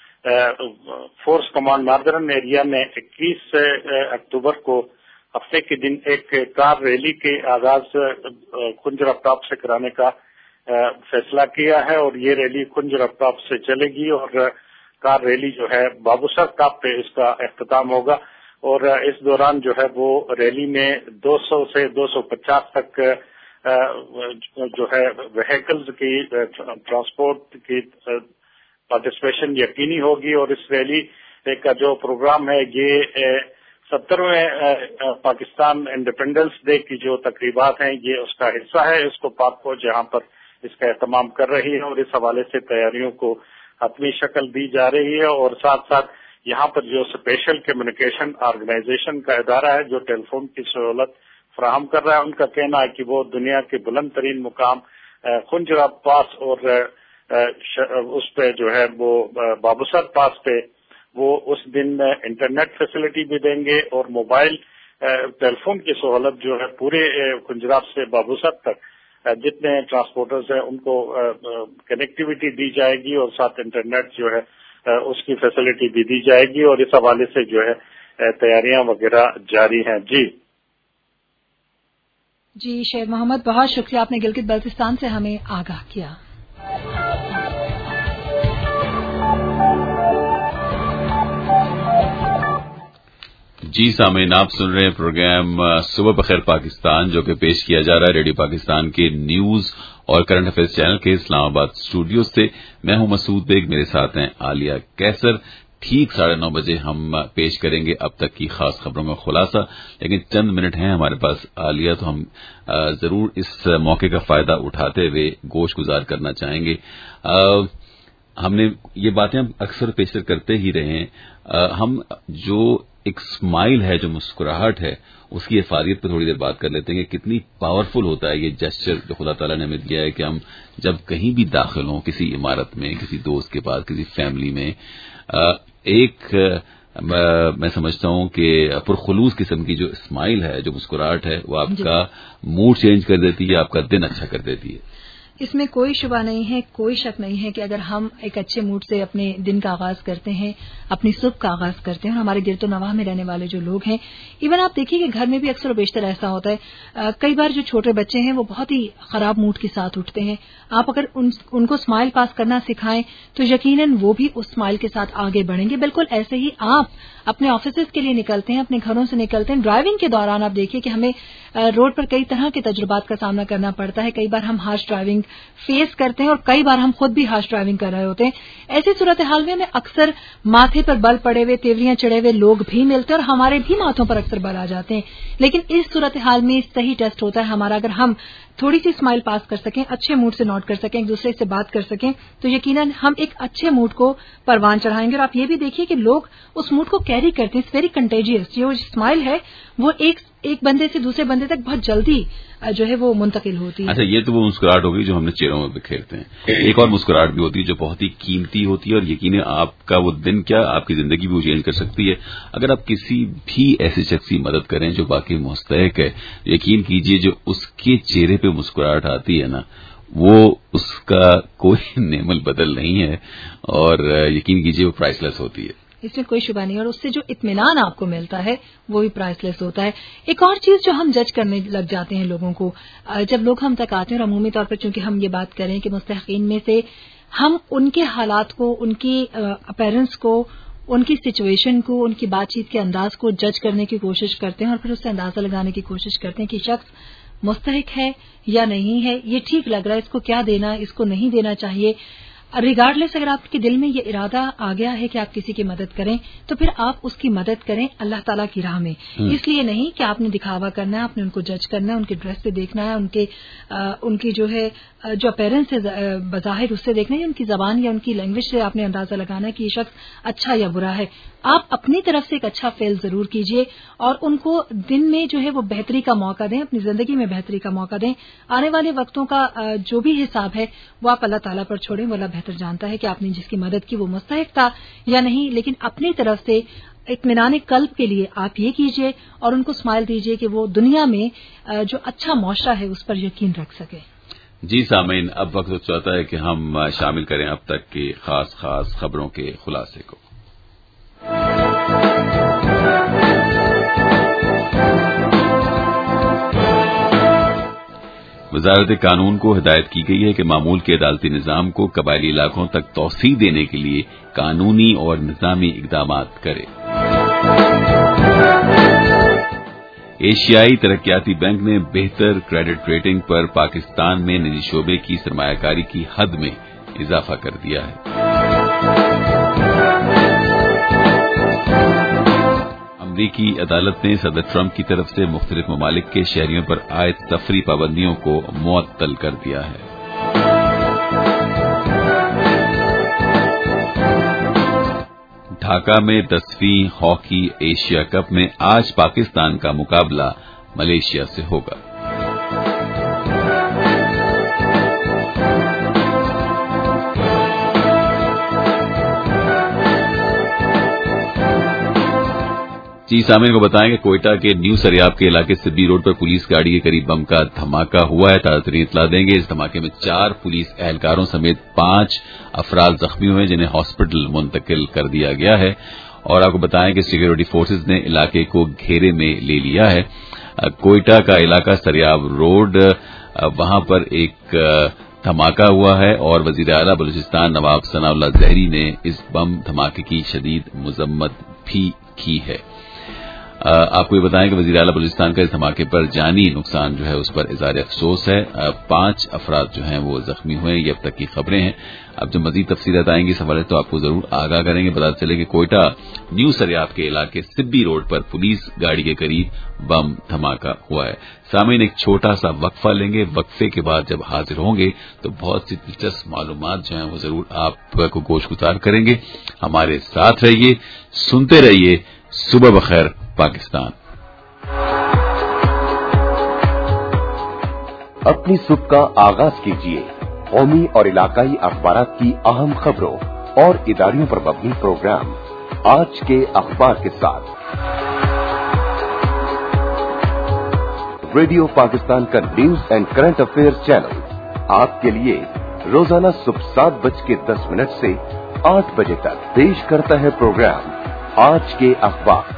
فورس کمانڈ ناردرن ایریا نے اکیس اکتوبر کو ہفتے کے دن ایک کار ریلی کے آغاز کنج رفتاب سے کرانے کا فیصلہ کیا ہے اور یہ ریلی کنج رفتاب سے چلے گی اور کار ریلی جو ہے بابوسر ٹاپ پہ اس کا اختتام ہوگا اور اس دوران جو ہے وہ ریلی میں دو سو سے دو سو پچاس تک جو ہے وہیکلز کی ٹرانسپورٹ کی پارٹیسپیشن یقینی ہوگی اور اس ریلی کا جو پروگرام ہے یہ سترویں پاکستان انڈیپینڈنس ڈے کی جو تقریبات ہیں یہ اس کا حصہ ہے. اس کو پاک فوج یہاں پر اس کا اہتمام کر رہی ہے اور اس حوالے سے تیاریوں کو हतमी शक्ल दी जा रही है। और साथ साथ यहाँ पर जो स्पेशल कम्युनिकेशन ऑर्गेनाइजेशन का इदारा है जो टेलीफोन की सहूलत फराहम कर रहा है, उनका कहना है कि वो दुनिया के बुलंद तरीन मुकाम खुंजराब पास और उस पे जो है वो बाबूसर पास पे वो उस दिन इंटरनेट फैसिलिटी भी देंगे और मोबाइल टेलीफोन की सहूलत जो है पूरे खुंजराब से बाबूसर तक जितने ट्रांसपोर्टर्स हैं उनको कनेक्टिविटी दी जाएगी और साथ इंटरनेट जो है उसकी फैसिलिटी भी दी जाएगी और इस हवाले से जो है तैयारियां वगैरह जारी हैं। जी जी शेर मोहम्मद, बहुत शुक्रिया, आपने गिलगित बल्तिस्तान से हमें आगाह किया। जी सामीन, आप सुन रहे हैं प्रोग्राम सुबह बखैर पाकिस्तान जो कि पेश किया जा रहा है रेडियो पाकिस्तान के न्यूज और करंट अफेयर्स चैनल के इस्लामाबाद स्टूडियो से। मैं हूं मसूद बेग, मेरे साथ हैं आलिया कैसर। ठीक साढ़े नौ बजे हम पेश करेंगे अब तक की खास खबरों का खुलासा, लेकिन चंद मिनट हैं हमारे पास आलिया, तो हम जरूर इस मौके का फायदा उठाते हुए गोश गुजार करना चाहेंगे। आ, हमने ये बातें अक्सर पेशतर करते ही रहे हैं। हम जो एक स्माइल है, जो मुस्कुराहट है, उसकी इफादियत पर थोड़ी देर बात कर लेते हैं कि कितनी पावरफुल होता है ये जेस्चर जो खुदा ताला ने हमें दिया है कि हम जब कहीं भी दाखिल हों, किसी इमारत में, किसी दोस्त के पास, किसी फैमिली में, एक मैं समझता हूं कि पुरखुलूस किस्म की जो स्माइल है, जो मुस्कुराहट है, वो आपका मूड चेंज कर देती है, आपका दिन अच्छा कर देती है। इसमें कोई शुबा नहीं है, कोई शक नहीं है कि अगर हम एक अच्छे मूड से अपने दिन का आगाज करते हैं, अपनी सुबह का आगाज करते हैं, और हमारे गिरदो नवाह में रहने वाले जो लोग हैं, इवन आप देखिए कि घर में भी अक्सर बेशतर ऐसा होता है। आ, कई बार जो छोटे बच्चे हैं वो बहुत ही खराब मूड के साथ उठते हैं। आप अगर उन, उनको स्माइल पास करना सिखाएं तो यकीनन वो भी उस स्माइल के साथ आगे बढ़ेंगे। बिल्कुल ऐसे ही आप अपने ऑफिस के लिए निकलते हैं, अपने घरों से निकलते हैं, ड्राइविंग के दौरान आप देखिए कि हमें रोड पर कई तरह के तजुर्बात का सामना करना पड़ता है। कई बार हम हार्श ड्राइविंग फेस करते हैं और कई बार हम खुद भी हार्श ड्राइविंग कर रहे होते हैं। ऐसी सूरत हाल में हमें अक्सर माथे पर बल पड़े हुए, तेवरियां चढ़े हुए लोग भी मिलते हैं और हमारे भी माथों पर अक्सर बल आ जाते हैं। लेकिन इस सूरत हाल में सही टेस्ट होता है हमारा, अगर हम थोड़ी सी स्माइल पास कर सकें, अच्छे मूड से नोट कर सकें, एक दूसरे से बात कर सकें, तो यकीनन हम एक अच्छे मूड को परवान चढ़ाएंगे। और आप ये भी देखिए कि लोग उस मूड को कैरी करते हैं। It's very contagious. जो स्माइल है वो एक एक बंदे से दूसरे बंदे तक बहुत जल्दी जो है वो मुंतकिल होती है। अच्छा, ये तो वो मुस्कुराहट होगी जो हमने चेहरों में बिखेरते हैं। एक और मुस्कुराहट भी होती है जो बहुत ही कीमती होती है और यकीनन आपका वो दिन क्या, आपकी जिंदगी भी वो चेंज कर सकती है। अगर आप किसी भी ऐसे शख्स की मदद करें जो बाकी मुस्तहिक है, यकीन कीजिए जो उसके चेहरे पे मुस्कुराहट आती है ना, वो उसका कोई नेमल बदल नहीं है और यकीन कीजिए वो प्राइसलेस होती है। इसमें कोई शुबा नहीं। और उससे जो इत्मीनान आपको मिलता है वो भी प्राइसलेस होता है। एक और चीज जो हम जज करने लग जाते हैं लोगों को, जब लोग हम तक आते हैं, और अमूमी तौर पर चूंकि हम ये बात करें कि मुस्तहिकीन में से हम उनके हालात को, उनकी अपीयरेंस को, उनकी सिचुएशन को, उनकी बातचीत के अंदाज को जज करने की कोशिश करते हैं और फिर उससे अंदाजा लगाने की कोशिश करते हैं कि शख्स मुस्तहिक है या नहीं है, ये ठीक लग रहा है, इसको क्या देना, इसको नहीं देना चाहिए। रिगार्डलेस अगर आपके दिल में ये इरादा आ गया है कि आप किसी की मदद करें तो फिर आप उसकी मदद करें अल्लाह ताला की राह में। इसलिए नहीं कि आपने दिखावा करना है, आपने उनको जज करना है, उनके ड्रेस पे देखना है, उनके आ, उनकी जो है जो अपीयरेंस है बज़ाहिर उससे देखना है, उनकी जबान या उनकी लैंग्वेज से आपने अंदाजा लगाना है कि ये शख्स अच्छा या बुरा है। आप अपनी तरफ से एक अच्छा फेल जरूर कीजिए और उनको दिन में जो है वो बेहतरी का मौका दें, अपनी जिंदगी में बेहतरी का मौका दें। आने वाले वक्तों का जो भी हिसाब है वो आप अल्लाह ताला पर छोड़ें। वो अल्लाह बेहतर जानता है कि आपने जिसकी मदद की वो मुस्तहिक था या नहीं, लेकिन अपनी तरफ से इत्मीनान कल्ब के लिए आप ये कीजिए और उनको स्माइल दीजिए कि वो दुनिया में जो अच्छा मौशरा है उस पर यकीन रख सके। जी सामीन, अब वक्त हो चाहता है कि हम शामिल करें अब तक की खास खास खबरों के खुलासे को। वजारत कानून को हिदायत की गई है कि मामूल के अदालती निजाम को कबायली इलाकों तक तौसीह देने के लिए कानूनी और निजामी इकदामात करे। एशियाई तरक्याती बैंक ने बेहतर क्रेडिट रेटिंग पर पाकिस्तान में निजी शोबे की सरमायाकारी की हद में इजाफा कर दिया है। अमरीकी अदालत ने सदर ट्रंप की तरफ से मुख्तलिफ ममालिक के शहरियों पर आयद तफरी पाबंदियों को मुअत्तल कर दिया है। ढाका में दसवीं हॉकी एशिया कप में आज पाकिस्तान का मुकाबला मलेशिया से होगा। जी सामीन को बताएंगे कोयटा के न्यू सरियाब के इलाके सिब्बी रोड पर पुलिस गाड़ी के करीब बम का धमाका हुआ है। ताजा तरीन इतला देंगे, इस धमाके में चार पुलिस एहलकारों समेत पांच अफराद जख्मी हुए जिन्हें हॉस्पिटल मुंतकिल कर दिया गया है। और आपको बताएं कि सिक्योरिटी फोर्सेज ने इलाके को घेरे में ले लिया है। कोयटा का इलाका सरियाब रोड, वहां पर एक धमाका हुआ है और वजीर आला बलूचिस्तान नवाब सनाउल्लाह जहरी ने इस बम धमाके की शदीद मजम्मत भी की है। आपको ये बताएं कि वजीर आला बलूचिस्तान का इस धमाके पर जानी नुकसान जो है उस पर इज़हार अफसोस है। पांच अफराद जो हैं वो जख्मी हुए हैं, ये अब तक की खबरें हैं। अब जो मजीद तफसीलात आएंगी इस हवाले तो आपको जरूर आगाह करेंगे। पता चले कि कोयटा न्यू सरियाब के इलाके सिब्बी रोड पर पुलिस गाड़ी के करीब बम धमाका हुआ है। सामीन एक छोटा सा वक्फा लेंगे, वक्फे के बाद जब हाजिर होंगे तो बहुत सी दिलचस्प मालूमात जो हैं वो जरूर आपको गोशगुजार करेंगे। हमारे साथ रहिए, सुनते रहिए सुबह बखैर पाकिस्तान। अपनी सुबह का आगाज कीजिए कौमी और इलाकाई अखबारात की अहम खबरों और इदारियों पर मबनी प्रोग्राम आज के अखबार के साथ। रेडियो पाकिस्तान का news and current affairs channel आपके लिए रोजाना सुबह सात बज के दस मिनट से आठ बजे तक पेश करता है प्रोग्राम आज के अखबार।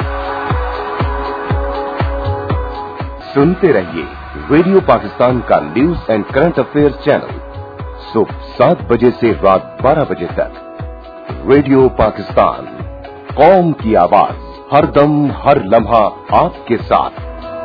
सुनते रहिए रेडियो पाकिस्तान का news and current affairs channel सुबह सात बजे से रात बारह बजे तक। रेडियो पाकिस्तान, कौम की आवाज, हर दम हर लम्हा आपके साथ।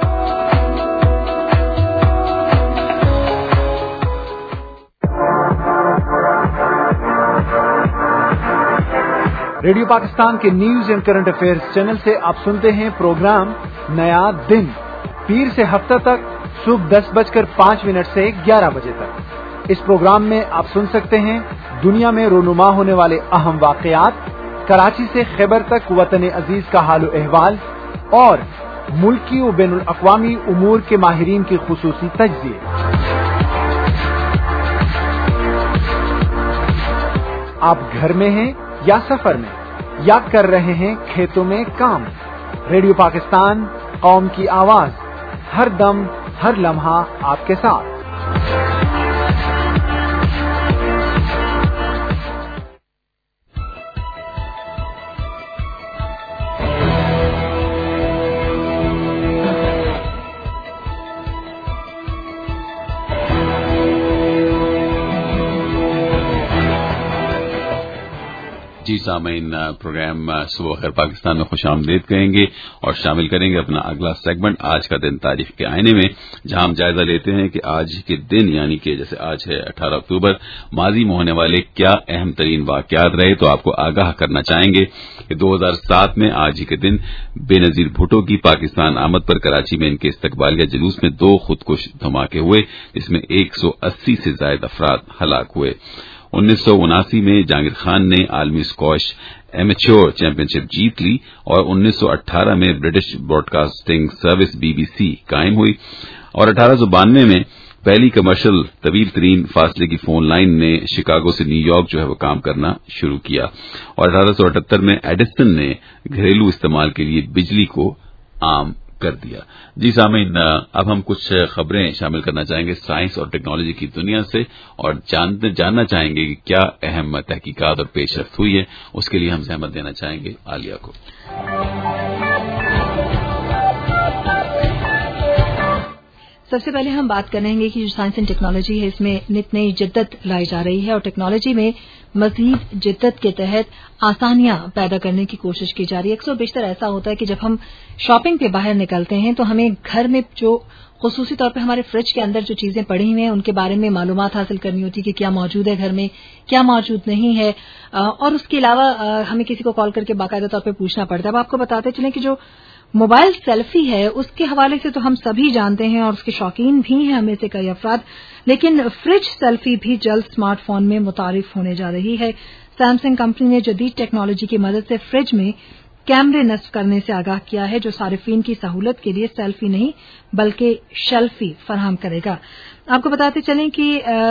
रेडियो पाकिस्तान के news and current affairs channel से आप सुनते हैं प्रोग्राम नया दिन, पीर से हफ्ता तक सुबह दस बजकर पांच मिनट से ग्यारह बजे तक। इस प्रोग्राम में आप सुन सकते हैं दुनिया में रोनुमा होने वाले अहम वाकयात, कराची से खैबर तक वतन अजीज का हाल अहवाल और मुल्की व बैनुल अक़वामी उमूर के माहिरीन की खुसूसी तज्ज़िये। आप घर में हैं या सफर में या कर रहे हैं खेतों में काम, रेडियो पाकिस्तान, कौम की आवाज, हर दम हर लम्हा आपके साथ। जी सामीन, प्रोग्राम सुबह खैर पाकिस्तान में खुशामदीद कहेंगे और शामिल करेंगे अपना अगला सेगमेंट आज का दिन तारीख के आईने में, जहां हम जायजा लेते हैं कि आज के दिन यानी कि जैसे आज है अठारह अक्टूबर, माजी में होने वाले क्या अहम तरीन वाकयात रहे। तो आपको आगाह करना चाहेंगे कि दो हजार सात में आज ही के दिन बेनजीर भुट्टो की पाकिस्तान आमद पर कराची में इनके इस्तकबालिया जुलूस में दो खुदकुश धमाके हुए, जिसमें एक सौ अस्सी से ज्यादा अफराद हलाक हुए। उन्नीस सौ उनासी में जहांगीर खान ने आलमी स्क्वॉश एमेच्योर चैंपियनशिप जीत ली और उन्नीस सौ अठारह में ब्रिटिश ब्रॉडकास्टिंग सर्विस बीबीसी कायम हुई और अठारह सौ बानवे में पहली कमर्शियल तवील तरीन फासले की फोन लाइन ने शिकागो से न्यूयॉर्क जो है वो काम करना शुरू किया और अठारह सौ अठहत्तर में एडिसन ने घरेलू इस्तेमाल के लिए बिजली को आम कर दिया। जी सामीन, अब हम कुछ खबरें शामिल करना चाहेंगे साइंस और टेक्नोलॉजी की दुनिया से और जानते जानना चाहेंगे कि क्या अहम तहकीकात और पेशरफ्त हुई है। उसके लिए हम जहमत देना चाहेंगे आलिया को। सबसे पहले हम बात करेंगे कि जो साइंस एंड टेक्नोलॉजी है इसमें नित नई जिद्दत लाई जा रही है और टेक्नोलॉजी में मजीद जिद्दत के तहत आसानियां पैदा करने की कोशिश की जा रही है। अक्सर बेशतर ऐसा होता है कि जब हम शॉपिंग पे बाहर निकलते हैं तो हमें घर में जो खुसूसी तौर पे हमारे फ्रिज के अंदर जो चीजें पड़ी हुई हैं उनके बारे में मालूमात हासिल करनी होती है कि क्या मौजूद है घर में, क्या मौजूद नहीं है, और उसके अलावा हमें किसी को कॉल करके बाकायदा तौर पर पूछना पड़ता है। अब आपको बताते चलें कि जो मोबाइल सेल्फी है उसके हवाले से तो हम सभी जानते हैं और उसके शौकीन भी हैं हमें से कई अफराद, लेकिन फ्रिज सेल्फी भी जल्द स्मार्टफोन में मुतारिफ होने जा रही है। सैमसंग कंपनी ने जदीद टेक्नोलॉजी की मदद से फ्रिज में कैमरे नस्ब करने से आगाह किया है, जो सारिफीन की सहूलत के लिए सेल्फी नहीं बल्कि शेल्फी फराहम करेगा। आपको बताते चलें कि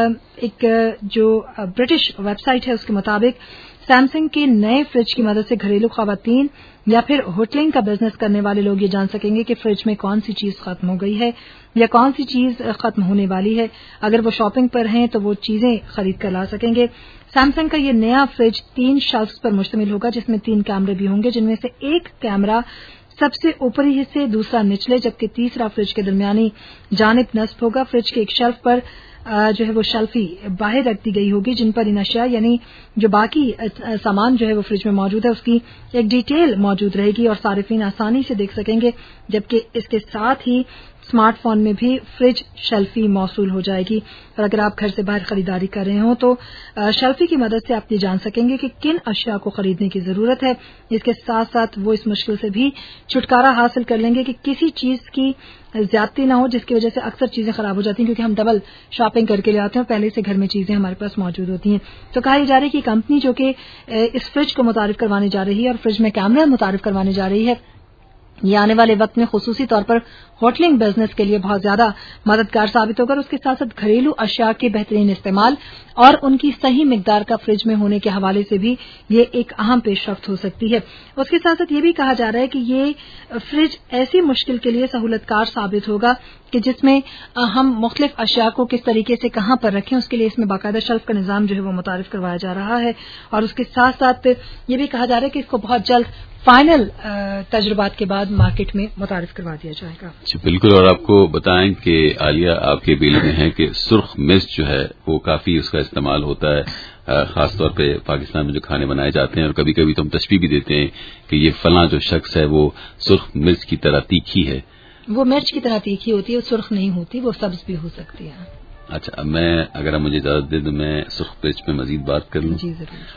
एक जो ब्रिटिश वेबसाइट है उसके मुताबिक सैमसंग के नए फ्रिज की मदद से घरेलू खवातीन या फिर होटलिंग का बिजनेस करने वाले लोग ये जान सकेंगे कि फ्रिज में कौन सी चीज खत्म हो गई है या कौन सी चीज खत्म होने वाली है। अगर वो शॉपिंग पर हैं तो वो चीजें खरीद कर ला सकेंगे। सैमसंग का ये नया फ्रिज तीन शेल्फ्स पर मुश्तमिल होगा, जिसमें तीन कैमरे भी होंगे, जिनमें से एक कैमरा सबसे ऊपरी हिस्से, दूसरा निचले, जबकि तीसरा फ्रिज के दरमियानी जानिब नस्ब होगा। फ्रिज के एक शेल्फ पर जो है वो शेल्फी बाहर रख दी गई होगी, जिन पर इन अशिया यानी जो बाकी सामान जो है वो फ्रिज में मौजूद है उसकी एक डिटेल मौजूद रहेगी और सारिफीन आसानी से देख सकेंगे। जबकि इसके साथ ही स्मार्टफोन में भी फ्रिज शेल्फी मौसूल हो जाएगी और अगर आप घर से बाहर खरीदारी कर रहे हो तो शेल्फी की मदद से आप ये जान सकेंगे कि किन अशिया को खरीदने की जरूरत है। इसके साथ साथ वो इस मुश्किल से भी छुटकारा हासिल कर लेंगे कि किसी चीज की ज्यादती ना हो, जिसकी वजह से अक्सर चीजें खराब हो जाती हैं, क्योंकि हम डबल शॉपिंग करके ले आते हैं और पहले से घर में चीजें हमारे पास मौजूद होती हैं। तो कहा जा रहा है कि कंपनी जो कि इस फ्रिज को मुतारिफ करवाने जा रही है और फ्रिज में कैमरा मुतारिफ करवाने जा रही है, ये आने वाले वक्त में खुसूसी तौर पर होटलिंग बिजनेस के लिए बहुत ज्यादा मददगार साबित होगा और उसके साथ साथ घरेलू अशिया के बेहतरीन इस्तेमाल और उनकी सही मिकदार का फ्रिज में होने के हवाले से भी ये एक अहम पेशरफ्त हो सकती है। उसके साथ साथ ये भी कहा जा रहा है कि ये फ्रिज ऐसी मुश्किल के लिए सहूलतकार साबित होगा कि जिसमें हम मुख्तलिफ अशिया को किस तरीके से कहां पर रखें, उसके लिए इसमें बाकायदा शेल्फ का निजाम जो है वो मुतारिफ करवाया जा रहा है। और उसके साथ साथ ये भी कहा जा रहा है कि इसको बहुत जल्द फाइनल तजुर्बात के बाद मार्केट में मुतारिफ करवा दिया जाएगा। जी बिल्कुल। और आपको बताएं कि आलिया आपके बिल में है कि सुर्ख मिर्च जो है वो काफी उसका इस्तेमाल होता है, खासतौर पे पाकिस्तान में जो खाने बनाए जाते हैं, और कभी कभी तो हम तशबीह भी देते हैं कि ये फलां जो शख्स है वो सुर्ख मिर्च की तरह तीखी है। वो मिर्च की तरह तीखी होती है, वो सुर्ख नहीं होती, वो सब्ज भी हो सकती है। अच्छा, मैं अगर आप मुझे इजाजत दे तो मैं सुर्ख मिर्च में मजीद बात कर लूं। जी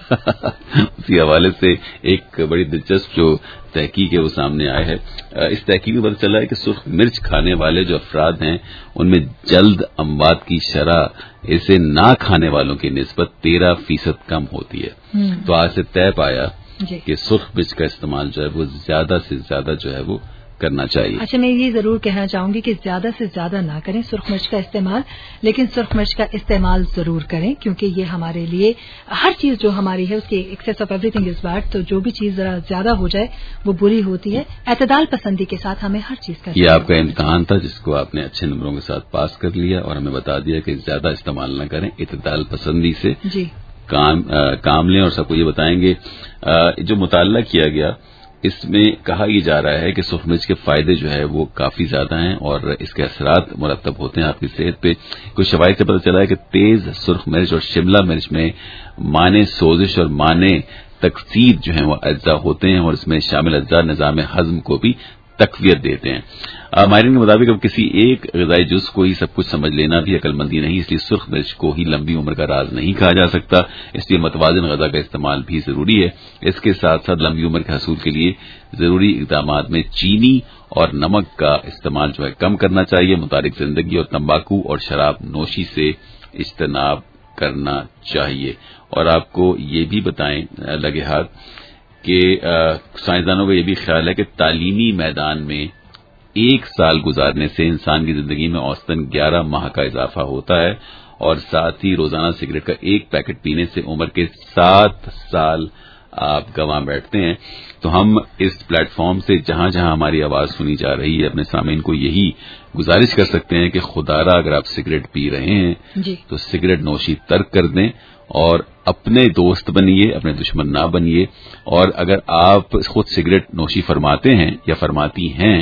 जरूर। उसी हवाले से एक बड़ी दिलचस्प जो तहकीक है वो सामने आया है। इस तहकीक में पता चला है कि सुर्ख मिर्च खाने वाले जो अफराद हैं उनमें जल्द अमवात की शरह इसे ना खाने वालों की निस्बत तेरह फीसद कम होती है। तो आज से तय पाया कि सुर्ख मिर्च का इस्तेमाल जो है वो ज्यादा से ज्यादा जो है वो करना चाहिए। अच्छा, मैं ये जरूर कहना चाहूंगी कि ज्यादा से ज्यादा ना करें सुर्ख मिर्च का इस्तेमाल, लेकिन सुर्ख मिर्च का इस्तेमाल जरूर करें, क्योंकि ये हमारे लिए हर चीज जो हमारी है उसकी excess of everything is bad. तो जो भी चीज जरा ज्यादा हो जाए वो बुरी होती है। एतदाल पसंदी के साथ हमें हर चीज का, ये आपका इम्तिहान था जिसको आपने अच्छे नंबरों के साथ पास कर लिया और हमें बता दिया कि ज्यादा इस्तेमाल न करें, एतदाल पसंदी से जी काम आ, काम लें। और सबको ये बताएंगे आ, जो मुताला किया गया इसमें कहा यह जा रहा है कि सुर्ख मिर्च के फायदे जो है वो काफी ज्यादा हैं और इसके असरात मुरतब होते हैं आपकी सेहत पे। कुछ शवाहिद से पता चला है कि तेज सुर्ख मिर्च और शिमला मिर्च में माने सोजिश और माने तकसीर जो है वो अज्जा होते हैं और इसमें शामिल अज्जा निजाम हजम को भी तकवीत देते हैं। माहिरीन के मुताबिक अब किसी एक ग़िज़ाई जुज़ को ही सब कुछ समझ लेना भी अक्लमंदी नहीं, इसलिए सुर्ख मिर्च को ही लंबी उम्र का राज नहीं कहा जा सकता। इसलिए मतवाज़न ग़िज़ा का इस्तेमाल भी जरूरी है। इसके साथ साथ लंबी उम्र के हसूल के लिए जरूरी इक़दामात में चीनी और नमक का इस्तेमाल जो है कम करना चाहिए। मुतारिक जिंदगी और तंबाकू और शराब नोशी से इज्तनाब करना चाहिए। और आपको ये भी बताएं लगे हाथ कि साइंसदानों का यह भी ख्याल है कि तालीमी मैदान में एक साल गुजारने से इंसान की जिंदगी में औसतन ग्यारह माह का इजाफा होता है और साथ ही रोजाना सिगरेट का एक पैकेट पीने से उम्र के सात साल आप गंवा बैठते हैं। तो हम इस प्लेटफॉर्म से जहां जहां हमारी आवाज सुनी जा रही है अपने सामीन को यही गुजारिश कर सकते हैं कि खुदारा अगर आप सिगरेट पी रहे हैं जी। तो सिगरेट नोशी तर्क कर दें और अपने दोस्त बनिए, अपने दुश्मन ना बनिए। और अगर आप खुद सिगरेट नोशी फरमाते हैं या फरमाती हैं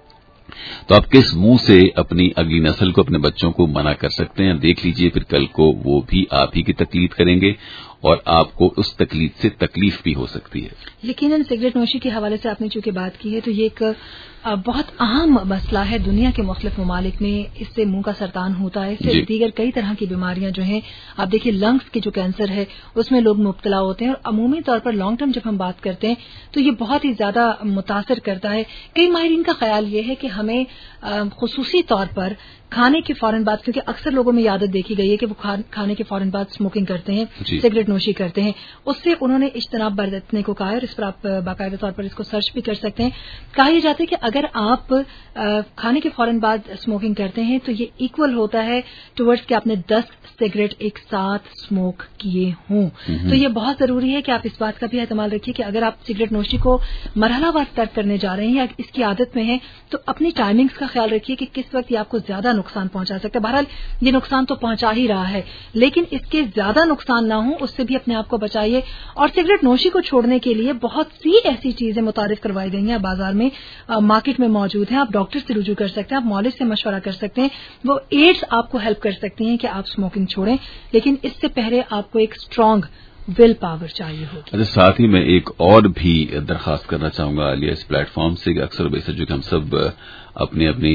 तो आप किस मुंह से अपनी अगली नस्ल को, अपने बच्चों को मना कर सकते हैं। देख लीजिए, फिर कल को वो भी आप ही की तकलीद करेंगे और आपको उस तकलीफ से तकलीफ भी हो सकती है। यकीनन सिगरेट नोशी के हवाले से आपने चूंकि बात की है तो ये एक بہت اہم مسئلہ ہے دنیا کے مختلف ممالک میں. اس سے منہ کا سرطان ہوتا ہے, اس سے دیگر کئی طرح کی بیماریاں جو ہیں, آپ دیکھیے لنگس کے جو کینسر ہے اس میں لوگ مبتلا ہوتے ہیں, اور عمومی طور پر لانگ ٹرم جب ہم بات کرتے ہیں تو یہ بہت ہی زیادہ متاثر کرتا ہے. کئی ماہرین کا خیال یہ ہے کہ ہمیں خصوصی طور پر کھانے کے فوراً بعد, کیونکہ اکثر لوگوں میں عادت دیکھی گئی ہے کہ وہ کھانے کے فوراً بعد اسموکنگ کرتے ہیں, سگریٹ نوشی کرتے ہیں, اس سے انہوں نے اجتناب برتنے کو کہا ہے, اور اس پر آپ باقاعدہ طور پر اس کو سرچ بھی کر سکتے ہیں. کہا یہ جاتا ہے کہ اگر آپ کھانے کے فوراً بعد اسموکنگ کرتے ہیں تو یہ ایکول ہوتا ہے ٹورڈز کہ آپ نے دس سگریٹ ایک ساتھ اسموک کیے ہوں. تو یہ بہت ضروری ہے کہ آپ اس بات کا بھی اہتمام رکھیے کہ اگر آپ سگریٹ نوشی کو مرحلہ وار ترک کرنے جا رہے ہیں یا اس کی عادت میں ہیں تو اپنی ٹائمنگز کا خیال رکھیے کہ کس وقت یہ آپ کو زیادہ نقصان پہنچا سکتا ہے. بہرحال یہ نقصان تو پہنچا ہی رہا ہے, لیکن اس کے زیادہ نقصان نہ ہوں اس سے بھی اپنے آپ کو بچائیے. اور سگریٹ نوشی کو چھوڑنے کے لیے بہت سی ایسی چیزیں متعارف کروائی گئی ہیں, بازار میں مارکیٹ میں موجود ہیں. آپ ڈاکٹر سے رجوع کر سکتے ہیں, آپ مالج سے مشورہ کر سکتے ہیں, وہ ایڈز آپ کو ہیلپ کر سکتی ہیں کہ آپ اسموکنگ چھوڑیں, لیکن اس سے پہلے آپ کو ایک اسٹرانگ ول پاور چاہیے ہوگی. اچھا, ساتھ ہی میں ایک اور بھی درخواست کرنا چاہوں گا عالیہ اس پلیٹ فارم سے کہ اکثر و بیشتر جو کہ ہم سب اپنے اپنی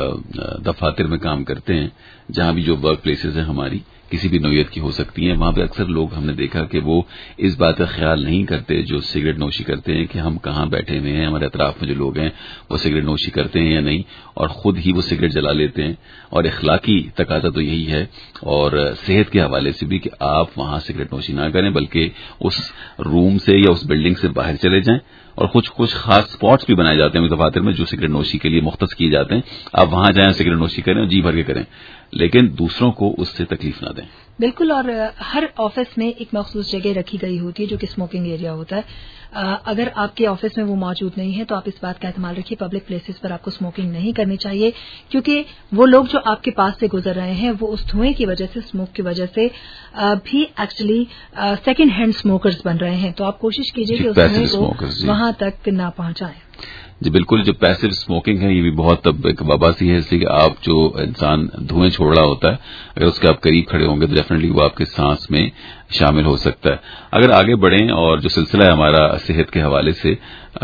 دفاتر میں کام کرتے ہیں, جہاں بھی جو ورک پلیسز ہیں ہماری کسی بھی نوعیت کی ہو سکتی ہیں, وہاں پہ اکثر لوگ ہم نے دیکھا کہ وہ اس بات کا خیال نہیں کرتے جو سگریٹ نوشی کرتے ہیں کہ ہم کہاں بیٹھے ہوئے ہیں, ہمارے اطراف میں جو لوگ ہیں وہ سگریٹ نوشی کرتے ہیں یا نہیں, اور خود ہی وہ سگریٹ جلا لیتے ہیں. اور اخلاقی تقاضا تو یہی ہے, اور صحت کے حوالے سے بھی کہ آپ وہاں سگریٹ نوشی نہ کریں بلکہ اس روم سے یا اس بلڈنگ سے باہر چلے جائیں. اور کچھ کچھ خاص اسپاٹس بھی بنائے جاتے ہیں دفاتر میں جو سگریٹ نوشی کے لیے مختص کیے جاتے ہیں, آپ وہاں جائیں سگریٹ نوشی کریں اور جی بھر کے کریں, لیکن دوسروں کو اس سے تکلیف نہ دیں. بالکل, اور ہر آفس میں ایک مخصوص جگہ رکھی گئی ہوتی ہے جو کہ اسموکنگ ایریا ہوتا ہے. اگر آپ کے آفس میں وہ موجود نہیں ہے تو آپ اس بات کا اہتمام رکھیے پبلک پلیسز پر آپ کو اسموکنگ نہیں کرنی چاہیے, کیونکہ وہ لوگ جو آپ کے پاس سے گزر رہے ہیں وہ اس دھوئیں کی وجہ سے, اسموک کی وجہ سے بھی ایکچولی سیکنڈ ہینڈ اسموکرز بن رہے ہیں. تو آپ کوشش کیجیے کہ اس دھوئیں کو وہاں تک نہ پہنچائیں. جی بالکل, جو پیسو اسموکنگ ہے یہ بھی بہت اب ایک وبا سی ہے, اس لیے کہ آپ جو انسان دھوئیں چھوڑ رہا ہوتا ہے اگر اس کے آپ قریب کھڑے ہوں گے تو ڈیفینیٹلی وہ آپ کے سانس میں شامل ہو سکتا ہے. اگر آگے بڑھیں اور جو سلسلہ ہے ہمارا صحت کے حوالے سے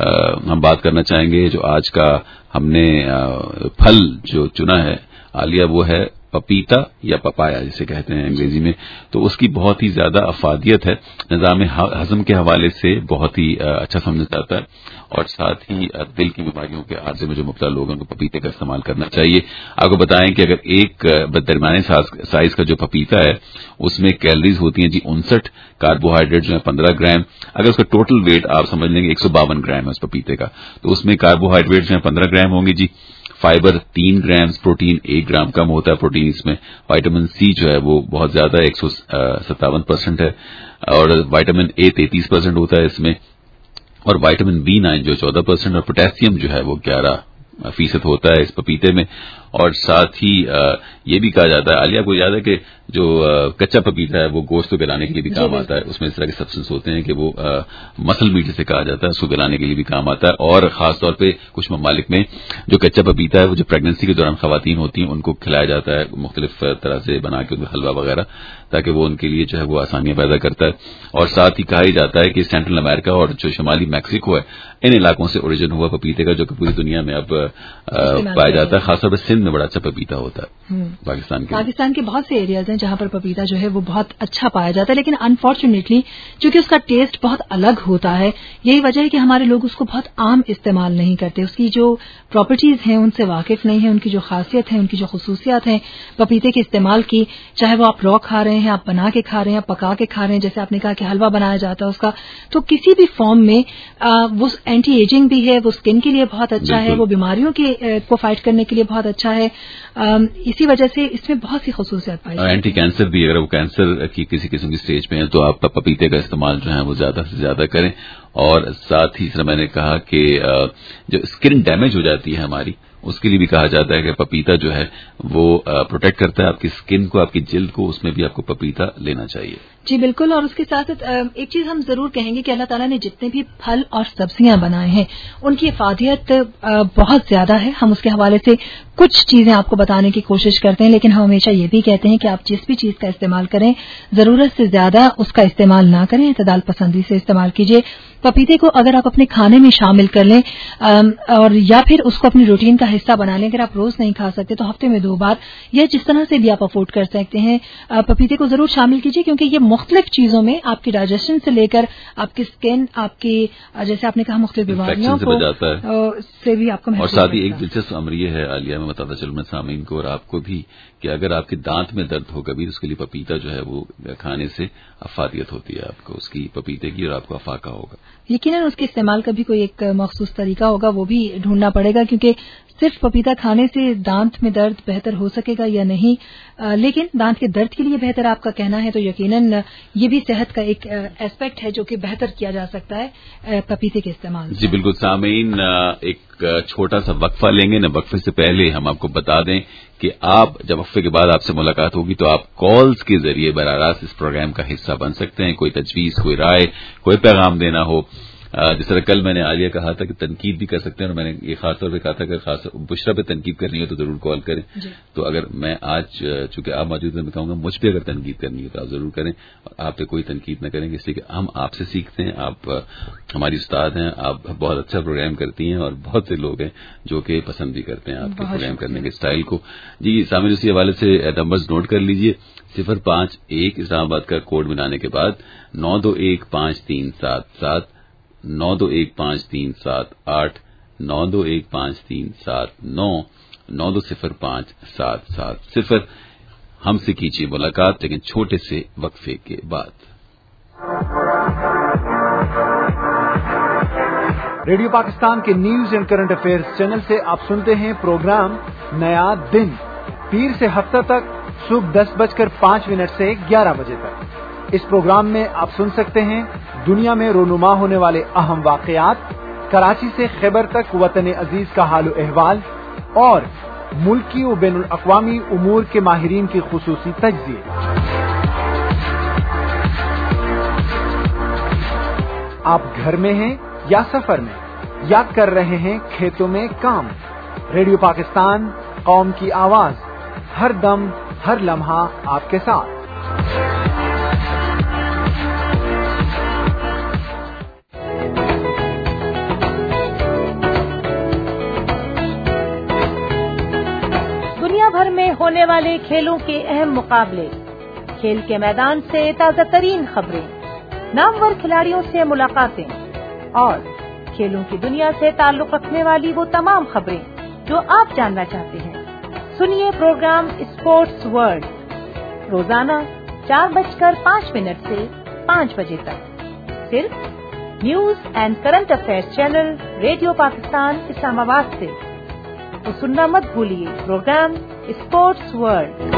ہم بات کرنا چاہیں گے, جو آج کا ہم نے پھل جو چنا ہے عالیہ وہ ہے پپیتا یا پپایا جسے کہتے ہیں انگریزی میں. تو اس کی بہت ہی زیادہ افادیت ہے, نظام ہضم کے حوالے سے بہت ہی اچھا سمجھا جاتا ہے, اور ساتھ ہی دل کی بیماریوں کے عارضے میں جو مبتلا لوگوں کو پپیتے کا استعمال کرنا چاہیے. آپ کو بتائیں کہ اگر ایک درمیانے سائز کا جو پپیتا ہے اس میں کیلریز ہوتی ہیں جی انسٹھ, کاربوہائیڈریٹ جو ہے پندرہ گرام. اگر اس کا ٹوٹل ویٹ آپ سمجھ لیں گے ایک سو باون گرام ہے اس پپیتے کا, تو اس میں کاربوہائیڈریٹ جو ہے پندرہ گرام ہوں گے جی, فائبر تین گرام, پروٹین ایک گرام, کم ہوتا ہے پروٹین اس میں. وائٹامن سی جو ہے وہ بہت زیادہ ایک سو ستاون پرسینٹ ہے, اور وائٹامن اے تینتیس پرسینٹ ہوتا ہے اس میں, اور وائٹامن بی نائن جو چودہ پرسینٹ, اور پوٹیشیم جو ہے وہ گیارہ فیصد ہوتا ہے اس پپیتے میں. اور ساتھ ہی یہ بھی کہا جاتا ہے, عالیہ کو یاد ہے کہ جو کچا پپیتا ہے وہ گوشت کو گلانے کے لیے بھی کام آتا ہے, اس میں اس طرح کے سبسٹنس ہوتے ہیں کہ وہ مسل میٹ جسے کہا جاتا ہے اس کو گلانے کے لیے بھی کام آتا ہے. اور خاص طور پہ کچھ ممالک میں جو کچا پپیتا ہے وہ جو پریگننسی کے دوران خواتین ہوتی ہیں ان کو کھلایا جاتا ہے مختلف طرح سے بنا کے حلوہ وغیرہ, تاکہ وہ ان کے لیے جو ہے وہ آسانیاں پیدا کرتا ہے. اور ساتھ ہی کہا ہی جاتا ہے کہ سینٹرل امریکہ اور جو شمالی میکسیکو ہے ان علاقوں سے اوریجن ہوا پپیتے کا, جو کہ پوری دنیا میں اب پایا جاتا ہے. خاص طور پہ سندھ میں بڑا اچھا پپیتا ہوتا ہے. پاکستان کے پاکستان کے بہت سے ایریاز ہیں جہاں پر پپیتا جو ہے وہ بہت اچھا پایا جاتا ہے, لیکن انفارچونیٹلی چونکہ اس کا ٹیسٹ بہت الگ ہوتا ہے, یہی وجہ ہے کہ ہمارے لوگ اس کو بہت عام استعمال نہیں کرتے. اس کی جو پراپرٹیز ہیں ان سے واقف نہیں ہیں, ان کی جو خاصیت ہے, ان کی جو خصوصیات ہیں پپیتے کے استعمال کی, چاہے وہ آپ را کھا رہے ہیں, آپ بنا کے کھا رہے ہیں, پکا کے کھا رہے ہیں, جیسے آپ نے کہا کہ حلوہ بنایا جاتا ہے اس کا, تو کسی بھی فارم میں وہ اینٹی ایجنگ بھی ہے, وہ اسکن کے لیے بہت اچھا ہے, وہ بیماریوں کے کو فائٹ کرنے کے لیے بہت اچھا ہے. اسی وجہ سے اس میں بہت سی خصوصیات پائی جاتی ہیں. اینٹی کینسر بھی, اگر وہ کینسر کی کسی قسم کی اسٹیج میں ہے تو آپ پپیتے کا استعمال جو ہے وہ زیادہ سے زیادہ کریں. اور ساتھ ہی میں نے کہا کہ جو اسکن ڈیمیج ہو جاتی ہے ہماری, اس کے لیے بھی کہا جاتا ہے کہ پپیتا جو ہے وہ پروٹیکٹ کرتا ہے آپ کی اسکن کو, آپ کی جلد کو, اس میں بھی آپ کو پپیتا لینا چاہیے. جی بالکل. اور اس کے ساتھ ایک چیز ہم ضرور کہیں گے کہ اللہ تعالیٰ نے جتنے بھی پھل اور سبزیاں بنائے ہیں ان کی افادیت بہت زیادہ ہے. ہم اس کے حوالے سے کچھ چیزیں آپ کو بتانے کی کوشش کرتے ہیں، لیکن ہم ہمیشہ یہ بھی کہتے ہیں کہ آپ جس بھی چیز کا استعمال کریں ضرورت سے زیادہ اس کا استعمال نہ کریں، اعتدال پسندی سے استعمال کیجیے. پپیتے کو اگر آپ اپنے کھانے میں شامل کر لیں اور یا پھر اس کو اپنی روٹین کا حصہ بنا لیں، اگر آپ روز نہیں کھا سکتے تو ہفتے میں دو بار یا جس طرح سے بھی آپ افورڈ کر سکتے ہیں پپیتے کو ضرور شامل کیجیے، کیونکہ یہ مختلف چیزوں میں آپ کی ڈائجیشن سے لے کر آپ کی اسکن، آپ کی جیسے آپ نے کہا مختلف بیماریوں کو سے بھی آپ کو محفوظ. اور ساتھ ہی ایک دلچسپ امر یہ ہے عالیہ، میں بتاتا چلوں میں سامعین کو اور آپ کو بھی، کہ اگر آپ کے دانت میں درد ہو کبھی، اس کے لیے پپیتا جو ہے وہ کھانے سے افادیت ہوتی ہے آپ کو اس کی پپیتے کی، اور آپ کو افاقہ ہوگا. یقیناً اس کے استعمال کا بھی کوئی ایک مخصوص طریقہ ہوگا، وہ بھی ڈھونڈنا پڑے گا، کیونکہ صرف پپیتا کھانے سے دانت میں درد بہتر ہو سکے گا یا نہیں. لیکن دانت کے درد کے لیے بہتر آپ کا کہنا ہے تو یقیناً یہ بھی صحت کا ایک اسپیکٹ ہے جو کہ بہتر کیا جا سکتا ہے پپیتے کے استعمال. جی بالکل. سامعین ایک چھوٹا سا وقفہ لیں گے نا، وقفے سے پہلے ہم آپ کو بتا دیں کہ آپ جب وقفے کے بعد آپ سے ملاقات ہوگی تو آپ کالز کے ذریعے براہ راست اس پروگرام کا حصہ بن سکتے ہیں. کوئی تجویز، کوئی رائے، کوئی پیغام دینا ہو، جس طرح کل میں نے عالیہ کہا تھا کہ تنقید بھی کر سکتے ہیں، اور میں نے یہ خاص طور پہ کہا تھا کہ خاص بشرا پہ تنقید کرنی ہو تو ضرور کال کریں. جی. تو اگر میں آج چونکہ آپ موجود ہیں میں کہوں گا مجھ پہ اگر تنقید کرنی ہو تو آپ ضرور کریں، اور آپ پہ کوئی تنقید نہ کریں، اس لیے کہ ہم آپ سے سیکھتے ہیں. آپ ہماری استاد ہیں، آپ بہت اچھا پروگرام کرتی ہیں، اور بہت سے لوگ ہیں جو کہ پسند بھی کرتے ہیں آپ کے پروگرام کرنے کے اسٹائل کو. جی سامنے اسی حوالے سے نمبرز نوٹ کر لیجئے. صفر پانچ ایک اسلام آباد کا کوڈ ملانے کے بعد نو دو ایک پانچ تین سات سات، نو دو ایک پانچ تین سات آٹھ، نو دو ایک پانچ تین سات نو، نو دو صفر پانچ سات سات صفر. ہم سے کیجیے ملاقات لیکن چھوٹے سے وقفے کے بعد. ریڈیو پاکستان کے news and current affairs channel سے آپ سنتے ہیں پروگرام نیا دن، پیر سے ہفتہ تک صبح دس بج کر پانچ منٹ سے گیارہ بجے تک. اس پروگرام میں آپ سن سکتے ہیں دنیا میں رونما ہونے والے اہم واقعات، کراچی سے خیبر تک وطن عزیز کا حال و احوال، اور ملکی و بین الاقوامی امور کے ماہرین کی خصوصی تجزیے. آپ گھر میں ہیں یا سفر میں یا کر رہے ہیں کھیتوں میں کام، ریڈیو پاکستان قوم کی آواز، ہر دم ہر لمحہ آپ کے ساتھ. دنیا بھر میں ہونے والے کھیلوں کے اہم مقابلے، کھیل کے میدان سے تازہ ترین خبریں، نامور کھلاڑیوں سے ملاقاتیں اور کھیلوں کی دنیا سے تعلق رکھنے والی وہ تمام خبریں جو آپ جاننا چاہتے ہیں. سنیے پروگرام اسپورٹس ورلڈ روزانہ چار بج کر پانچ منٹ سے پانچ بجے تک، صرف news and current affairs channel radio Pakistan Islamabad سے. تو سننا مت بھولیے پروگرام اسپورٹس ورلڈ.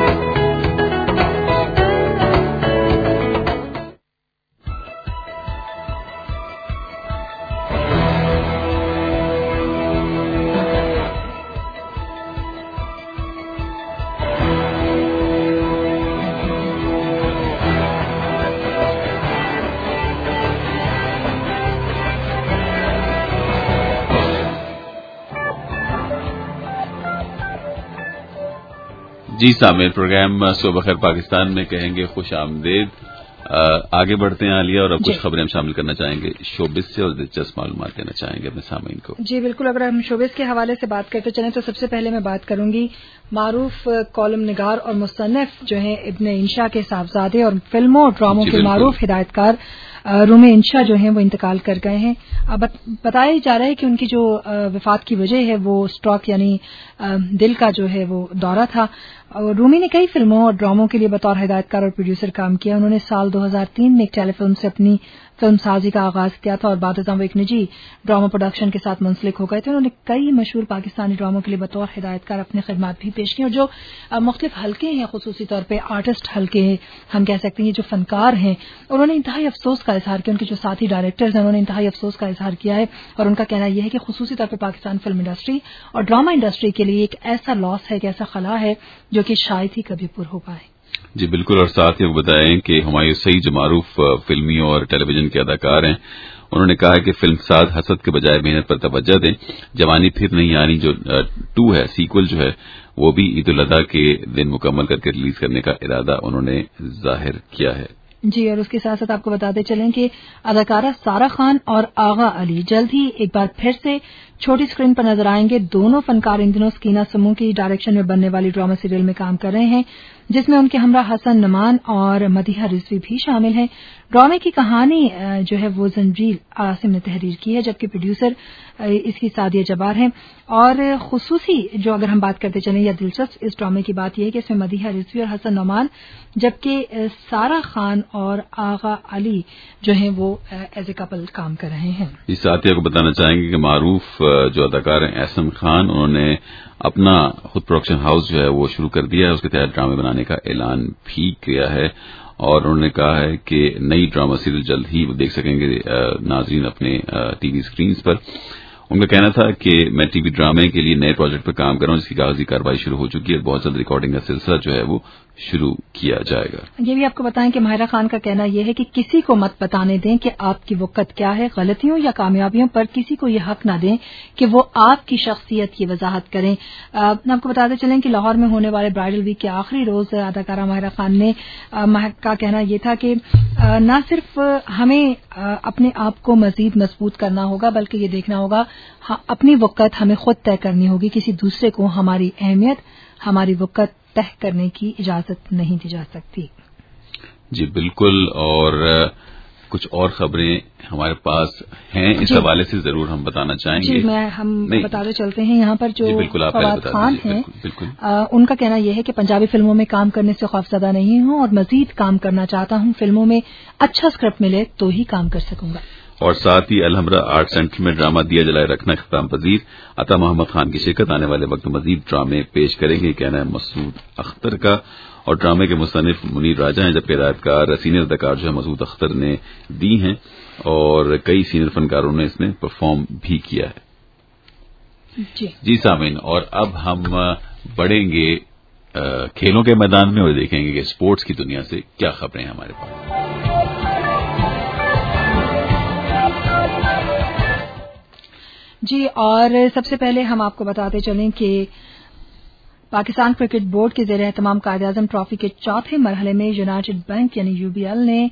جی سامعین، پروگرام صبح بخیر پاکستان میں کہیں گے خوش آمدید. آگے بڑھتے ہیں عالیہ، اور اب کچھ خبریں ہم شامل کرنا چاہیں گے شوبز سے، اور دلچسپ معلومات دینا چاہیں گے اپنے سامعین کو. جی بالکل. اگر ہم شوبز کے حوالے سے بات کرتے چلیں تو سب سے پہلے میں بات کروں گی معروف کالم نگار اور مصنف جو ہیں ابن انشا کے صاحبزادے اور فلموں اور ڈراموں کے معروف ہدایت کار روم انشا جو ہیں وہ انتقال کر گئے ہیں. بتایا جا رہا ہے کہ ان کی جو وفات کی وجہ ہے وہ اسٹروک یعنی دل کا جو ہے وہ دورہ تھا. رومی نے کئی فلموں اور ڈراموں کے لیے بطور ہدایت کار اور پروڈیوسر کام کیا. انہوں نے سال دو ہزار تین میں ایک ٹیلی فلم سے اپنی فلم سازی کا آغاز کیا تھا اور بعد ازاں وہ ایک نجی ڈرامہ پروڈکشن کے ساتھ منسلک ہو گئے تھے. انہوں نے کئی مشہور پاکستانی ڈراموں کے لیے بطور ہدایت کار اپنی خدمات بھی پیش کی، اور جو مختلف حلقے ہیں خصوصی طور پہ آرٹسٹ حلقے ہیں ہم کہہ سکتے ہیں جو فنکار ہیں، انہوں نے انتہائی افسوس کا اظہار کیا. ان کے جو ساتھی ڈائریکٹرز ہیں انہوں نے انتہائی افسوس کا اظہار کیا ہے، اور ان کا کہنا یہ ہے کہ خصوصی طور پہ پاکستان فلم انڈسٹری اور ڈرامہ انڈسٹری کے لیے ایک ایسا لاس ہے، ایک ایسا خلا ہے جو کہ شاید ہی کبھی پر ہو پائے. جی بالکل، اور ساتھ ہی وہ بتائیں کہ ہمایوں سعید جو معروف فلمی اور ٹیلی ویژن کے اداکار ہیں، انہوں نے کہا ہے کہ فلم ساز حسد کے بجائے محنت پر توجہ دیں. جوانی پھر نہیں آنی جو ٹو ہے سیکول جو ہے وہ بھی عید الاضحیٰ کے دن مکمل کر کے ریلیز کرنے کا ارادہ انہوں نے ظاہر کیا ہے. جی، اور اس کے ساتھ ساتھ آپ کو بتاتے چلیں کہ اداکارہ سارہ خان اور آغا علی جلد ہی ایک بار پھر سے چھوٹی اسکرین پر نظر آئیں گے. دونوں فنکار ان دنوں سکینہ سموں کی ڈائریکشن میں بننے والی ڈرامہ سیریل میں کام کر رہے ہیں، جس میں ان کے ہمراہ حسن نعمان اور مدیحہ رضوی بھی شامل ہیں. ڈرامے کی کہانی جو ہے وہ زنجیل عاصم نے تحریر کی ہے، جبکہ پروڈیوسر اس کی سعدیہ جبار ہیں. اور خصوصی جو اگر ہم بات کرتے چلیں یا دلچسپ اس ڈرامے کی بات یہ ہے کہ اس میں مدیحہ رضوی اور حسن نعمان جبکہ سارہ خان اور آغا علی جو ہیں وہ ایز اے کپل کام کر رہے ہیں. اس ساتھ کو بتانا چاہیں گے کہ معروف جو اداکار ہیں احسن خان، انہوں نے اپنا خود پروڈکشن ہاؤس جو ہے وہ شروع کر دیا ہے، اس کے تحت ڈرامے بنانے کا اعلان بھی کیا ہے. اور انہوں نے کہا ہے کہ نئی ڈرامہ سیریل جلد ہی وہ دیکھ سکیں گے ناظرین اپنے ٹی وی اسکرینز پر. ان کا کہنا تھا کہ میں ٹی وی ڈرامے کے لیے نئے پروجیکٹ پر کام کر رہا ہوں، جس کی کاغذی کارروائی شروع ہو چکی ہے اور بہت جلد ریکارڈنگ کا سلسلہ جو ہے وہ شروع کیا جائے گا. یہ بھی آپ کو بتائیں کہ ماہرہ خان کا کہنا یہ ہے کہ کسی کو مت بتانے دیں کہ آپ کی وقت کیا ہے. غلطیوں یا کامیابیوں پر کسی کو یہ حق نہ دیں کہ وہ آپ کی شخصیت کی وضاحت کریں. آپ کو بتاتے چلیں کہ لاہور میں ہونے والے برائڈل ویک کے آخری روز اداکارہ ماہرہ خان نے کا کہنا یہ تھا کہ نہ صرف ہمیں اپنے آپ کو مزید مضبوط کرنا ہوگا بلکہ یہ دیکھنا ہوگا اپنی وقت ہمیں خود طے کرنی ہوگی. کسی دوسرے کو ہماری اہمیت، ہماری وقت طے کرنے کی اجازت نہیں دی جا سکتی. جی بالکل، اور کچھ اور خبریں ہمارے پاس ہیں اس حوالے سے ضرور ہم بتانا چاہیں گے. جی میں ہم بتاتے چلتے ہیں یہاں پر جو فواد خان ہیں ان کا کہنا یہ ہے کہ پنجابی فلموں میں کام کرنے سے خوفزدہ نہیں ہوں اور مزید کام کرنا چاہتا ہوں. فلموں میں اچھا اسکرپٹ ملے تو ہی کام کر سکوں گا. اور ساتھ ہی الحمرہ آرٹ سینٹر میں ڈرامہ دیا جلائے رکھنا اختتام پذیر. عطا محمد خان کی شرکت آنے والے وقت مزید ڈرامے پیش کریں گے، کہنا ہے مسعود اختر کا. اور ڈرامے کے مصنف منیر راجہ ہیں، جبکہ ہدایت کار سینئر اداکار جو ہے مسعود اختر نے دی ہیں اور کئی سینئر فنکاروں نے اس میں پرفارم بھی کیا ہے. جی جی سامعین، اور اب ہم بڑھیں گے کھیلوں کے میدان میں اور دیکھیں گے کہ اسپورٹس کی دنیا سے کیا خبریں ہیں ہمارے پاس. جی، اور سب سے پہلے ہم آپ کو بتاتے چلیں کہ پاکستان کرکٹ بورڈ کے زیر اہتمام قائد اعظم ٹرافی کے چوتھے مرحلے میں یونائیٹڈ بینک یعنی یو بی ایل نے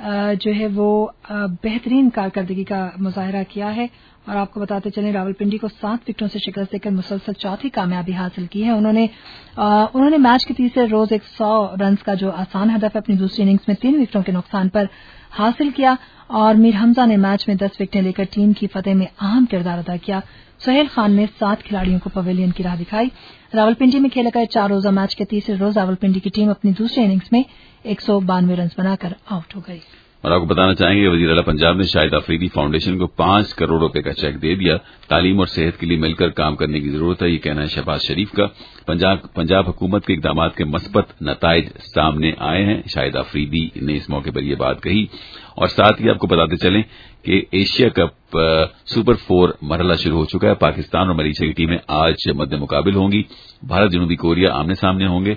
جو ہے وہ بہترین کارکردگی کا مظاہرہ کیا ہے. اور آپ کو بتاتے چلیں راولپنڈی کو سات وکٹوں سے شکست دے کر مسلسل چوتھی کامیابی حاصل کی ہے. انہوں نے انہوں نے میچ کے تیسرے روز ایک سو رنز کا جو آسان ہدف اپنی دوسری اننگز میں تین وکٹوں کے نقصان پر حاصل کیا اور میر حمزہ نے میچ میں دس وکٹیں لے کر ٹیم کی فتح میں اہم کردار ادا کیا. سہیل خان نے سات کھلاڑیوں کو پویلین کی راہ دکھائی. راولپنڈی میں کھیلا گئے چار روزہ میچ کے تیسرے روز راولپنڈی کی ٹیم اپنی دوسری اننگز میں ایک سو بانوے رنز بنا کر آؤٹ ہو گئی. اور آپ کو بتانا چاہیں گے وزیر اعلیٰ پنجاب نے شاہد آفریدی فاؤنڈیشن کو پانچ کروڑ روپے کا چیک دے دیا. تعلیم اور صحت کے لیے مل کر کام کرنے کی ضرورت ہے، یہ کہنا ہے شہباز شریف کا. پنجاب پنجاب حکومت کے اقدامات کے مثبت نتائج سامنے آئے ہیں، شاہد آفریدی نے اس موقع پر یہ بات کہی. اور ساتھ ہی آپ کو بتاتے چلیں کہ ایشیا کپ سپر فور مرحلہ شروع ہو چکا ہے. پاکستان اور ملیشیا کی ٹیمیں آج مد مقابل ہوں گی. بھارت جنوبی کوریا آمنے سامنے ہوں گے.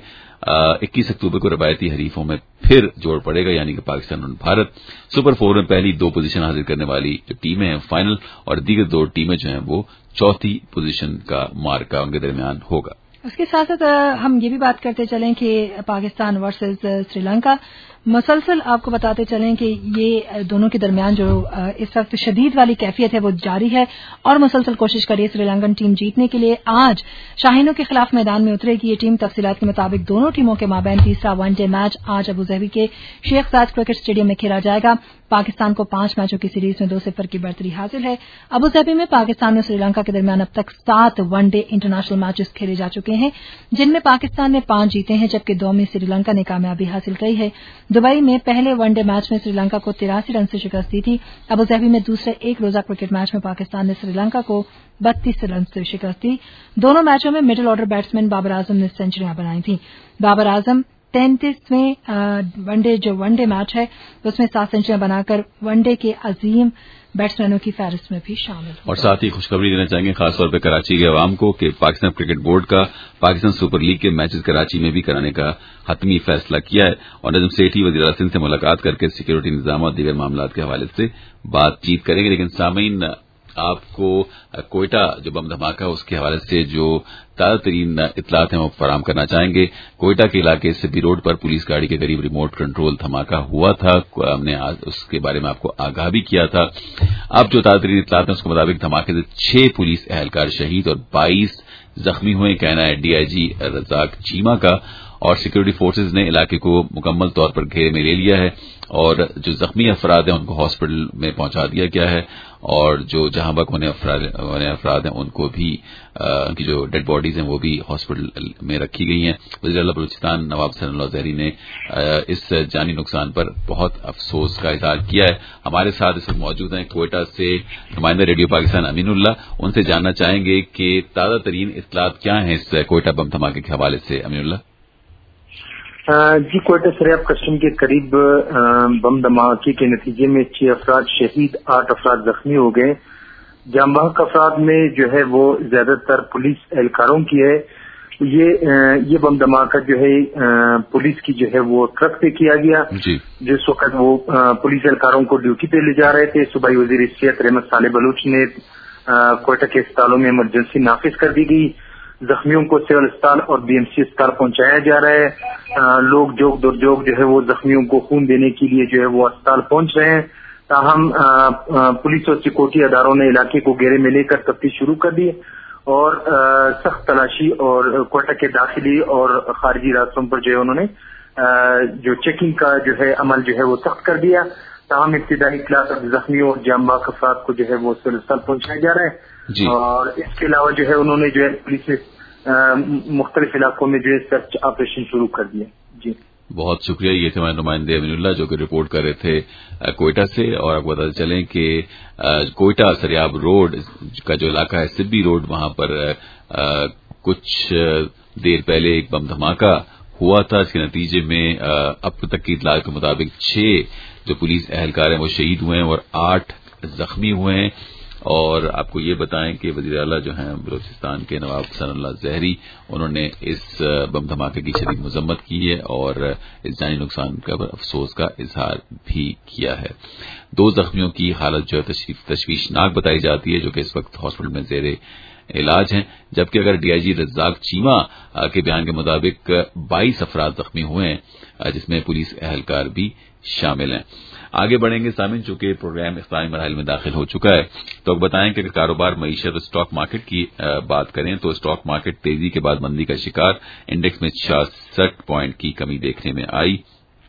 اکیس اکتوبر کو روایتی حریفوں میں پھر جوڑ پڑے گا، یعنی کہ پاکستان اور بھارت. سپر فور میں پہلی دو پوزیشن حاصل کرنے والی جو ٹیمیں ہیں فائنل، اور دیگر دو ٹیمیں جو ہیں وہ چوتھی پوزیشن کا مارکا ان کے درمیان ہوگا. اس کے ساتھ ساتھ ہم یہ بھی بات کرتے چلیں کہ پاکستان ورسز سری لنکا مسلسل آپ کو بتاتے چلیں کہ یہ دونوں کے درمیان جو اس وقت شدید والی کیفیت ہے وہ جاری ہے اور مسلسل کوشش کر رہی ہے سری لنکن ٹیم جیتنے کے لیے. آج شاہینوں کے خلاف میدان میں اترے گی یہ ٹیم. تفصیلات کے مطابق دونوں ٹیموں کے مابین تیسرا ون ڈے میچ آج Abu Dhabi Sheikh Zayed Zayed cricket stadium میں کھیلا جائے گا. پاکستان کو پانچ میچوں کی سیریز میں دو صفر کی برتری حاصل ہے. ابوظہبی میں پاکستان اور سری لنکا کے درمیان اب تک سات ون ڈے انٹرنیشنل میچز کھیلے جا چکے ہیں، جن میں پاکستان نے پانچ جیتے ہیں جبکہ دو میں سری لنکا نے کامیابی حاصل کی ہے. دبئی میں پہلے ون ڈے میچ میں سری لنکا کو تراسی رن سے شکست دی تھی. ابوظہبی میں دوسرے ایک روزہ کرکٹ میچ میں پاکستان نے سری لنکا کو بتیس رن سے شکست دی. دونوں میچوں میں middle order batsman Babar Azam نے سینچریاں بنائی تھیں. بابر اعظم तैंतीसवें वनडे जो वनडे मैच है उसमें सात सेंचुरियां बनाकर वनडे के अजीम बैट्समैनों की फहरिस्त में भी शामिल और साथ ही खुशखबरी देना चाहेंगे खासतौर पर कराची के अवाम को कि पाकिस्तान क्रिकेट बोर्ड का पाकिस्तान सुपर लीग के मैचेस कराची में भी कराने का हतमी फैसला किया है और नजम सेठी वजीर आला सिंध से मुलाकात करके सिक्योरिटी इंतजाम और दीगर मामलों के हवाले से बातचीत करेंगे। लेकिन सामीन, आपको कोयटा जो बम धमाका है उसके हवाले से जो ताज़ा तरीन इतलात हैं वो फराहम करना चाहेंगे। कोयटा के इलाके सिब्बी रोड पर पुलिस गाड़ी के करीब रिमोट कंट्रोल धमाका हुआ था, हमने आज उसके बारे में आपको आगाह भी किया था। अब जो ताज़ा तरीन इतलात हैं उसके मुताबिक धमाके से छह पुलिस एहलकार शहीद और बाईस जख्मी हुए, कहना है डीआईजी रजाक चीमा का। और सिक्योरिटी फोर्सेज ने इलाके को मुकम्मल तौर पर घेरे में ले लिया है और जो जख्मी अफराद हैं उनको हॉस्पिटल में पहुंचा दिया गया है और जो जहां बक होने अफराद हैं उनको भी उनकी जो डेड बॉडीज हैं वो भी हॉस्पिटल में रखी गई हैं। वज़ीर आला बलूचिस्तान नवाब सनाउल्लाह ज़हरी ने इस जानी नुकसान पर बहुत अफसोस का इजहार किया है। हमारे साथ इस वक्त मौजूद हैं कोयटा से नुमाइंदा रेडियो पाकिस्तान अमीनुल्लाह, उनसे जानना चाहेंगे कि ताज़ा तरीन इत्तलात क्या हैं इस कोयटा बम धमाके के हवाले से। अमीनुल्लाह जी, कोयटा सरियाब कस्टम के करीब बम धमाके के नतीजे में छह अफराद शहीद, आठ अफराद जख्मी हो गए। जांबाक अफराद में जो है वो ज्यादातर पुलिस एहलकारों की है। ये ये बम धमाका जो है पुलिस की जो है वो ट्रक पे किया गया, जिस वक्त वो पुलिस एहलकारों को ड्यूटी पे ले जा रहे थे। सूबाई वजीर सेहत रहमत सालेह बलूच ने कोयटा के अस्पतालों में इमरजेंसी नाफिज कर दी गई। जख्मियों को सिविल अस्पताल और बीएमसी अस्पताल पहुंचाया जा रहा है। आ, लोग जोग दुर्जोग जो है वो जख्मियों को खून देने के लिए जो है वो अस्पताल पहुंच रहे हैं। ताहम पुलिस और सिक्योरिटी अदारों ने इलाके को घेरे में लेकर तफ्तीश शुरू कर दी और सख्त तलाशी और कोयटा के दाखिली और खारजी रास्तों पर जो है उन्होंने आ, जो चेकिंग का जो है अमल जो है वो सख्त कर दिया। ताहम इब्तिदाई क्लास जख्मियों और जामबाग अफराद को जो है वो सिविल अस्पताल पहुंचाया जा रहा है और इसके अलावा जो है उन्होंने जो है पुलिस मुख्तलिफ इलाकों में जो है सर्च ऑपरेशन शुरू कर दिया। जी, बहुत शुक्रिया। ये थे हमारे नुमाइंदे अमीनुल्लाह जो कि रिपोर्ट कर रहे थे कोयटा से। और आपको बताते चलें कि कोयटा सरियाब रोड का जो इलाका है सिब्बी रोड, वहां पर कुछ देर पहले एक बम धमाका हुआ था। इसके नतीजे में अब तक की इतलात के मुताबिक छह जो पुलिस एहलकार हैं वो शहीद हुए हैं और आठ जख्मी हुए हैं। और आपको ये बताएं कि वज़ीर आला जो हैं बलूचिस्तान के नवाब सनाउल्लाह ज़हरी, उन्होंने इस बम धमाके की शदीद मजम्मत की है और इस जानी नुकसान का अफसोस का इजहार भी किया है। दो जख्मियों की हालत जो है तशवीशनाक बताई जाती है, जो कि इस वक्त हॉस्पिटल में जेरे इलाज हैं। जबकि अगर डीआईजी रज़ाक चीमा के बयान के मुताबिक बाईस अफराद जख्मी हुए हैं, जिसमें पुलिस एहलकार भी शामिल हैं। आगे बढ़ेंगे सामिन, चूंकि प्रोग्राम इख्तितामी मरहल में दाखिल हो चुका है, तो बताएं कि कारोबार, मईशत, स्टॉक मार्केट की बात करें तो स्टॉक मार्केट तेजी के बाद मंदी का शिकार, इंडेक्स में छियासठ पॉइंट की कमी देखने में आई।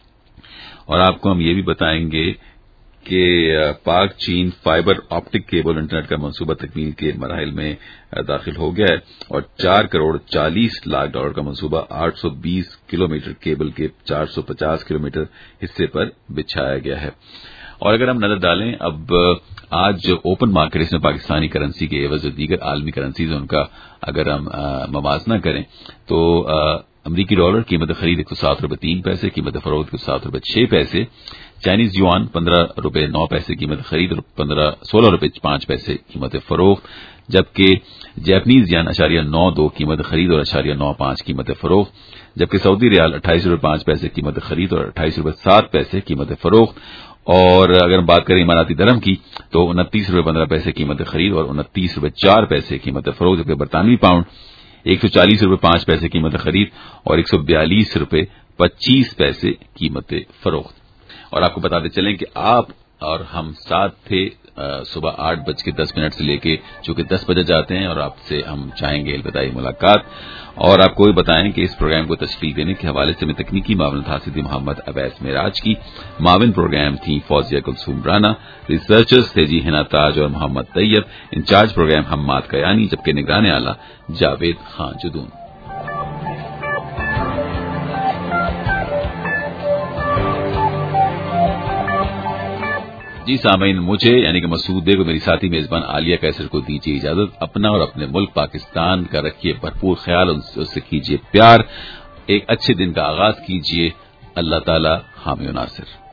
और आपको हम ये भी बताएंगे कि पाक चीन फाइबर ऑप्टिक केबल इंटरनेट का मंसूबा तकमील के मराहिल में दाखिल हो गया है और चार करोड़ चालीस लाख डॉलर का मंसूबा आठ सौ बीस किलोमीटर केबल के चार सौ पचास किलोमीटर हिस्से पर बिछाया गया है। और अगर हम नजर डालें अब आज जो ओपन मार्केट इसमें पाकिस्तानी करेंसी के एवज जो दीगर आलमी करेंसीज है उनका अगर हम मवाजना करें तो अमरीकी डॉलर कीमत खरीद एक सौ सात रुपये तीन पैसे, कीमत फरोख्त एक सौ सात रुपये छह पैसे, चाइनीज युआन पंद्रह रुपये नौ पैसे कीमत खरीद और पंद्रह सोलह रुपये पांच पैसे कीमत फरोख्त, जबकि जैपनीज यान अशारिया नौ दो कीमत खरीद और अशारिया नौ पांच कीमत फरोख्त, जबकि सऊदी रियाल अट्ठाईस रुपये पांच पैसे कीमत खरीद और अट्ठाईस रुपये सात पैसे कीमत फरोख्त। और अगर हम बात करें इमाराती दरम की तो उनतीस रुपये पंद्रह पैसे कीमत खरीद और उनतीस रुपये चार पैसे कीमत फरोख्त, जबकि बरतानवी पाउंड एक सौ चालीस रुपये पांच पैसे कीमत खरीद और एक सौ बयालीस रुपये पच्चीस पैसे कीमत फरोख्त। और आपको बताते चलें कि आप और हम साथ थे सुबह आठ बज के दस मिनट से लेके चूंकि दस बजे जाते हैं और आपसे हम चाहेंगे अलविदाई मुलाकात। और आपको भी बताएं कि इस प्रोग्राम को तशरीह देने के हवाले से मैं तकनीकी मामला हासिल थी मोहम्मद अवैस मेराज की, माविन प्रोग्राम थी फौजिया कुलसूम राना, रिसर्चर्स थे जी हिना ताज और मोहम्मद तैयब, इंचार्ज प्रोग्राम हम्माद कयानी, जबकि निगरान आला जावेद खान जुदून। जी सामीन, मुझे यानी कि मसूद बेग और मेरी साथी मेजबान आलिया कैसर को दीजिए इजाजत। अपना और अपने मुल्क पाकिस्तान का रखिए भरपूर ख्याल, उससे कीजिए प्यार। ایک اچھے دن کا آغاز کیجیے. اللہ تعالی حامی و ناصر.